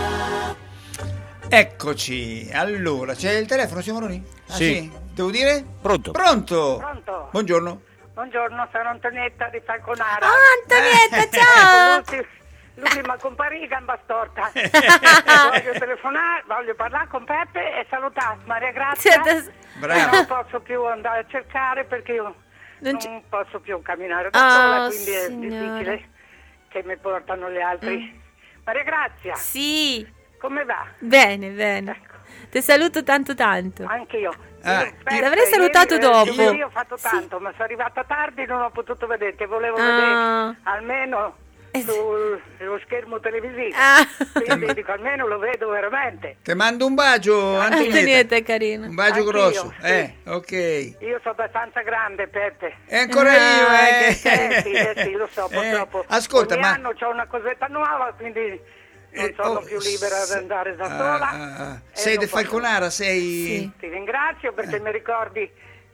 Speaker 3: Eccoci, allora, c'è il telefono, signor Moroni? Ah,
Speaker 4: Sì.
Speaker 3: sì. Devo dire?
Speaker 4: Pronto.
Speaker 3: Pronto?
Speaker 15: Pronto?
Speaker 3: Buongiorno.
Speaker 15: Buongiorno, sono Antonietta di Falconara.
Speaker 5: Ah, Antonietta, ciao!
Speaker 15: L'ultima, l'ultima compagnia gamba storta. Voglio telefonare, voglio parlare con Peppe e salutare Maria Grazia.
Speaker 5: Bravo.
Speaker 15: Non posso più andare a cercare perché io non,
Speaker 5: Non
Speaker 15: posso più camminare da
Speaker 5: Ah,
Speaker 15: sola, quindi è
Speaker 5: signora.
Speaker 15: difficile che mi portano gli altri. Maria Grazia.
Speaker 5: Sì.
Speaker 15: Come va?
Speaker 5: Bene, bene. Ti saluto tanto tanto.
Speaker 15: Anche io.
Speaker 3: Ah.
Speaker 15: Io, Peppe,
Speaker 5: L'avrei salutato
Speaker 15: ieri,
Speaker 5: dopo.
Speaker 15: Io, io ho fatto tanto, ma sono arrivata tardi e non ho potuto vedere. Te volevo
Speaker 5: Ah.
Speaker 15: vedere almeno sullo schermo televisivo.
Speaker 5: Ah.
Speaker 15: Quindi dico, almeno lo vedo veramente.
Speaker 3: Ti mando un bacio, Antonietta.
Speaker 5: Antonietta è carina.
Speaker 3: Un bacio
Speaker 15: Anch'io,
Speaker 3: grosso.
Speaker 15: sì.
Speaker 3: Eh, ok.
Speaker 15: Io sono abbastanza grande, Peppe.
Speaker 3: E ancora
Speaker 5: Ah,
Speaker 3: io, eh.
Speaker 15: Eh sì, eh sì, lo so,
Speaker 3: Eh,
Speaker 15: purtroppo.
Speaker 3: ascolta,
Speaker 15: Ogni
Speaker 3: ma...
Speaker 15: anno c'ho una cosetta nuova, quindi non
Speaker 3: Eh,
Speaker 15: sono
Speaker 3: oh,
Speaker 15: più libera
Speaker 3: se-
Speaker 15: ad andare da
Speaker 3: Ah,
Speaker 15: sola.
Speaker 3: ah, ah.
Speaker 15: E
Speaker 3: Sei
Speaker 15: non
Speaker 3: di
Speaker 15: posso-
Speaker 3: Falconara, sei...
Speaker 15: Ti ringrazio perché mi ricordi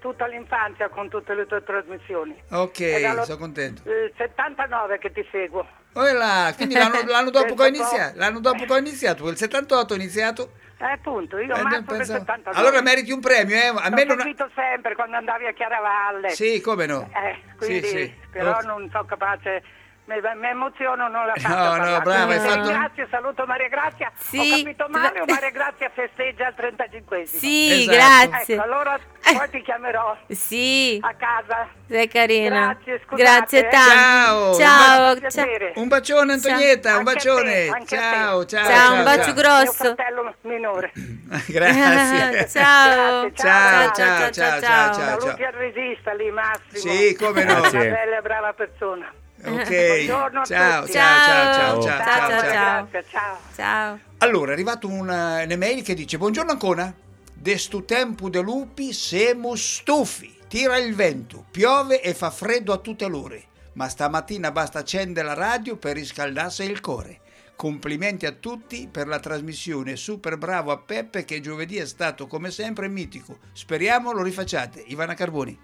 Speaker 19: tutta l'infanzia con tutte le tue trasmissioni.
Speaker 3: Ok,
Speaker 19: È dallo-
Speaker 3: sono contento.
Speaker 19: Il settantanove che ti seguo.
Speaker 3: Oh là, quindi l'anno, l'anno dopo che ho
Speaker 19: Penso
Speaker 3: iniziato, l'anno dopo che ho iniziato, il settantotto ho iniziato.
Speaker 19: Eh, appunto, io
Speaker 3: Eh,
Speaker 19: marzo del
Speaker 3: pensavo-
Speaker 19: settantanove.
Speaker 3: Allora meriti un premio, eh? A me
Speaker 19: L'ho
Speaker 3: non...
Speaker 19: seguito sempre quando andavi a Chiaravalle.
Speaker 3: Sì, come no?
Speaker 19: Eh, quindi,
Speaker 3: Sì, sì.
Speaker 19: però
Speaker 3: Ok.
Speaker 19: non sono capace, mi, mi emoziono, non la faccio
Speaker 3: No, no,
Speaker 19: parlare.
Speaker 3: brava, hai
Speaker 19: Quindi
Speaker 3: fatto-
Speaker 19: Grazie, saluto Maria Grazia.
Speaker 5: Sì.
Speaker 19: Ho capito male o Maria Grazia festeggia il trentacinquesimo?
Speaker 5: Sì,
Speaker 3: Esatto.
Speaker 5: grazie.
Speaker 19: Ecco, allora poi ti chiamerò
Speaker 5: Sì,
Speaker 19: a casa.
Speaker 5: sei carina.
Speaker 19: Grazie, scusate.
Speaker 5: Grazie tanto.
Speaker 3: Ciao.
Speaker 5: Ciao.
Speaker 19: Un piacere.
Speaker 3: Un bacione Antonietta, un
Speaker 19: Anche a
Speaker 3: bacione.
Speaker 19: te, anche a te.
Speaker 3: Ciao, ciao,
Speaker 5: Ciao, un bacio
Speaker 3: ciao.
Speaker 5: grosso.
Speaker 19: Mio fratello minore.
Speaker 3: Grazie.
Speaker 5: Ciao.
Speaker 19: Grazie,
Speaker 3: Ciao, ciao,
Speaker 5: ciao,
Speaker 3: ciao, ciao,
Speaker 5: ciao.
Speaker 3: ciao,
Speaker 19: Saluti
Speaker 3: ciao.
Speaker 19: al regista lì, Massimo.
Speaker 3: Sì, come no.
Speaker 19: Una
Speaker 4: Grazie.
Speaker 19: bella e brava persona.
Speaker 3: Ok.
Speaker 19: Buongiorno a
Speaker 3: Ciao,
Speaker 19: tutti.
Speaker 3: ciao, ciao, ciao, ciao,
Speaker 5: Ciao,
Speaker 3: ciao,
Speaker 5: ciao,
Speaker 3: ciao.
Speaker 5: ciao.
Speaker 19: Grazie, ciao.
Speaker 5: Ciao.
Speaker 3: Allora, è arrivato una- un'email che dice: buongiorno ancora. De stu tempo de lupi siamo stufi. Tira il vento, piove e fa freddo a tutte l'ore. Ma stamattina basta accendere la radio per riscaldarsi il cuore. Complimenti a tutti per la trasmissione, super bravo a Peppe che giovedì è stato come sempre mitico. Speriamo lo rifacciate. Ivana Carboni.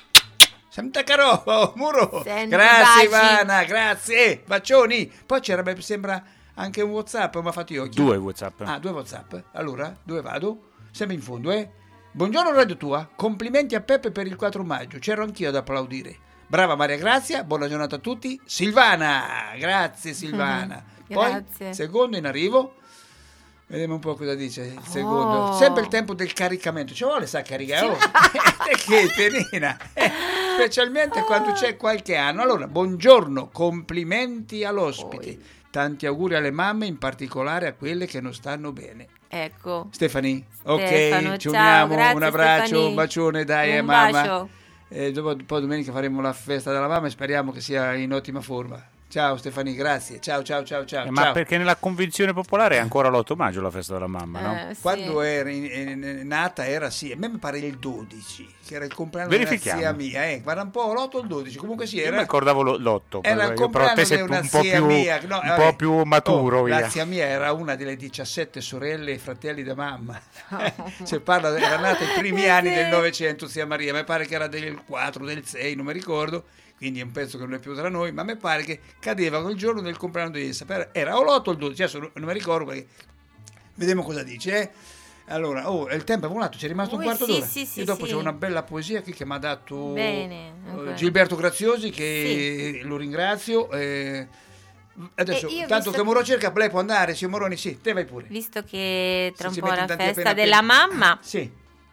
Speaker 3: Santa caro, muro.
Speaker 5: Senti,
Speaker 3: Grazie
Speaker 5: baci.
Speaker 3: Ivana, grazie. Bacioni. Poi c'era, mi sembra, anche un WhatsApp, ma fatti occhi.
Speaker 4: Due WhatsApp.
Speaker 3: Ah, due WhatsApp. Allora, dove vado? Sempre in fondo, eh. Buongiorno Radio Tua, complimenti a Peppe per il quattro maggio, c'ero anch'io ad applaudire. Brava Maria Grazia, buona giornata a tutti. Silvana, grazie Silvana. Poi,
Speaker 5: Grazie.
Speaker 3: secondo in arrivo. Vediamo un po' cosa dice il secondo.
Speaker 5: Oh.
Speaker 3: Sempre il tempo del caricamento. Ci vuole sa caricare. Oh. E che tenina. Eh, specialmente quando c'è qualche anno. Allora, buongiorno, complimenti all'ospite. Tanti auguri alle mamme, in particolare a quelle che non stanno bene.
Speaker 5: Ecco.
Speaker 3: Stefani, ok,
Speaker 5: Stefano,
Speaker 3: ci
Speaker 5: ciao,
Speaker 3: uniamo,
Speaker 5: grazie,
Speaker 3: un abbraccio,
Speaker 5: Stefani.
Speaker 3: un bacione, dai,
Speaker 5: Un
Speaker 3: eh, mamma.
Speaker 5: bacio.
Speaker 3: E dopo, poi domenica faremo la festa della mamma e speriamo che sia in ottima forma. Ciao Stefani, grazie. Ciao, ciao, ciao, ciao.
Speaker 4: Eh, ma
Speaker 3: ciao.
Speaker 4: perché nella convinzione popolare è ancora l'otto maggio la festa della mamma, no?
Speaker 5: Eh, sì.
Speaker 3: Quando era in- in- nata era sì, a me mi pare il dodici, che era il compleanno
Speaker 4: Verifichiamo.
Speaker 3: della zia mia, eh, guarda un po' l'otto o il dodici, comunque sì,
Speaker 4: Io
Speaker 3: era
Speaker 4: mi ricordavo lo- l'otto,
Speaker 3: era il
Speaker 4: però
Speaker 3: compleanno
Speaker 4: te sei
Speaker 3: di una
Speaker 4: un po'
Speaker 3: zia
Speaker 4: più,
Speaker 3: mia, no,
Speaker 4: un
Speaker 3: vabbè.
Speaker 4: po' più maturo.
Speaker 3: Oh,
Speaker 4: via.
Speaker 3: la zia mia era una delle diciassette sorelle e fratelli da mamma. Cioè, parla, era nata i primi anni del Novecento, zia Maria, mi pare che era del quattro, del sei, non mi ricordo, quindi è un pezzo che non è più tra noi, ma mi pare che cadeva quel giorno del compleanno di essa. Per- Era o l'otto o il dodici, adesso non non mi ricordo perché. Vediamo cosa dice. eh. Allora, oh, il tempo è volato, c'è rimasto un
Speaker 5: Ui,
Speaker 3: quarto
Speaker 5: sì,
Speaker 3: d'ora.
Speaker 5: sì, sì,
Speaker 3: e dopo
Speaker 5: sì.
Speaker 3: c'è una bella poesia qui che mi ha dato
Speaker 5: Bene,
Speaker 3: eh,
Speaker 5: ok.
Speaker 3: Gilberto Graziosi, che lo ringrazio. eh, Adesso,
Speaker 5: E io
Speaker 3: tanto
Speaker 5: visto
Speaker 3: che
Speaker 5: che-
Speaker 3: Moro cerca, lei può andare, signor Moroni, sì, te vai pure.
Speaker 5: Visto che tra
Speaker 3: Se
Speaker 5: un
Speaker 3: ci
Speaker 5: po'
Speaker 3: metti
Speaker 5: la
Speaker 3: tanti
Speaker 5: festa
Speaker 3: appena
Speaker 5: della
Speaker 3: appena-
Speaker 5: mamma,
Speaker 3: Sì.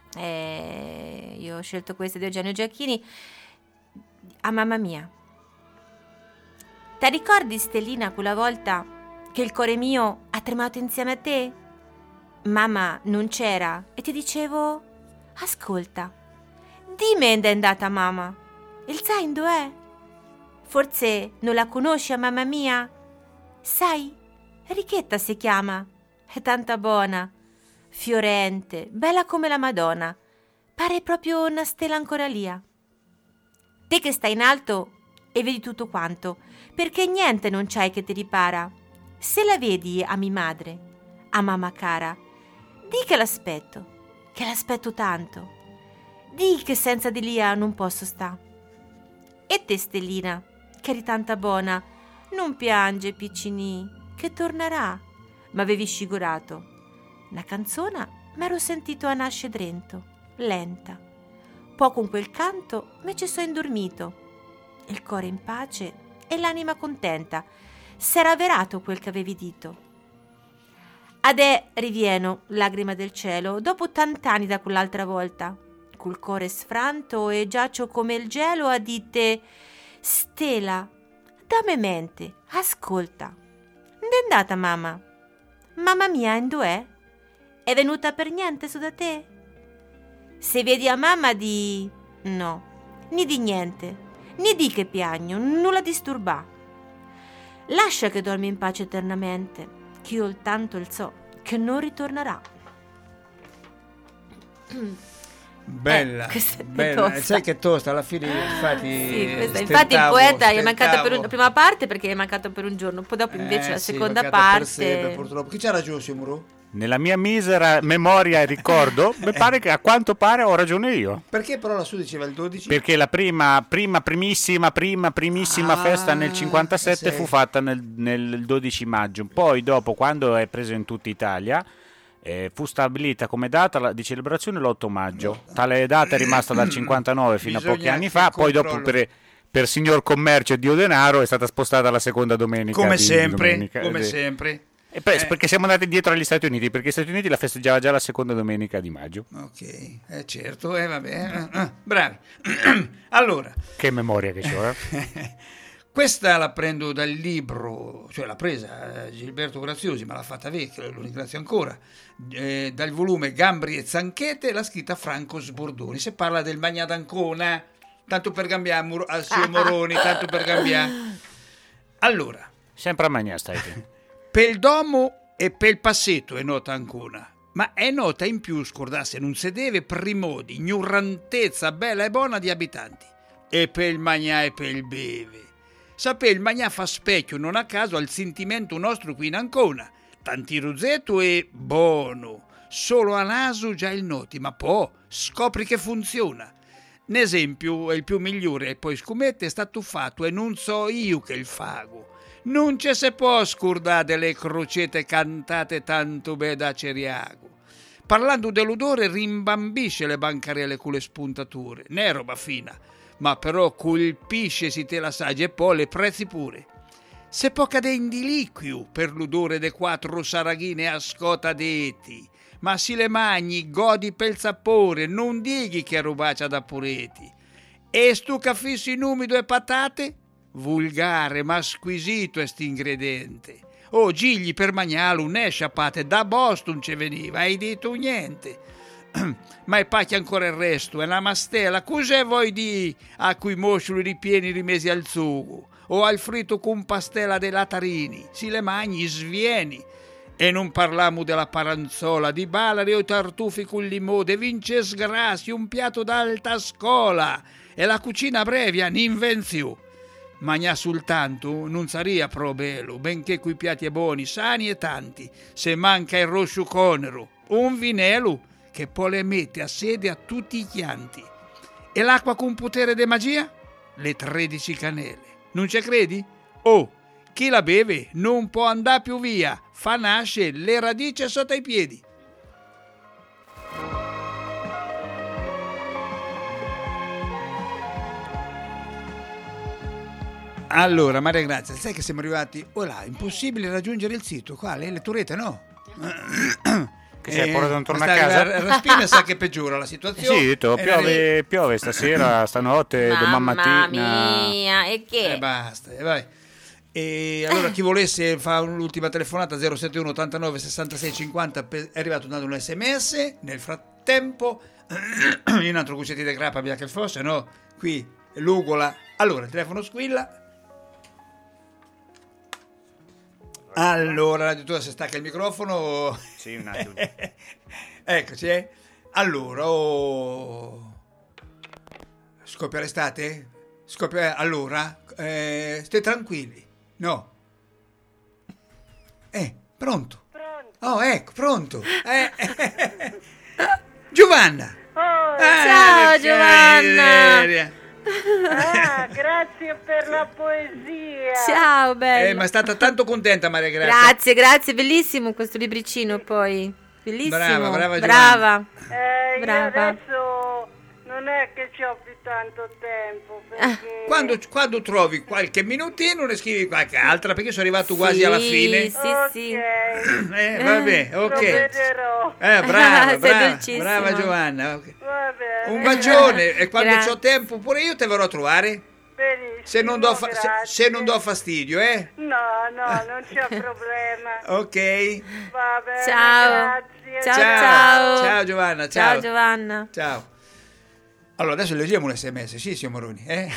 Speaker 5: eh, io ho scelto questa di Eugenio Giacchini. A mamma mia. Ti ricordi, Stellina, quella volta che il cuore mio ha tremato insieme a te? Mamma non c'era e ti dicevo: ascolta, dimmi dove è andata mamma. Il sai dov'è? Forse non la conosci a mamma mia? Sai, Enrichetta si chiama, è tanta buona, fiorente, bella come la Madonna, pare proprio una stella ancora lì. Te che stai in alto e vedi tutto quanto, perché niente non c'hai che ti ripara. Se la vedi a mia madre, a mamma cara, di che l'aspetto, che l'aspetto tanto. Di che senza di Lia non posso sta. E te, Stellina, che eri tanta buona, non piange, piccini, che tornerà. M'avevi scigorato. Una canzona m'ero sentito a nasce drento, lenta. Poi con quel canto me ci so indormito. Il cuore in pace e l'anima contenta. S'era avverato quel che avevi dito. Adè rivieno, lagrima del cielo, dopo tant'anni da quell'altra volta. Col cuore sfranto e giaccio come il gelo a dite: Stella, dammi mente, ascolta. N'è andata mamma? Mamma mia, in dov'è? È venuta per niente su da te? Se vedi a mamma di... no, ni di niente, ni di che piagno, nulla disturba. Lascia che dormi in pace eternamente, che io tanto il so che non ritornerà.
Speaker 3: Bella,
Speaker 5: Eh, questa è
Speaker 3: bella.
Speaker 5: tosta.
Speaker 3: Sai che tosta alla fine, infatti.
Speaker 5: Sì, questa-
Speaker 3: stentavo,
Speaker 5: infatti il poeta gli è mancato per
Speaker 3: stentavo.
Speaker 5: un- la prima parte perché è mancato per un giorno, poi dopo invece
Speaker 3: Eh,
Speaker 5: la
Speaker 3: sì,
Speaker 5: seconda
Speaker 3: mancata per
Speaker 5: parte.
Speaker 3: sempre, purtroppo. Chi c'ha ragione, Simuro?
Speaker 4: Nella mia misera memoria e ricordo, mi pare che a quanto pare ho ragione io.
Speaker 3: Perché però lassù diceva il dodici?
Speaker 4: Perché la prima, prima primissima, prima primissima
Speaker 3: Ah,
Speaker 4: festa nel cinquantasette
Speaker 3: sì.
Speaker 4: fu fatta nel, nel dodici maggio. Poi dopo, quando è preso in tutta Italia, eh, fu stabilita come data la- di celebrazione l'otto maggio. Tale data è rimasta dal cinquantanove fino a pochi
Speaker 3: Bisogna
Speaker 4: anni
Speaker 3: che
Speaker 4: fa. Poi dopo
Speaker 3: controllo.
Speaker 4: per, per signor commercio e dio denaro è stata spostata alla seconda domenica.
Speaker 3: Come
Speaker 4: di
Speaker 3: sempre,
Speaker 4: domenica,
Speaker 3: come
Speaker 4: eh,
Speaker 3: sempre.
Speaker 4: E poi-
Speaker 3: Eh.
Speaker 4: Perché siamo andati dietro agli Stati Uniti, perché gli Stati Uniti la festeggiava già la seconda domenica di maggio.
Speaker 3: Ok, eh, certo, eh, vabbè, eh, eh, bravi. Allora,
Speaker 4: Che memoria che ho, eh?
Speaker 3: questa la prendo dal libro, cioè l'ha presa eh, Gilberto Graziosi, ma l'ha fatta vecchia, lo ringrazio ancora, eh, dal volume Gambri e Zanchete, l'ha scritta Franco Sbordoni. Se parla del Magnà d'Ancona, tanto per cambiare Mur- al suo Moroni, tanto per cambiare. Allora,
Speaker 4: Sempre a Magnà stai te.
Speaker 3: per il domo e per il passetto è nota Ancona, ma è nota in più, scordasse, non se deve primodi, ignorantezza bella e buona di abitanti, e per il Magnà e per il beve. Sapè, il Magnà fa specchio non a caso al sentimento nostro qui in Ancona, tanti rosetto e buono, solo a naso già il noti, ma poi scopri che funziona. Un esempio, è il più migliore, e poi scumette, è stato fatto e non so io che il fago. Non ci se può scordare delle crocette cantate tanto bene da Ceriago. Parlando dell'odore rimbambisce le bancarelle con le spuntature, ne è roba fina, ma però colpisce si te la saggia e poi le prezzi pure. Se può cadere in diliquio per l'odore de quattro saraghine a scota d'eti, ma si le magni, godi pel sapore, non dighi che rubacia da pureti. E stu caffissi in umido e patate? Vulgare ma squisito è st'ingrediente. Oh, gigli per magnalo, ne sciappate, da Boston ci veniva, hai detto niente. Ma è pacchia ancora il resto, è una mastella, cos'è voi di a cui moscioli ripieni rimesi al sugo, o al fritto con pastella dei latarini, si le magni svieni. E non parliamo della paranzola, di balari o tartufi con limone, vince sgrassi, un piatto d'alta scuola, e la cucina brevia, n'invenzio. Magna soltanto non saria pro bello, benché quei piatti è buoni, sani e tanti, se manca il roscio conero, un vinelo che poi le mette a sede a tutti i chianti. E l'acqua con potere de magia? Le tredici canele. Non ci credi? Oh, chi la beve non può andare più via, fa nasce le radici sotto i piedi. Allora, Maria Grazia, sai che siamo arrivati? Oh là, impossibile raggiungere il sito. Quale? Le Letturete, no?
Speaker 4: Che sei portato intorno a
Speaker 3: sta-
Speaker 4: casa?
Speaker 3: La, la spina sa che peggiora la situazione.
Speaker 4: Sì, detto,
Speaker 3: E
Speaker 4: piove, piove stasera, stanotte, domani
Speaker 5: Mamma
Speaker 4: mattina.
Speaker 5: mia, e che?
Speaker 3: Eh, basta, e vai. E allora chi volesse fa l'ultima telefonata zero sette uno ottantanove sessantasei cinquanta, per- è arrivato dando un sms. Nel frattempo in un altro cuccetti di grappa via che fosse, no? Qui l'ugola. Allora il telefono squilla. Allora addirittura se stacca il microfono.
Speaker 4: Sì, un attimo.
Speaker 3: Eccoci, eh. Allora, oh. Scoppia l'estate? Scoppia. Allora, eh, stai tranquilli. No. Eh, pronto. Oh, ecco, pronto. Eh, eh. Giovanna.
Speaker 11: Oh,
Speaker 5: Ciao,
Speaker 3: che
Speaker 5: Giovanna.
Speaker 3: miseria.
Speaker 11: ah, grazie per la poesia.
Speaker 5: Ciao, bello.
Speaker 3: Eh, ma è stata tanto contenta Maria Grazia.
Speaker 5: Grazie, grazie, bellissimo questo libricino poi. Bellissimo.
Speaker 3: Brava, brava
Speaker 5: Brava.
Speaker 11: Eh, io
Speaker 5: Brava.
Speaker 11: adesso non è che ho più tanto tempo perché
Speaker 3: Quando, quando trovi qualche minutino ne scrivi qualche altra, perché sono arrivato quasi
Speaker 5: Sì,
Speaker 3: alla fine.
Speaker 5: Sì, sì.
Speaker 3: Eh, vabbè, ok.
Speaker 11: provvederò.
Speaker 3: Eh, brava,
Speaker 5: Sei
Speaker 3: brava,
Speaker 5: dolcissima.
Speaker 3: brava Giovanna. ok.
Speaker 11: Va bene.
Speaker 3: Un bacione e quando
Speaker 5: Grazie.
Speaker 3: ho tempo pure io te verrò a trovare.
Speaker 11: Benissimo,
Speaker 3: Se non do, fa- se,
Speaker 11: grazie.
Speaker 3: se non do fastidio, eh?
Speaker 11: No, no, non c'è problema.
Speaker 3: Ok.
Speaker 11: Va bene,
Speaker 5: Ciao.
Speaker 11: grazie.
Speaker 5: Ciao,
Speaker 3: Ciao.
Speaker 5: ciao.
Speaker 3: Ciao, Giovanna, ciao.
Speaker 5: Ciao Giovanna.
Speaker 3: Ciao. Allora, adesso leggiamo un sms, sì, signor Moroni, eh?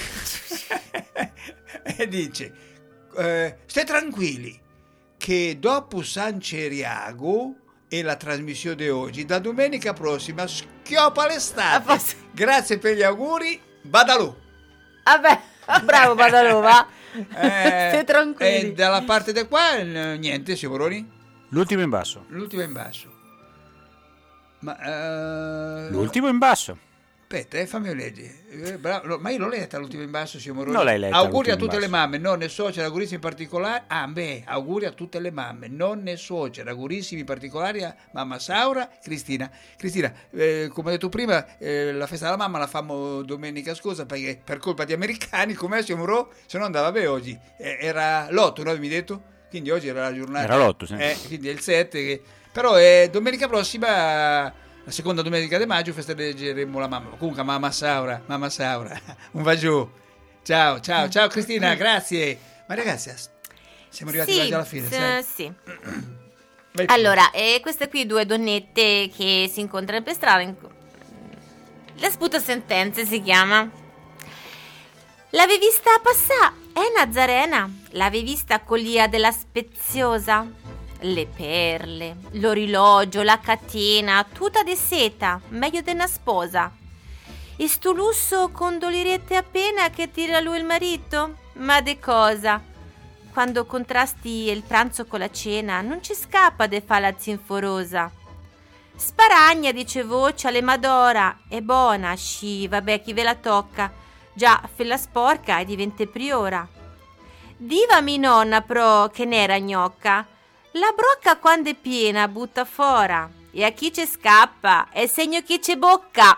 Speaker 3: E dice, eh, stai tranquilli, che dopo San Ceriago e la trasmissione di oggi. Da domenica prossima schioppa l'estate. Grazie per gli auguri. Badalù.
Speaker 5: Vabbè, bravo Badalù, va.
Speaker 3: Eh,
Speaker 5: Stai tranquilli.
Speaker 3: E dalla parte di qua eh, niente, Simoroni?
Speaker 4: L'ultimo in basso.
Speaker 3: L'ultimo in basso. Ma eh,
Speaker 4: L'ultimo in basso.
Speaker 3: Aspetta, eh, fammi leggere. Eh, bravo, no, ma io l'ho letta l'ultimo in basso, Simoroni.
Speaker 4: Non l'hai letta.
Speaker 3: Auguri a
Speaker 4: l'ultimo
Speaker 3: tutte
Speaker 4: in
Speaker 3: le
Speaker 4: basso.
Speaker 3: mamme, nonne, suocere, augurissimi particolari. Ah, beh, auguri a tutte le mamme, nonne, suocere, augurissimi particolari a mamma Saura, Cristina. Cristina, eh, come ho detto prima, eh, la festa della mamma la fammo domenica scorsa perché per colpa di americani, come Simorò, se no andava bene oggi. Eh, era l'otto, no? Mi detto? Quindi oggi era la giornata.
Speaker 4: Era l'otto, sì.
Speaker 3: Eh, quindi è il sette. Che... Però eh, domenica prossima... La seconda domenica di maggio festeggeremo la mamma. Comunque mamma Saura, mamma Saura, un bacio. Ciao, ciao, ciao Cristina, grazie. Ma ragazzi, siamo arrivati
Speaker 5: Sì,
Speaker 3: quasi alla fine,
Speaker 5: s-
Speaker 3: sai?
Speaker 5: sì.
Speaker 3: Vai
Speaker 5: Allora, eh, queste qui due donnette che si incontrano per strada. in- Le sputo sentenze si chiama. L'avevi vista passare? È Nazarena. L'avevi vista con l'ia della speziosa? Le perle, l'orologio, la catena, tutta di seta, meglio di una sposa. E sto lusso condolirete appena che tira lui il marito? Ma de cosa? Quando contrasti il pranzo con la cena, non ci scappa de fa la zinforosa. Sparagna, dice voce, alle Madora, è buona, sci, vabbè, chi ve la tocca. Già, fe la sporca e diventa priora. Diva mi nonna, pro, che n'era gnocca. La brocca quando è piena butta fora e a chi ci scappa è segno chi ci bocca.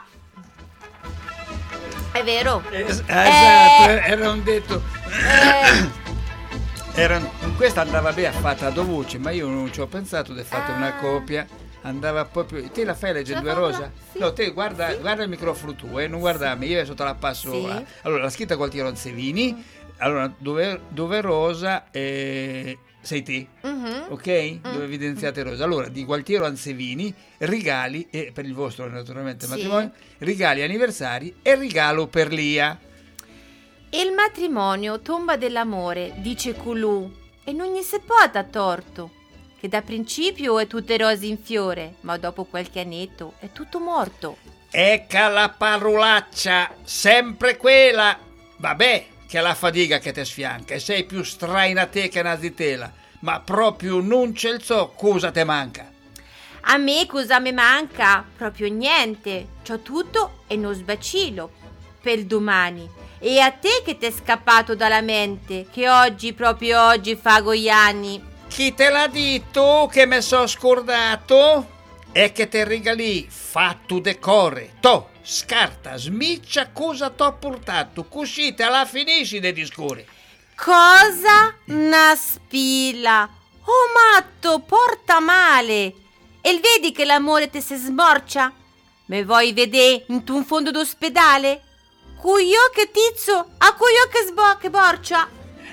Speaker 5: È vero?
Speaker 3: Es-
Speaker 5: Eh,
Speaker 3: esatto, era un detto.
Speaker 5: eh,
Speaker 3: Era, questa andava bene fatta a due voci, ma io non ci ho pensato di fare
Speaker 5: Ah.
Speaker 3: una coppia. Andava proprio. Te la fai leggere due rosa? No, te guarda, guarda il microfono tu, eh, non guardarmi, io adesso te la passo.
Speaker 5: Sì.
Speaker 3: a- Allora, la scritta Gualtiero Ansevini. Allora, dove, dove rosa eh, sei te,
Speaker 5: mhm.
Speaker 3: ok? Dove evidenziate rosa. Allora, di Gualtiero Ansevini, regali, e per il vostro naturalmente
Speaker 5: Sì.
Speaker 3: matrimonio, regali anniversari e regalo per Lia.
Speaker 5: Il matrimonio tomba dell'amore, dice Culù, e non gli si può da torto, che da principio è tutte rose in fiore, ma dopo qualche annetto è tutto morto.
Speaker 3: Ecca la parolaccia, sempre quella. Vabbè, che è la fatica che ti sfianca e sei più straina te che una zitela, ma proprio non c'è il so cosa te manca.
Speaker 5: A me cosa mi manca? Proprio niente, c'ho tutto e non sbacilo per domani. E a te che t'è scappato dalla mente, che oggi, proprio oggi, fa gli anni.
Speaker 3: Chi te l'ha detto che mi so scordato? E che te regali fatto decore, to, scarta, smiccia cosa t'ho portato, così te la finisci dei discorsi.
Speaker 5: Cosa? Una spilla. Oh matto, porta male. E vedi che l'amore te si smorcia? Me vuoi vedere in tu un fondo d'ospedale? Cuio che tizzo, a cuio che sbo che borcia.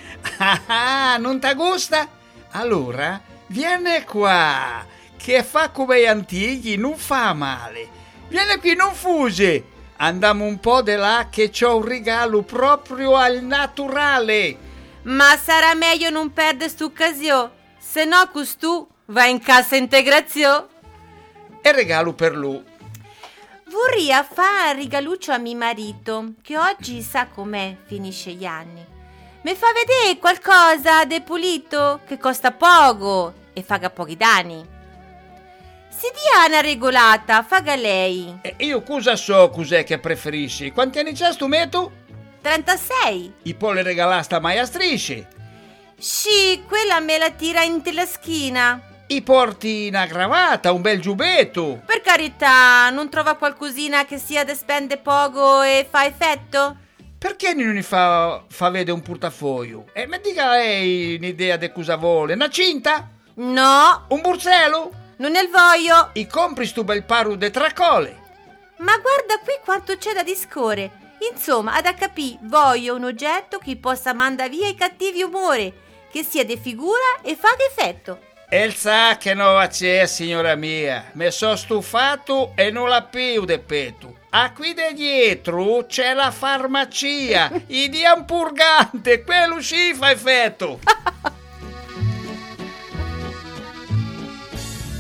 Speaker 3: Ah, non ti gusta? Allora, vieni qua, che fa come gli antichi, non fa male. Vieni qui, non fugge. Andiamo un po' di là che c'ho un regalo proprio al naturale.
Speaker 5: Ma sarà meglio non perdere st'occasione, se no costù va in cassa integrazione.
Speaker 3: E regalo per lui.
Speaker 5: Vorrei fare un regaluccio a mio marito, che oggi sa com'è, finisce gli anni. Mi fa vedere qualcosa de pulito, che costa poco e faga pochi danni. Si dia una regolata, faga lei.
Speaker 3: E io cosa so cos'è che preferisci? Quanti anni c'è sto metto?
Speaker 5: trentasei.
Speaker 3: I poi le regalasta mai a strisce.
Speaker 5: Sì, quella me la tira in la schina.
Speaker 3: I porti una cravatta, un bel giubbetto.
Speaker 5: Per carità, non trova qualcosina che sia de spende poco e fa effetto?
Speaker 3: Perché non gli fa, fa vedere un portafoglio? E mi dica lei un'idea di cosa vuole. Una cinta?
Speaker 5: No.
Speaker 3: Un borsello?
Speaker 5: Non è il voglio.
Speaker 3: I compri sto bel paru de tracole.
Speaker 5: Ma guarda qui quanto c'è da discorre. Insomma, ad capì, voglio un oggetto che possa mandare via i cattivi umori, che sia de figura e fa effetto.
Speaker 3: E il sa che no c'è, signora mia. Mi so stufato e non la più de petto. A qui da dietro c'è la farmacia. I dia un purgante, quello sì fa effetto.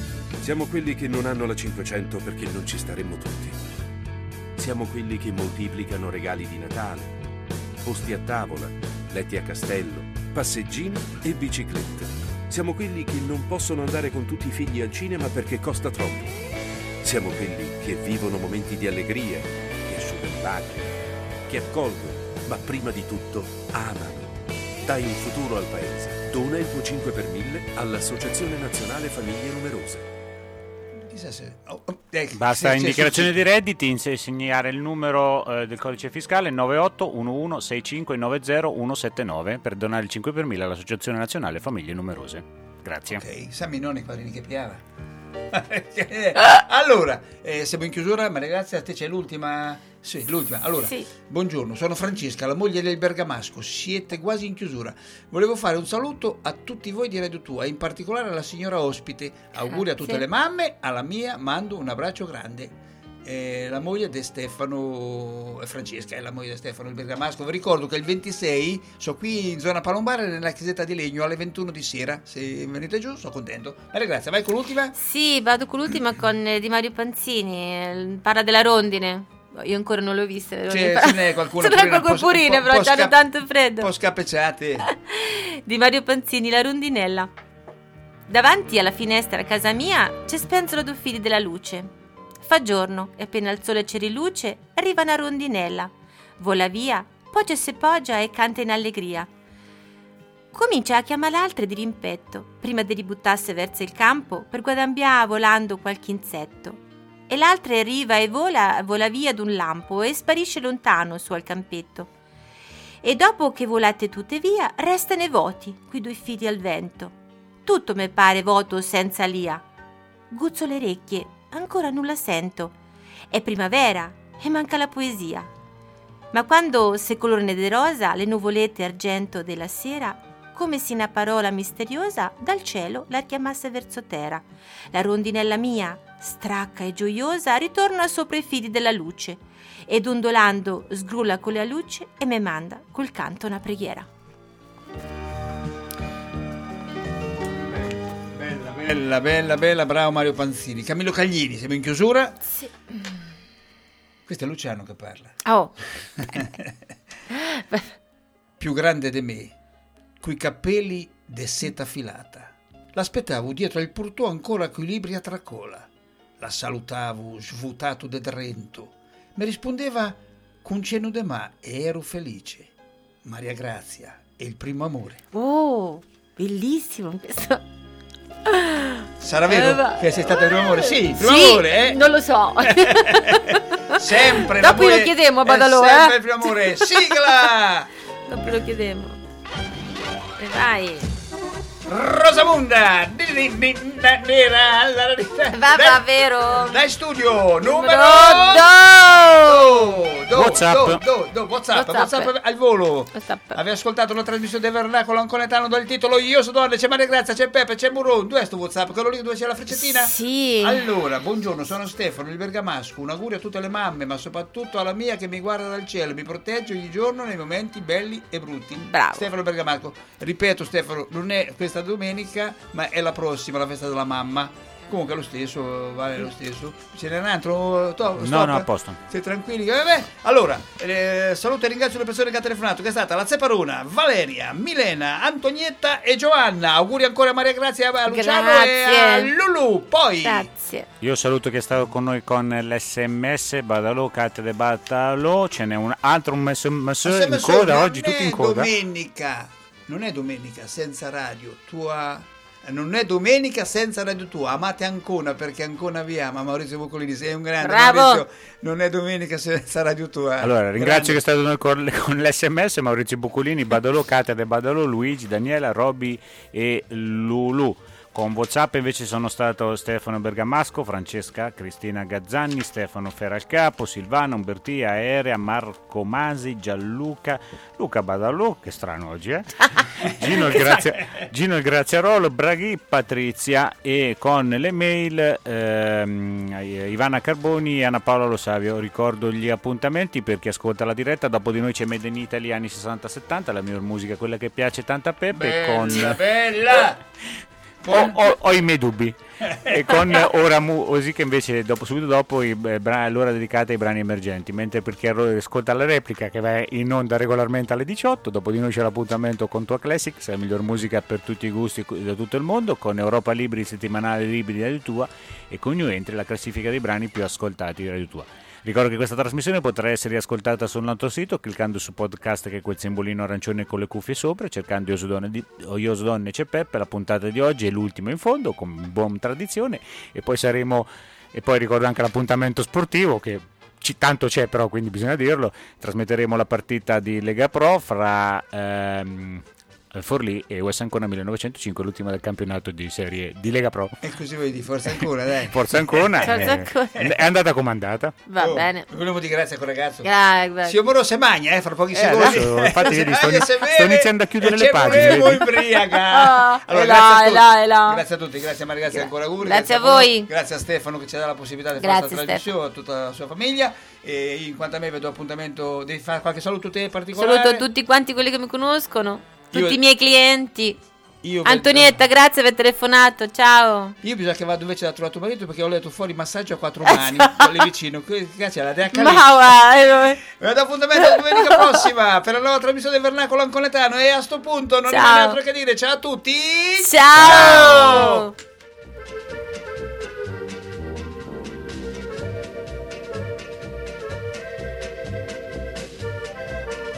Speaker 20: Siamo quelli che non hanno la cinquecento perché non ci staremmo tutti. Siamo quelli che moltiplicano regali di Natale, posti a tavola, letti a castello, passeggini e biciclette. Siamo quelli che non possono andare con tutti i figli al cinema perché costa troppo. Siamo quelli che vivono momenti di allegria, che asciugano lacrime, che accolgono, ma prima di tutto amano. Dai un futuro al paese. Dona il tuo cinque per mille all'Associazione Nazionale Famiglie Numerose.
Speaker 3: Chissà se... oh, oh, eh,
Speaker 4: Basta
Speaker 3: se-
Speaker 4: in
Speaker 3: se-
Speaker 4: dichiarazione
Speaker 3: se-
Speaker 4: di redditi ins- segnare il numero eh, del codice fiscale nove otto uno uno sei cinque nove zero uno sette nove per donare il cinque per mille all'Associazione Nazionale Famiglie Numerose. Grazie.
Speaker 3: Ok, Sammy non i quadrini che piava. Allora, eh, siamo in chiusura, ma ragazzi, a te c'è l'ultima. Sì, l'ultima. Allora,
Speaker 5: Sì.
Speaker 3: buongiorno, sono Francesca, la moglie del Bergamasco. Siete quasi in chiusura. Volevo fare un saluto a tutti voi di Radio Tua, in particolare alla signora ospite. Auguri a tutte
Speaker 5: Grazie.
Speaker 3: le mamme, alla mia mando un abbraccio grande. Eh, la moglie di Stefano, eh, Francesca è la moglie di Stefano il Bergamasco. Vi ricordo che il ventisei sono qui in zona Palombare nella chiesetta di Legno alle ventuno di sera. Se venite giù sono contento. Maria Grazia, vai con l'ultima.
Speaker 5: Sì, vado con l'ultima con eh, Di Mario Panzini, eh, parla della rondine. Io ancora non l'ho vista. le rondine.
Speaker 3: C'è, ce n'è qualcuno
Speaker 5: Ce n'è qualcuno purine, però c'hanno tanto freddo.
Speaker 3: Un po' scappeggiate.
Speaker 5: Di Mario Panzini, la rondinella. Davanti alla finestra a casa mia c'è spenzolo due fili della luce. Fa giorno e appena il sole ci riluce arriva una rondinella. Vola via, poggia e se poggia e canta in allegria. Comincia a chiamare l'altra di rimpetto, prima di ributtasse verso il campo per guadagnare volando qualche insetto. E l'altra arriva e vola, vola via d'un lampo e sparisce lontano su al campetto. E dopo che volate tutte via, restano i voti, quei due fili al vento. Tutto mi pare vuoto senza lia. Guzzo le orecchie, ancora nulla sento. È primavera e manca la poesia. Ma quando se colorne di rosa le nuvolette argento della sera, come se una parola misteriosa dal cielo la chiamasse verso terra. La rondinella mia, stracca e gioiosa, ritorna sopra i fili della luce ed ondolando sgrulla con la luce e me manda col canto una preghiera.
Speaker 3: Bella, bella, bella, bella, bravo Mario Panzini. Camillo Caglini, siamo in chiusura.
Speaker 5: Sì.
Speaker 3: Questo è Luciano che parla.
Speaker 5: Oh.
Speaker 3: Più grande di me, coi capelli de seta filata. L'aspettavo dietro il portò ancora coi libri a tracola. La salutavo svutato de drento. Mi rispondeva con cenno de ma e ero felice. Maria Grazia è il primo amore.
Speaker 5: Oh, bellissimo questo.
Speaker 3: Sarà vero
Speaker 5: Eh, va-
Speaker 3: che sei stato il primo amore? Sì, il primo
Speaker 5: Sì,
Speaker 3: amore, eh?
Speaker 5: non lo so.
Speaker 3: Sempre
Speaker 5: Dopo
Speaker 3: l'amore
Speaker 5: lo chiediamo a
Speaker 3: è
Speaker 5: Badalò,
Speaker 3: sempre
Speaker 5: eh.
Speaker 3: il primo amore. Sigla!
Speaker 5: Dopo lo chiediamo. E vai.
Speaker 3: Rosamunda!
Speaker 5: Va, va, vero?
Speaker 3: Dai studio, numero
Speaker 5: do.
Speaker 3: do,
Speaker 4: WhatsApp.
Speaker 3: do, do, do, WhatsApp,
Speaker 5: WhatsApp.
Speaker 3: WhatsApp al volo.
Speaker 5: WhatsApp.
Speaker 3: Avevi ascoltato una trasmissione del Vernacolo Anconetano dal titolo Io sono donne, c'è Maria Grazia, c'è Peppe, c'è Muron. Dove è sto WhatsApp? Quello lì dove c'è la freccettina?
Speaker 5: Sì.
Speaker 3: Allora, buongiorno, sono Stefano, il Bergamasco. Un augurio a tutte le mamme, ma soprattutto alla mia che mi guarda dal cielo, mi protegge ogni giorno nei momenti belli e brutti.
Speaker 5: Bravo.
Speaker 3: Stefano Bergamasco. Ripeto, Stefano, non è questa domenica, ma è la prossima, la festa della mamma. Comunque è lo stesso, vale lo stesso. Ce n'è un altro? To-
Speaker 4: No,
Speaker 3: stop?
Speaker 4: no, a posto.
Speaker 3: Siete tranquilli? Vabbè. Allora, eh, saluto e ringrazio le persone che hanno telefonato, che è stata la Zeparona, Valeria, Milena, Antonietta e Giovanna. Auguri ancora a Maria Grazia, a Luciano e a
Speaker 5: Grazie.
Speaker 3: Lulu. Poi
Speaker 5: Grazie.
Speaker 4: Io saluto chi è stato con noi con l'esse emme esse, Badalò, Cattede Badalò, ce n'è un altro un S M S in coda
Speaker 3: non
Speaker 4: oggi,
Speaker 3: è
Speaker 4: tutti in coda.
Speaker 3: domenica, non è domenica senza radio tua. Non è domenica senza radio tua. Amate Ancona perché Ancona vi ama. Maurizio Boccolini, sei un grande.
Speaker 5: Bravo.
Speaker 3: Maurizio, non è domenica senza radio tua.
Speaker 4: Allora, ringrazio
Speaker 3: Grande.
Speaker 4: che è stato noi con, con l'esse emme esse, Maurizio Buccolini, Badalò, Cattede Badalò, Luigi, Daniela, Roby e Lulu. Con WhatsApp invece sono stato Stefano Bergamasco, Francesca Cristina Gazzanni, Stefano Ferralcapo, Silvana, Umbertia, Aerea, Marco Masi, Gianluca, Luca Badalò, che strano oggi, eh? Gino il, Grazia, Gino il Graziarolo, Braghi, Patrizia e con le mail ehm, Ivana Carboni e Anna Paola Lo Savio. Ricordo gli appuntamenti per chi ascolta la diretta. Dopo di noi c'è Made in Italy anni sessanta settanta, la miglior musica, quella che piace tanta a Peppe,
Speaker 3: Bella,
Speaker 4: con
Speaker 3: bella.
Speaker 4: ho, ho, ho i miei dubbi. E con Ora Music invece dopo, subito dopo i, eh, bra- l'ora dedicata ai brani emergenti, mentre per chi ascolta la replica che va in onda regolarmente alle diciotto, dopo di noi c'è l'appuntamento con Tua Classics, la miglior musica per tutti i gusti da tutto il mondo, con Europa Libri, settimanale libri di Radio Tua, e con New Entry, la classifica dei brani più ascoltati di Radio Tua. Ricordo che questa trasmissione potrà essere ascoltata sul nostro sito cliccando su podcast, che è quel simbolino arancione con le cuffie sopra, cercando Io so Donne, di, Io so Donne c'è Peppe. La puntata di oggi è l'ultima in fondo, con buona tradizione, e poi saremo, e poi ricordo anche l'appuntamento sportivo che ci, tanto c'è, però, quindi bisogna dirlo. Trasmetteremo la partita di Lega Pro fra ehm, Forlì e U S Ancona millenovecentocinque, l'ultima del campionato di serie di Lega Pro.
Speaker 3: E così vedi, Forza Ancona, dai.
Speaker 4: Forza Ancona è, è andata comandata.
Speaker 5: Va
Speaker 3: oh,
Speaker 5: bene.
Speaker 3: Volevo dire grazie a quel ragazzo.
Speaker 5: Grazie.
Speaker 3: Signor Moro se magna, eh, fra pochi
Speaker 4: Eh,
Speaker 3: secondi.
Speaker 4: adesso, infatti, vedi, sto,
Speaker 3: Magna se
Speaker 4: sto
Speaker 3: beve,
Speaker 4: iniziando a chiudere
Speaker 3: e
Speaker 4: le
Speaker 3: c'è
Speaker 4: pagine.
Speaker 3: volevo
Speaker 4: vedi?
Speaker 3: ubriaca.
Speaker 5: Oh,
Speaker 3: Allora,
Speaker 5: è
Speaker 3: grazie
Speaker 5: là,
Speaker 3: a
Speaker 5: è
Speaker 3: tutti.
Speaker 5: là, è là.
Speaker 3: Grazie a tutti, grazie a Maria, grazie ancora auguri.
Speaker 5: Grazie a
Speaker 3: voi.
Speaker 5: voi.
Speaker 3: Grazie a Stefano che ci dà la possibilità di fare
Speaker 5: Grazie,
Speaker 3: questa trasmissione, a tutta la sua famiglia. E in quanto a me vedo appuntamento, devi fare qualche saluto te particolare?
Speaker 5: Saluto tutti quanti quelli che mi conoscono, tutti
Speaker 3: Io-
Speaker 5: i miei clienti.
Speaker 3: Io
Speaker 5: Antonietta, grazie per aver telefonato, ciao.
Speaker 3: Io bisogna che vado invece da trovare tuo marito, perché ho letto fuori massaggio a quattro mani, con lì vicino. Grazie alla D H L.
Speaker 5: Ma guarda,
Speaker 3: Vi do appuntamento la domenica prossima per la nuova trasmissione del Vernacolo Anconetano, e a sto punto non
Speaker 5: Ciao.
Speaker 3: rimane altro che dire ciao a tutti.
Speaker 5: Ciao.
Speaker 3: Ciao.